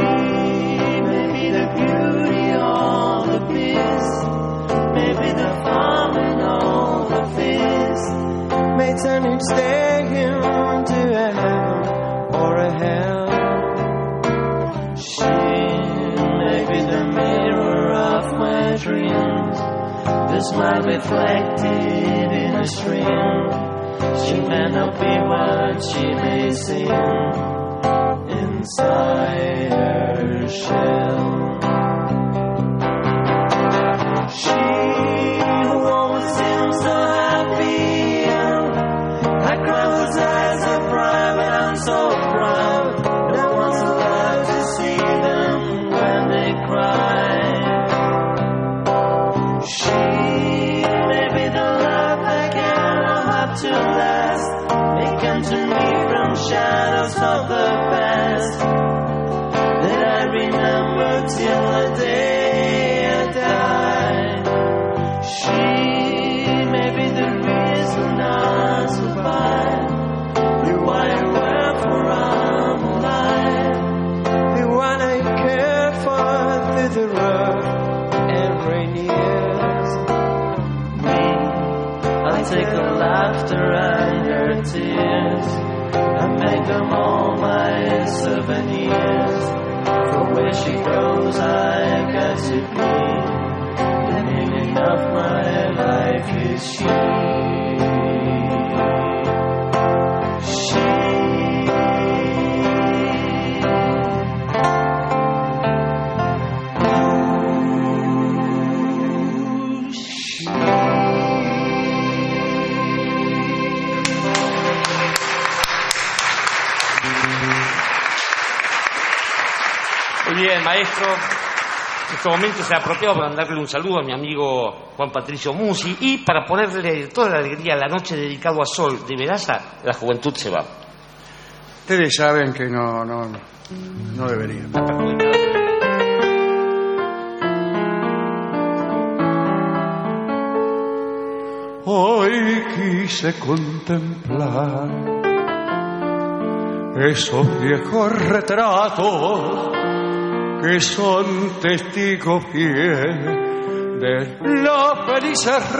maybe the famine or the feast may turn each day into a heaven or a hell. She may be the mirror of my dreams, the smile reflected in a stream. She may not be what she may seem inside her shell. She who always seems so happy, I cry with eyes of pride, but I'm so proud. No one's allowed to see them when they cry. She may be the love that cannot have to last, may come to me from shadows of the past that I remember till the day I die. She may be the reason I survive, the why I work for I'm alive, the one I care for through the rough and rainy years. Me, I take her laughter and her tears, I make them all my souvenirs. For where she goes I got to be, of my life is she. She. Ooh, she. Muy bien, maestro. En este momento se ha apropiado para darle un saludo a mi amigo Juan Patricio Musi y para ponerle toda la alegría a la noche dedicado a Sol de Veraza, la juventud se va. Ustedes saben que no, no, no deberían. Hoy quise contemplar esos viejos retratos que son testigos fieles de los felices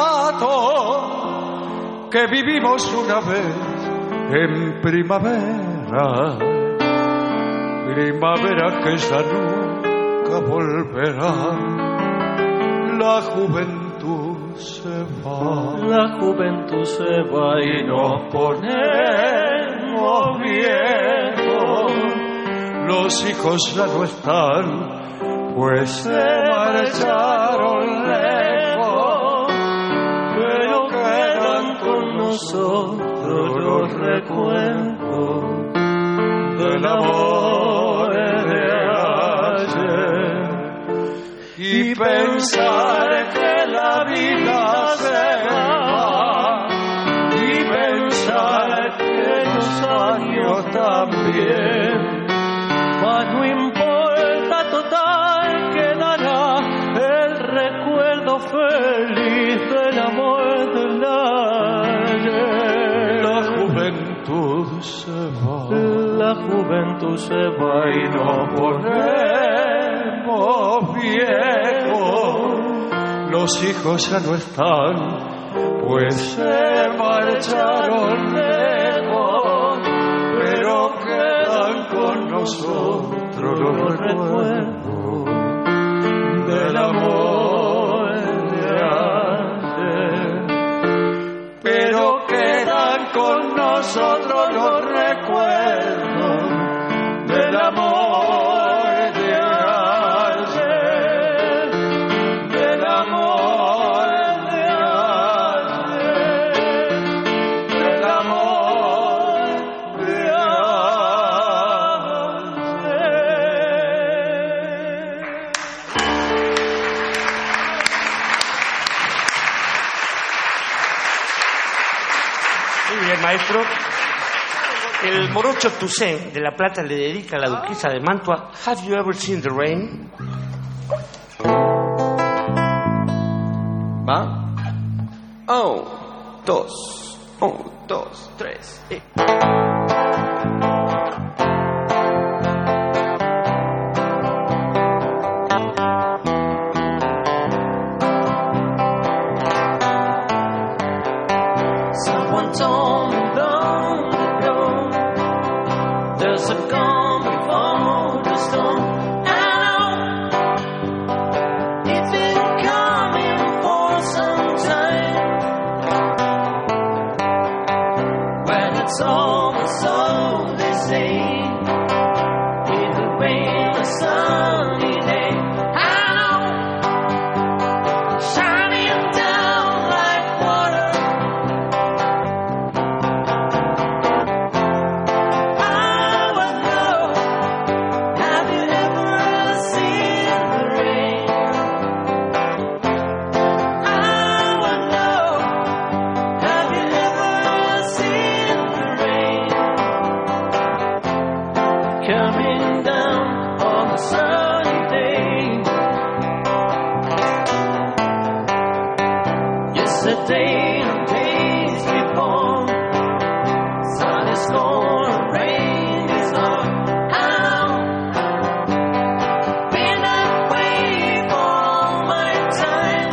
ratos que vivimos una vez en primavera, primavera que ya nunca volverá. La juventud se va, la juventud se va y nos ponemos viejos. Los hijos ya no están, pues se marcharon lejos, pero quedan con nosotros los recuerdos del amor de ayer. Y pensar que la vida se va, y pensar que los años también. Mas no importa, total, quedará el recuerdo feliz del amor del ayer. La juventud se va, la juventud se va y nos ponemos viejos. Los hijos ya no están, pues se marcharon lejos, pero quedan con nosotros los recuerdos usted, maestro. El morocho Toussaint de La Plata le dedica a la duquesa de Mantua Have you ever seen the rain? ¿Va? Un, dos, un, dos, tres, y... Someone told me long ago there's a calm before the storm. I know it's been coming for some time. When it's over, so they say it'll rain a sunny day. I know, shining down like water. Coming down on a sunny day. Yesterday and days before, sun is gone, rain is on. I've been that way for all my time.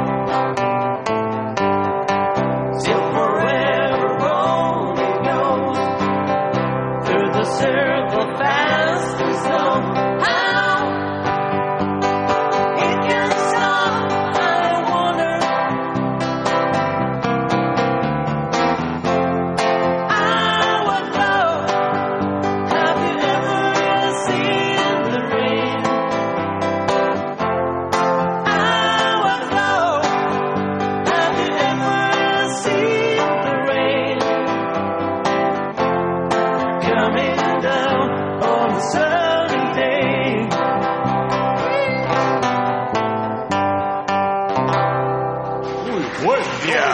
Still forever on it goes through the circle fast and slow. How it can stop, I wonder. I would know, have you ever seen the rain? I would know, have you ever seen the rain? Coming down on a sunny day. Muy buen día.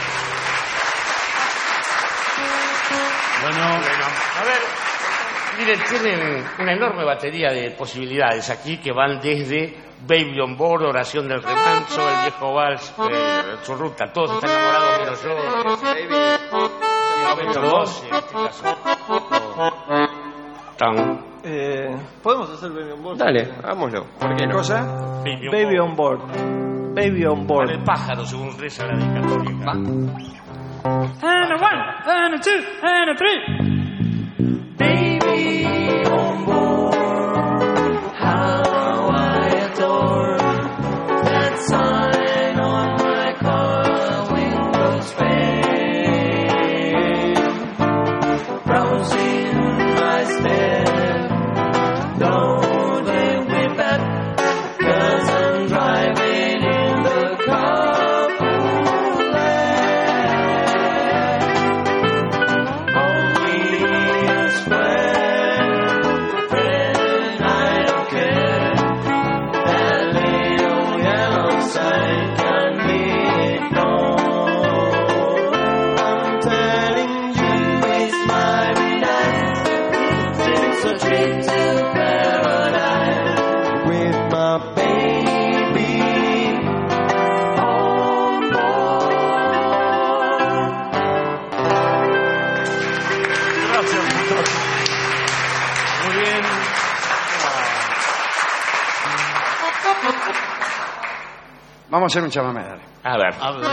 Bueno, bueno, a ver, miren, tienen una enorme batería de posibilidades aquí que van desde Baby on Board, Oración del Remanso, El Viejo Vals, eh, Su Ruta, todos están enamorados menos yo. Kilómetro doce, en este caso. Tan. Eh, ¿Podemos hacer Baby on Board? Dale, hagámoslo. ¿Por qué no? ¿Cosa? Baby on Baby Board. on Board. Baby on Board. Con el pájaro, según reza la dedicatoria. And a one, and a two, and a three. Baby on board, how I adore that sign on my car windows pane. Rose in my step, though they whip at, 'cause I'm driving in the carpool lane. Only a square friend, I don't care. That little yellow sign can be ignored. I'm telling you, it's my delight. It's a trip to paradise with my baby on board. Gracias, muchachos. Muy bien. Vamos a hacer un chamamé, dale. A ver. A ver.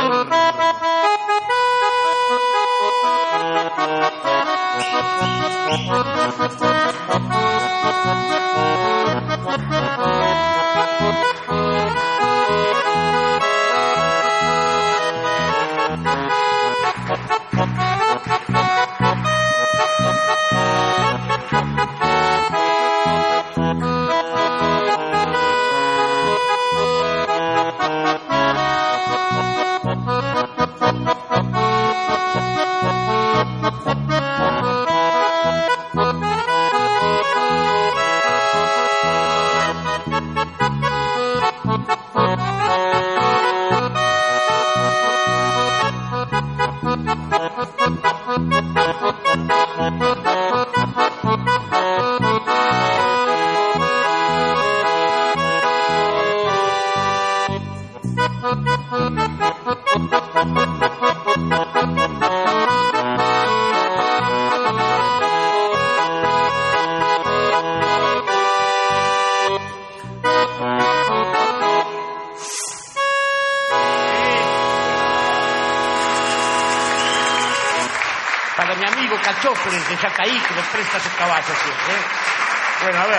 mi amigo Cachóferes de Yacaí, que nos presta sus caballos siempre. ¿eh? Bueno, a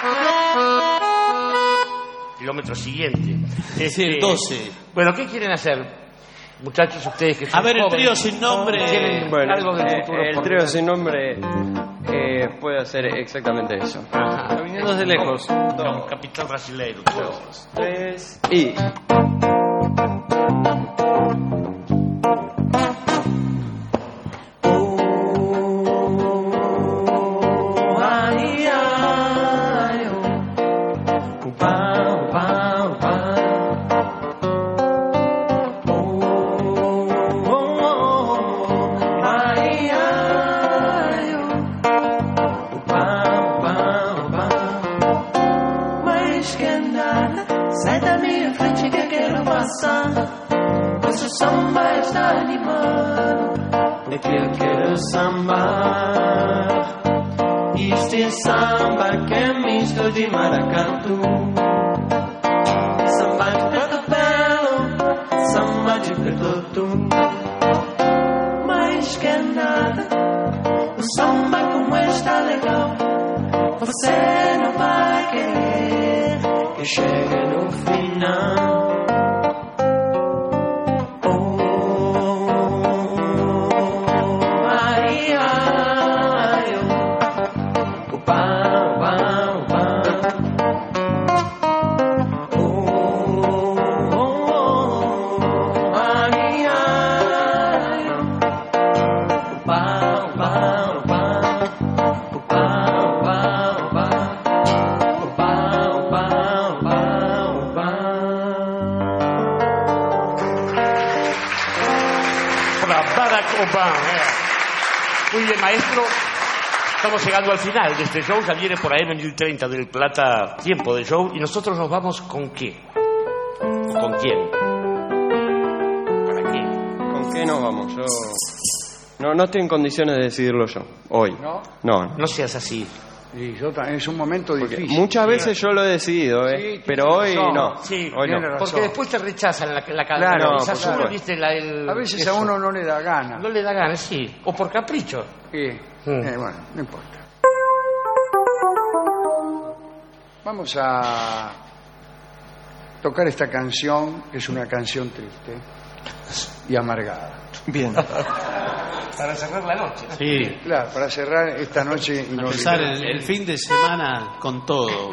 ver. Kilómetro siguiente. Es decir, doce. Bueno, ¿qué quieren hacer? Muchachos, ustedes que son A ver, el jóvenes, trío sin nombre. ¿quieren Bueno, algo del eh, futuro el por trío ver? sin nombre eh, puede hacer exactamente eso. Ajá. Viniendo desde lejos. Un capitán brasileiro. Dos, tres y... Sai da minha frente que quero passar, pois o samba está animado, é que eu quero sambar. Este samba que é misto de maracatu, samba de preto belo, samba de preto tu. Mais que nada, o samba como está legal, você não vai querer que chegue no final. Oh, Maria, eu, o pau, pau, pau. Oh, oh, oh, Maria, eu, o pau, pau, pau. O pau, pau, pau. Barack Obama. Muy bien, maestro. Estamos llegando al final de este show. Ya viene por A M mil treinta del Plata tiempo de show. ¿Y nosotros nos vamos con qué? ¿Con quién? ¿Para qué? ¿Con qué nos vamos? Yo... No, no estoy en condiciones de decidirlo yo, hoy. ¿No? No. No seas así. Y yo también, es un momento difícil. Muchas veces yo lo he decidido, ¿eh? Sí, pero tiene hoy razón. no. Sí, hoy no. razón. porque después te rechazan la, la, Claro, la por canonización, supuesto. ¿viste? La, el, A veces eso. a uno no le da gana. No le da ganas, sí. O por capricho. Sí. Mm. Eh, bueno, no importa. Vamos a tocar esta canción, que es una canción triste y amargada. Bien. Para cerrar la noche. Sí. Claro, para cerrar esta noche Empezar inolvidable. el, el fin de semana con todo.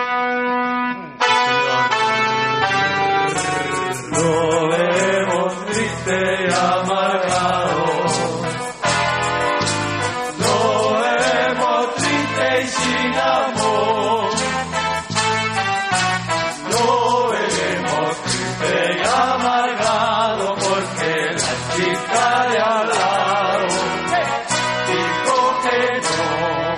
Lo vemos triste y amargado. Lo vemos triste y sin amor. Lo veremos triste y amargado porque la chica de al lado dijo que no.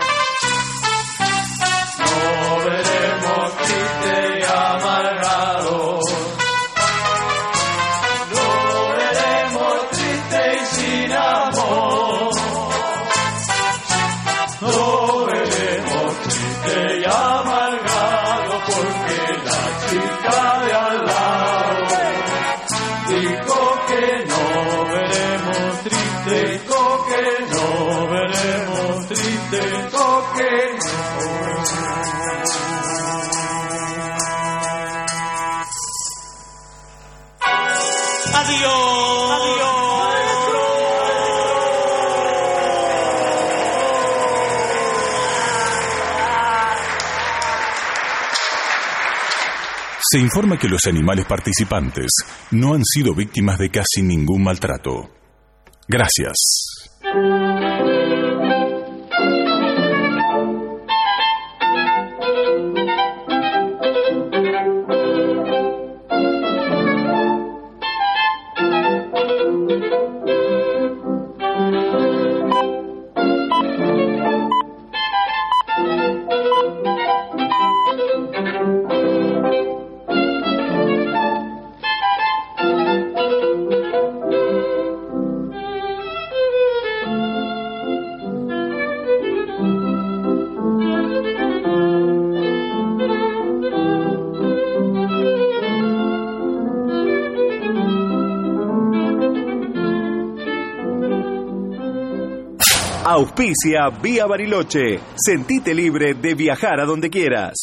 Lo veremos triste y amargado. Lo veremos triste y sin amor. Lo veremos triste y amargado porque la chica de al lado dijo que no. Veremos triste, dijo que no. Veremos triste, dijo que Adiós. Se informa que los animales participantes no han sido víctimas de casi ningún maltrato. Gracias. Auspicia Vía Bariloche. Sentite libre de viajar a donde quieras.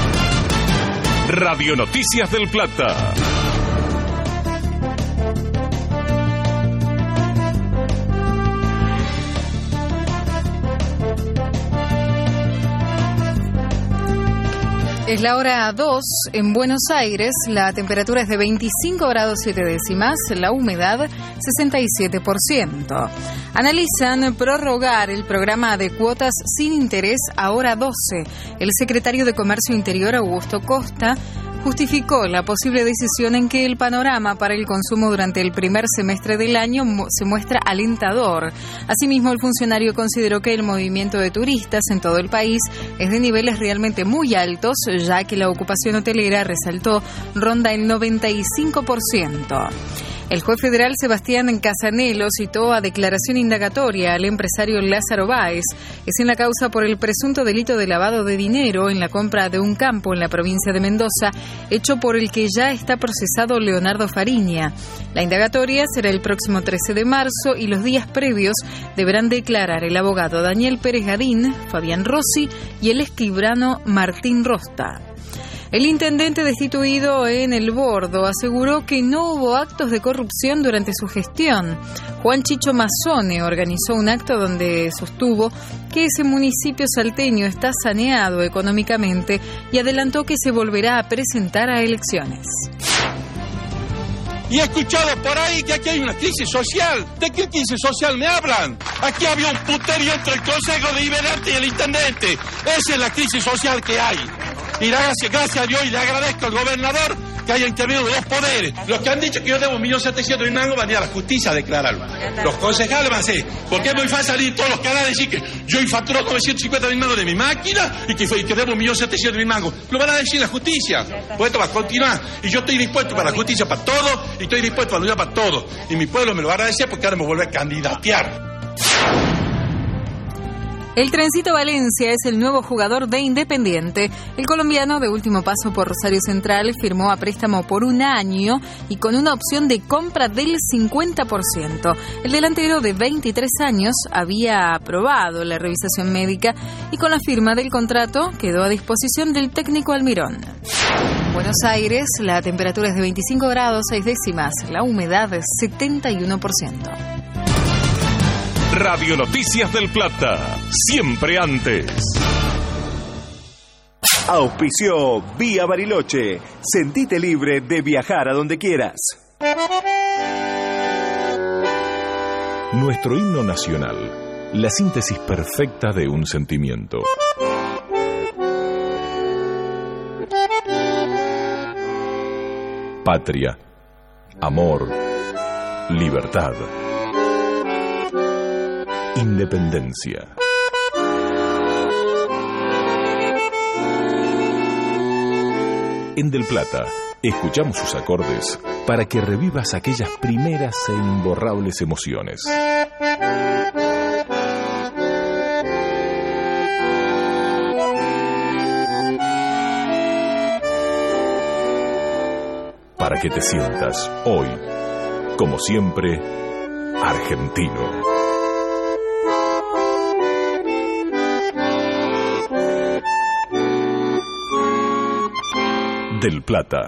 Radio Noticias del Plata. Es la hora dos en Buenos Aires, la temperatura es de veinticinco grados siete décimas, la humedad sesenta y siete por ciento. Analizan prorrogar el programa de cuotas sin interés a hora doce. El secretario de Comercio Interior, Augusto Costa, justificó la posible decisión en que el panorama para el consumo durante el primer semestre del año se muestra alentador. Asimismo, el funcionario consideró que el movimiento de turistas en todo el país es de niveles realmente muy altos, ya que la ocupación hotelera, resaltó, ronda el noventa y cinco por ciento. El juez federal Sebastián Casanelo citó a declaración indagatoria al empresario Lázaro Báez. Es en la causa por el presunto delito de lavado de dinero en la compra de un campo en la provincia de Mendoza, hecho por el que ya está procesado Leonardo Fariña. La indagatoria será el próximo trece de marzo y los días previos deberán declarar el abogado Daniel Pérez Gadín, Fabián Rossi y el escribano Martín Rosta. El intendente destituido en El Bordo aseguró que no hubo actos de corrupción durante su gestión. Juan Chicho Mazzone organizó un acto donde sostuvo que ese municipio salteño está saneado económicamente y adelantó que se volverá a presentar a elecciones. Y he escuchado por ahí que aquí hay una crisis social. ¿De qué crisis social me hablan? Aquí había un puterío entre el Consejo Deliberante y el Intendente. Esa es la crisis social que hay. Y gracias, gracias a Dios y le agradezco al gobernador que haya intervenido los dos poderes. Los que han dicho que yo debo un millón setecientos mil mangos van a ir a la justicia a declararlo. Los concejales van a hacer, porque es muy fácil salir en todos los canales y decir que yo he facturado novecientos cincuenta mil mangos de mi máquina y que, y que debo un millón setecientos mil mangos. Lo van a decir en la justicia. Pues esto va a continuar. Y yo estoy dispuesto para la justicia para todo y estoy dispuesto para luchar para todo. Y mi pueblo me lo va a agradecer porque ahora me vuelve a candidatear. El Trencito Valencia es el nuevo jugador de Independiente. El colombiano, de último paso por Rosario Central, firmó a préstamo por un año y con una opción de compra del cincuenta por ciento. El delantero de veintitrés años había aprobado la revisación médica y con la firma del contrato quedó a disposición del técnico Almirón. Buenos Aires, la temperatura es de veinticinco grados seis décimas, la humedad es setenta y uno por ciento. Radio Noticias del Plata, siempre antes. Auspició Vía Bariloche. Sentite libre de viajar a donde quieras. Nuestro himno nacional, la síntesis perfecta de un sentimiento. Patria, amor, libertad. Independencia. En Del Plata, escuchamos sus acordes para que revivas aquellas primeras e imborrables emociones. Para que te sientas hoy, como siempre, argentino. Del Plata.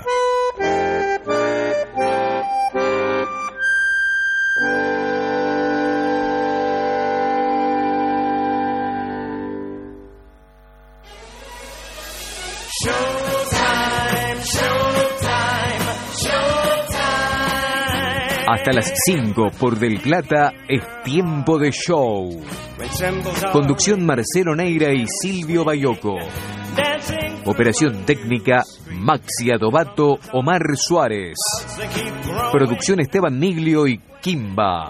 Hasta las cinco por Del Plata es tiempo de show. Conducción Marcelo Neira y Silvio Bayoco. Operación técnica Maxi Adobato, Omar Suárez. Producción Esteban Niglio y Kimba.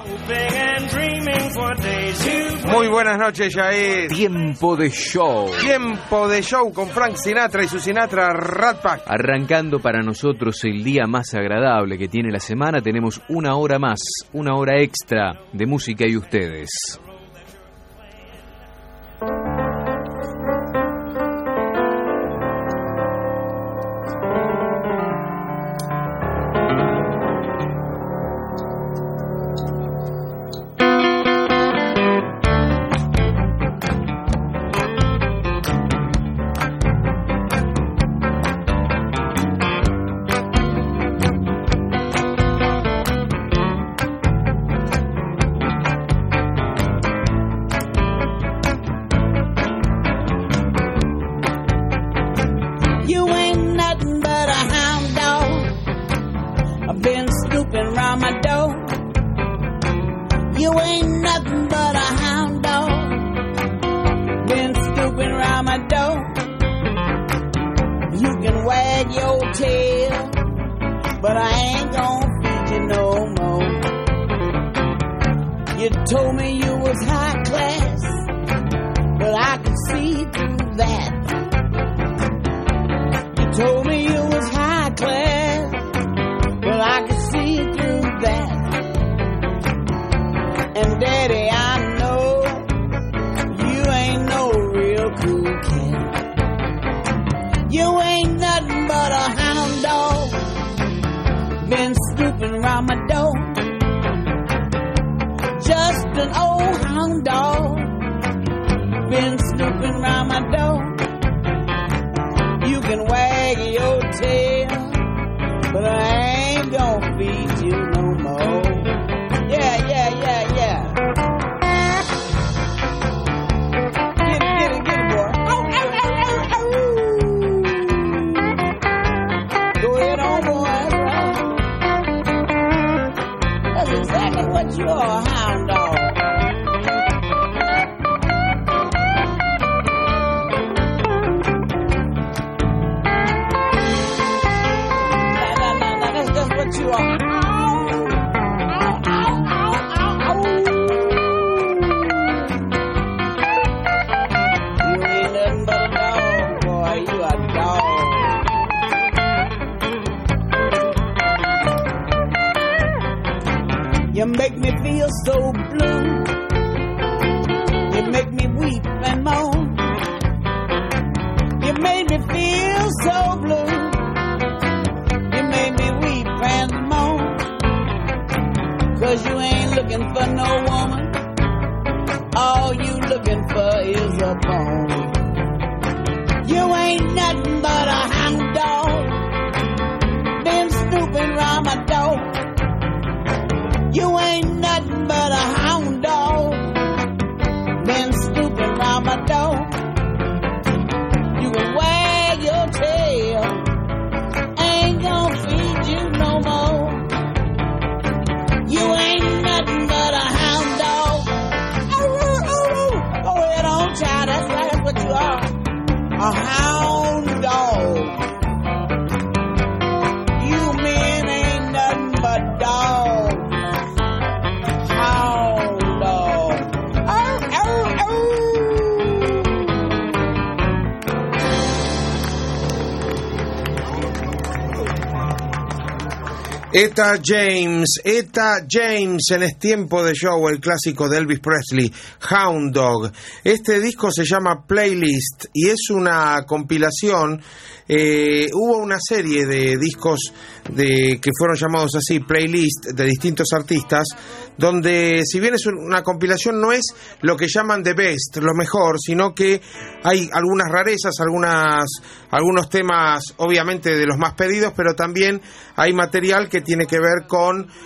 Muy buenas noches, Jair. Tiempo de show. Tiempo de show con Frank Sinatra y su Sinatra Rat Pack. Arrancando para nosotros el día más agradable que tiene la semana, tenemos una hora más, una hora extra de música y ustedes. but I ain't gonna feed you no more. You told me you was high class, but I could see through that. You told me you was high class, but I could see through that. And Daddy, I know you ain't no real cool cat. You ain't nothing but a hound dog, been snooping around my door. Just an old hound dog, been snooping around my door. You can wag your tail, but I ain't gonna feed you no more. Yeah, yeah, yeah, yeah. Get it, get it, get it, boy. Oh, oh, oh, oh, oh. Go ahead on, boy. That's exactly what you are, a hound dog. You are. Ow, ow, ow, ow, ow. You ain't nothing but a dog, boy. You a dog. You make me feel so blue. You make me weep and moan. You made me feel so blue. You made me weep and moan. Cause you ain't looking for no woman. All you looking for is a bone. You ain't nothing but a hound dog, been snooping round my door. You ain't nothing but a hound dog, been snooping round my door. You can wag your tail, ain't gonna feed you no more. You ain't nothing but a hound dog. Oh, oh, oh. Go ahead on, child, that's right, that's what you are. A hound dog. You men ain't nothing but dogs. Hound dog. Oh, oh, oh. Etta James, Etta James en Es Tiempo de Show, el clásico de Elvis Presley, Hound Dog. Este disco se llama Playlist y es una compilación. Eh, hubo una serie de discos de, que fueron llamados así, Playlist, de distintos artistas, donde si bien es una compilación no es lo que llaman The Best, lo mejor, sino que hay algunas rarezas, algunas, algunos temas obviamente de los más pedidos, pero también hay material que tiene que ver con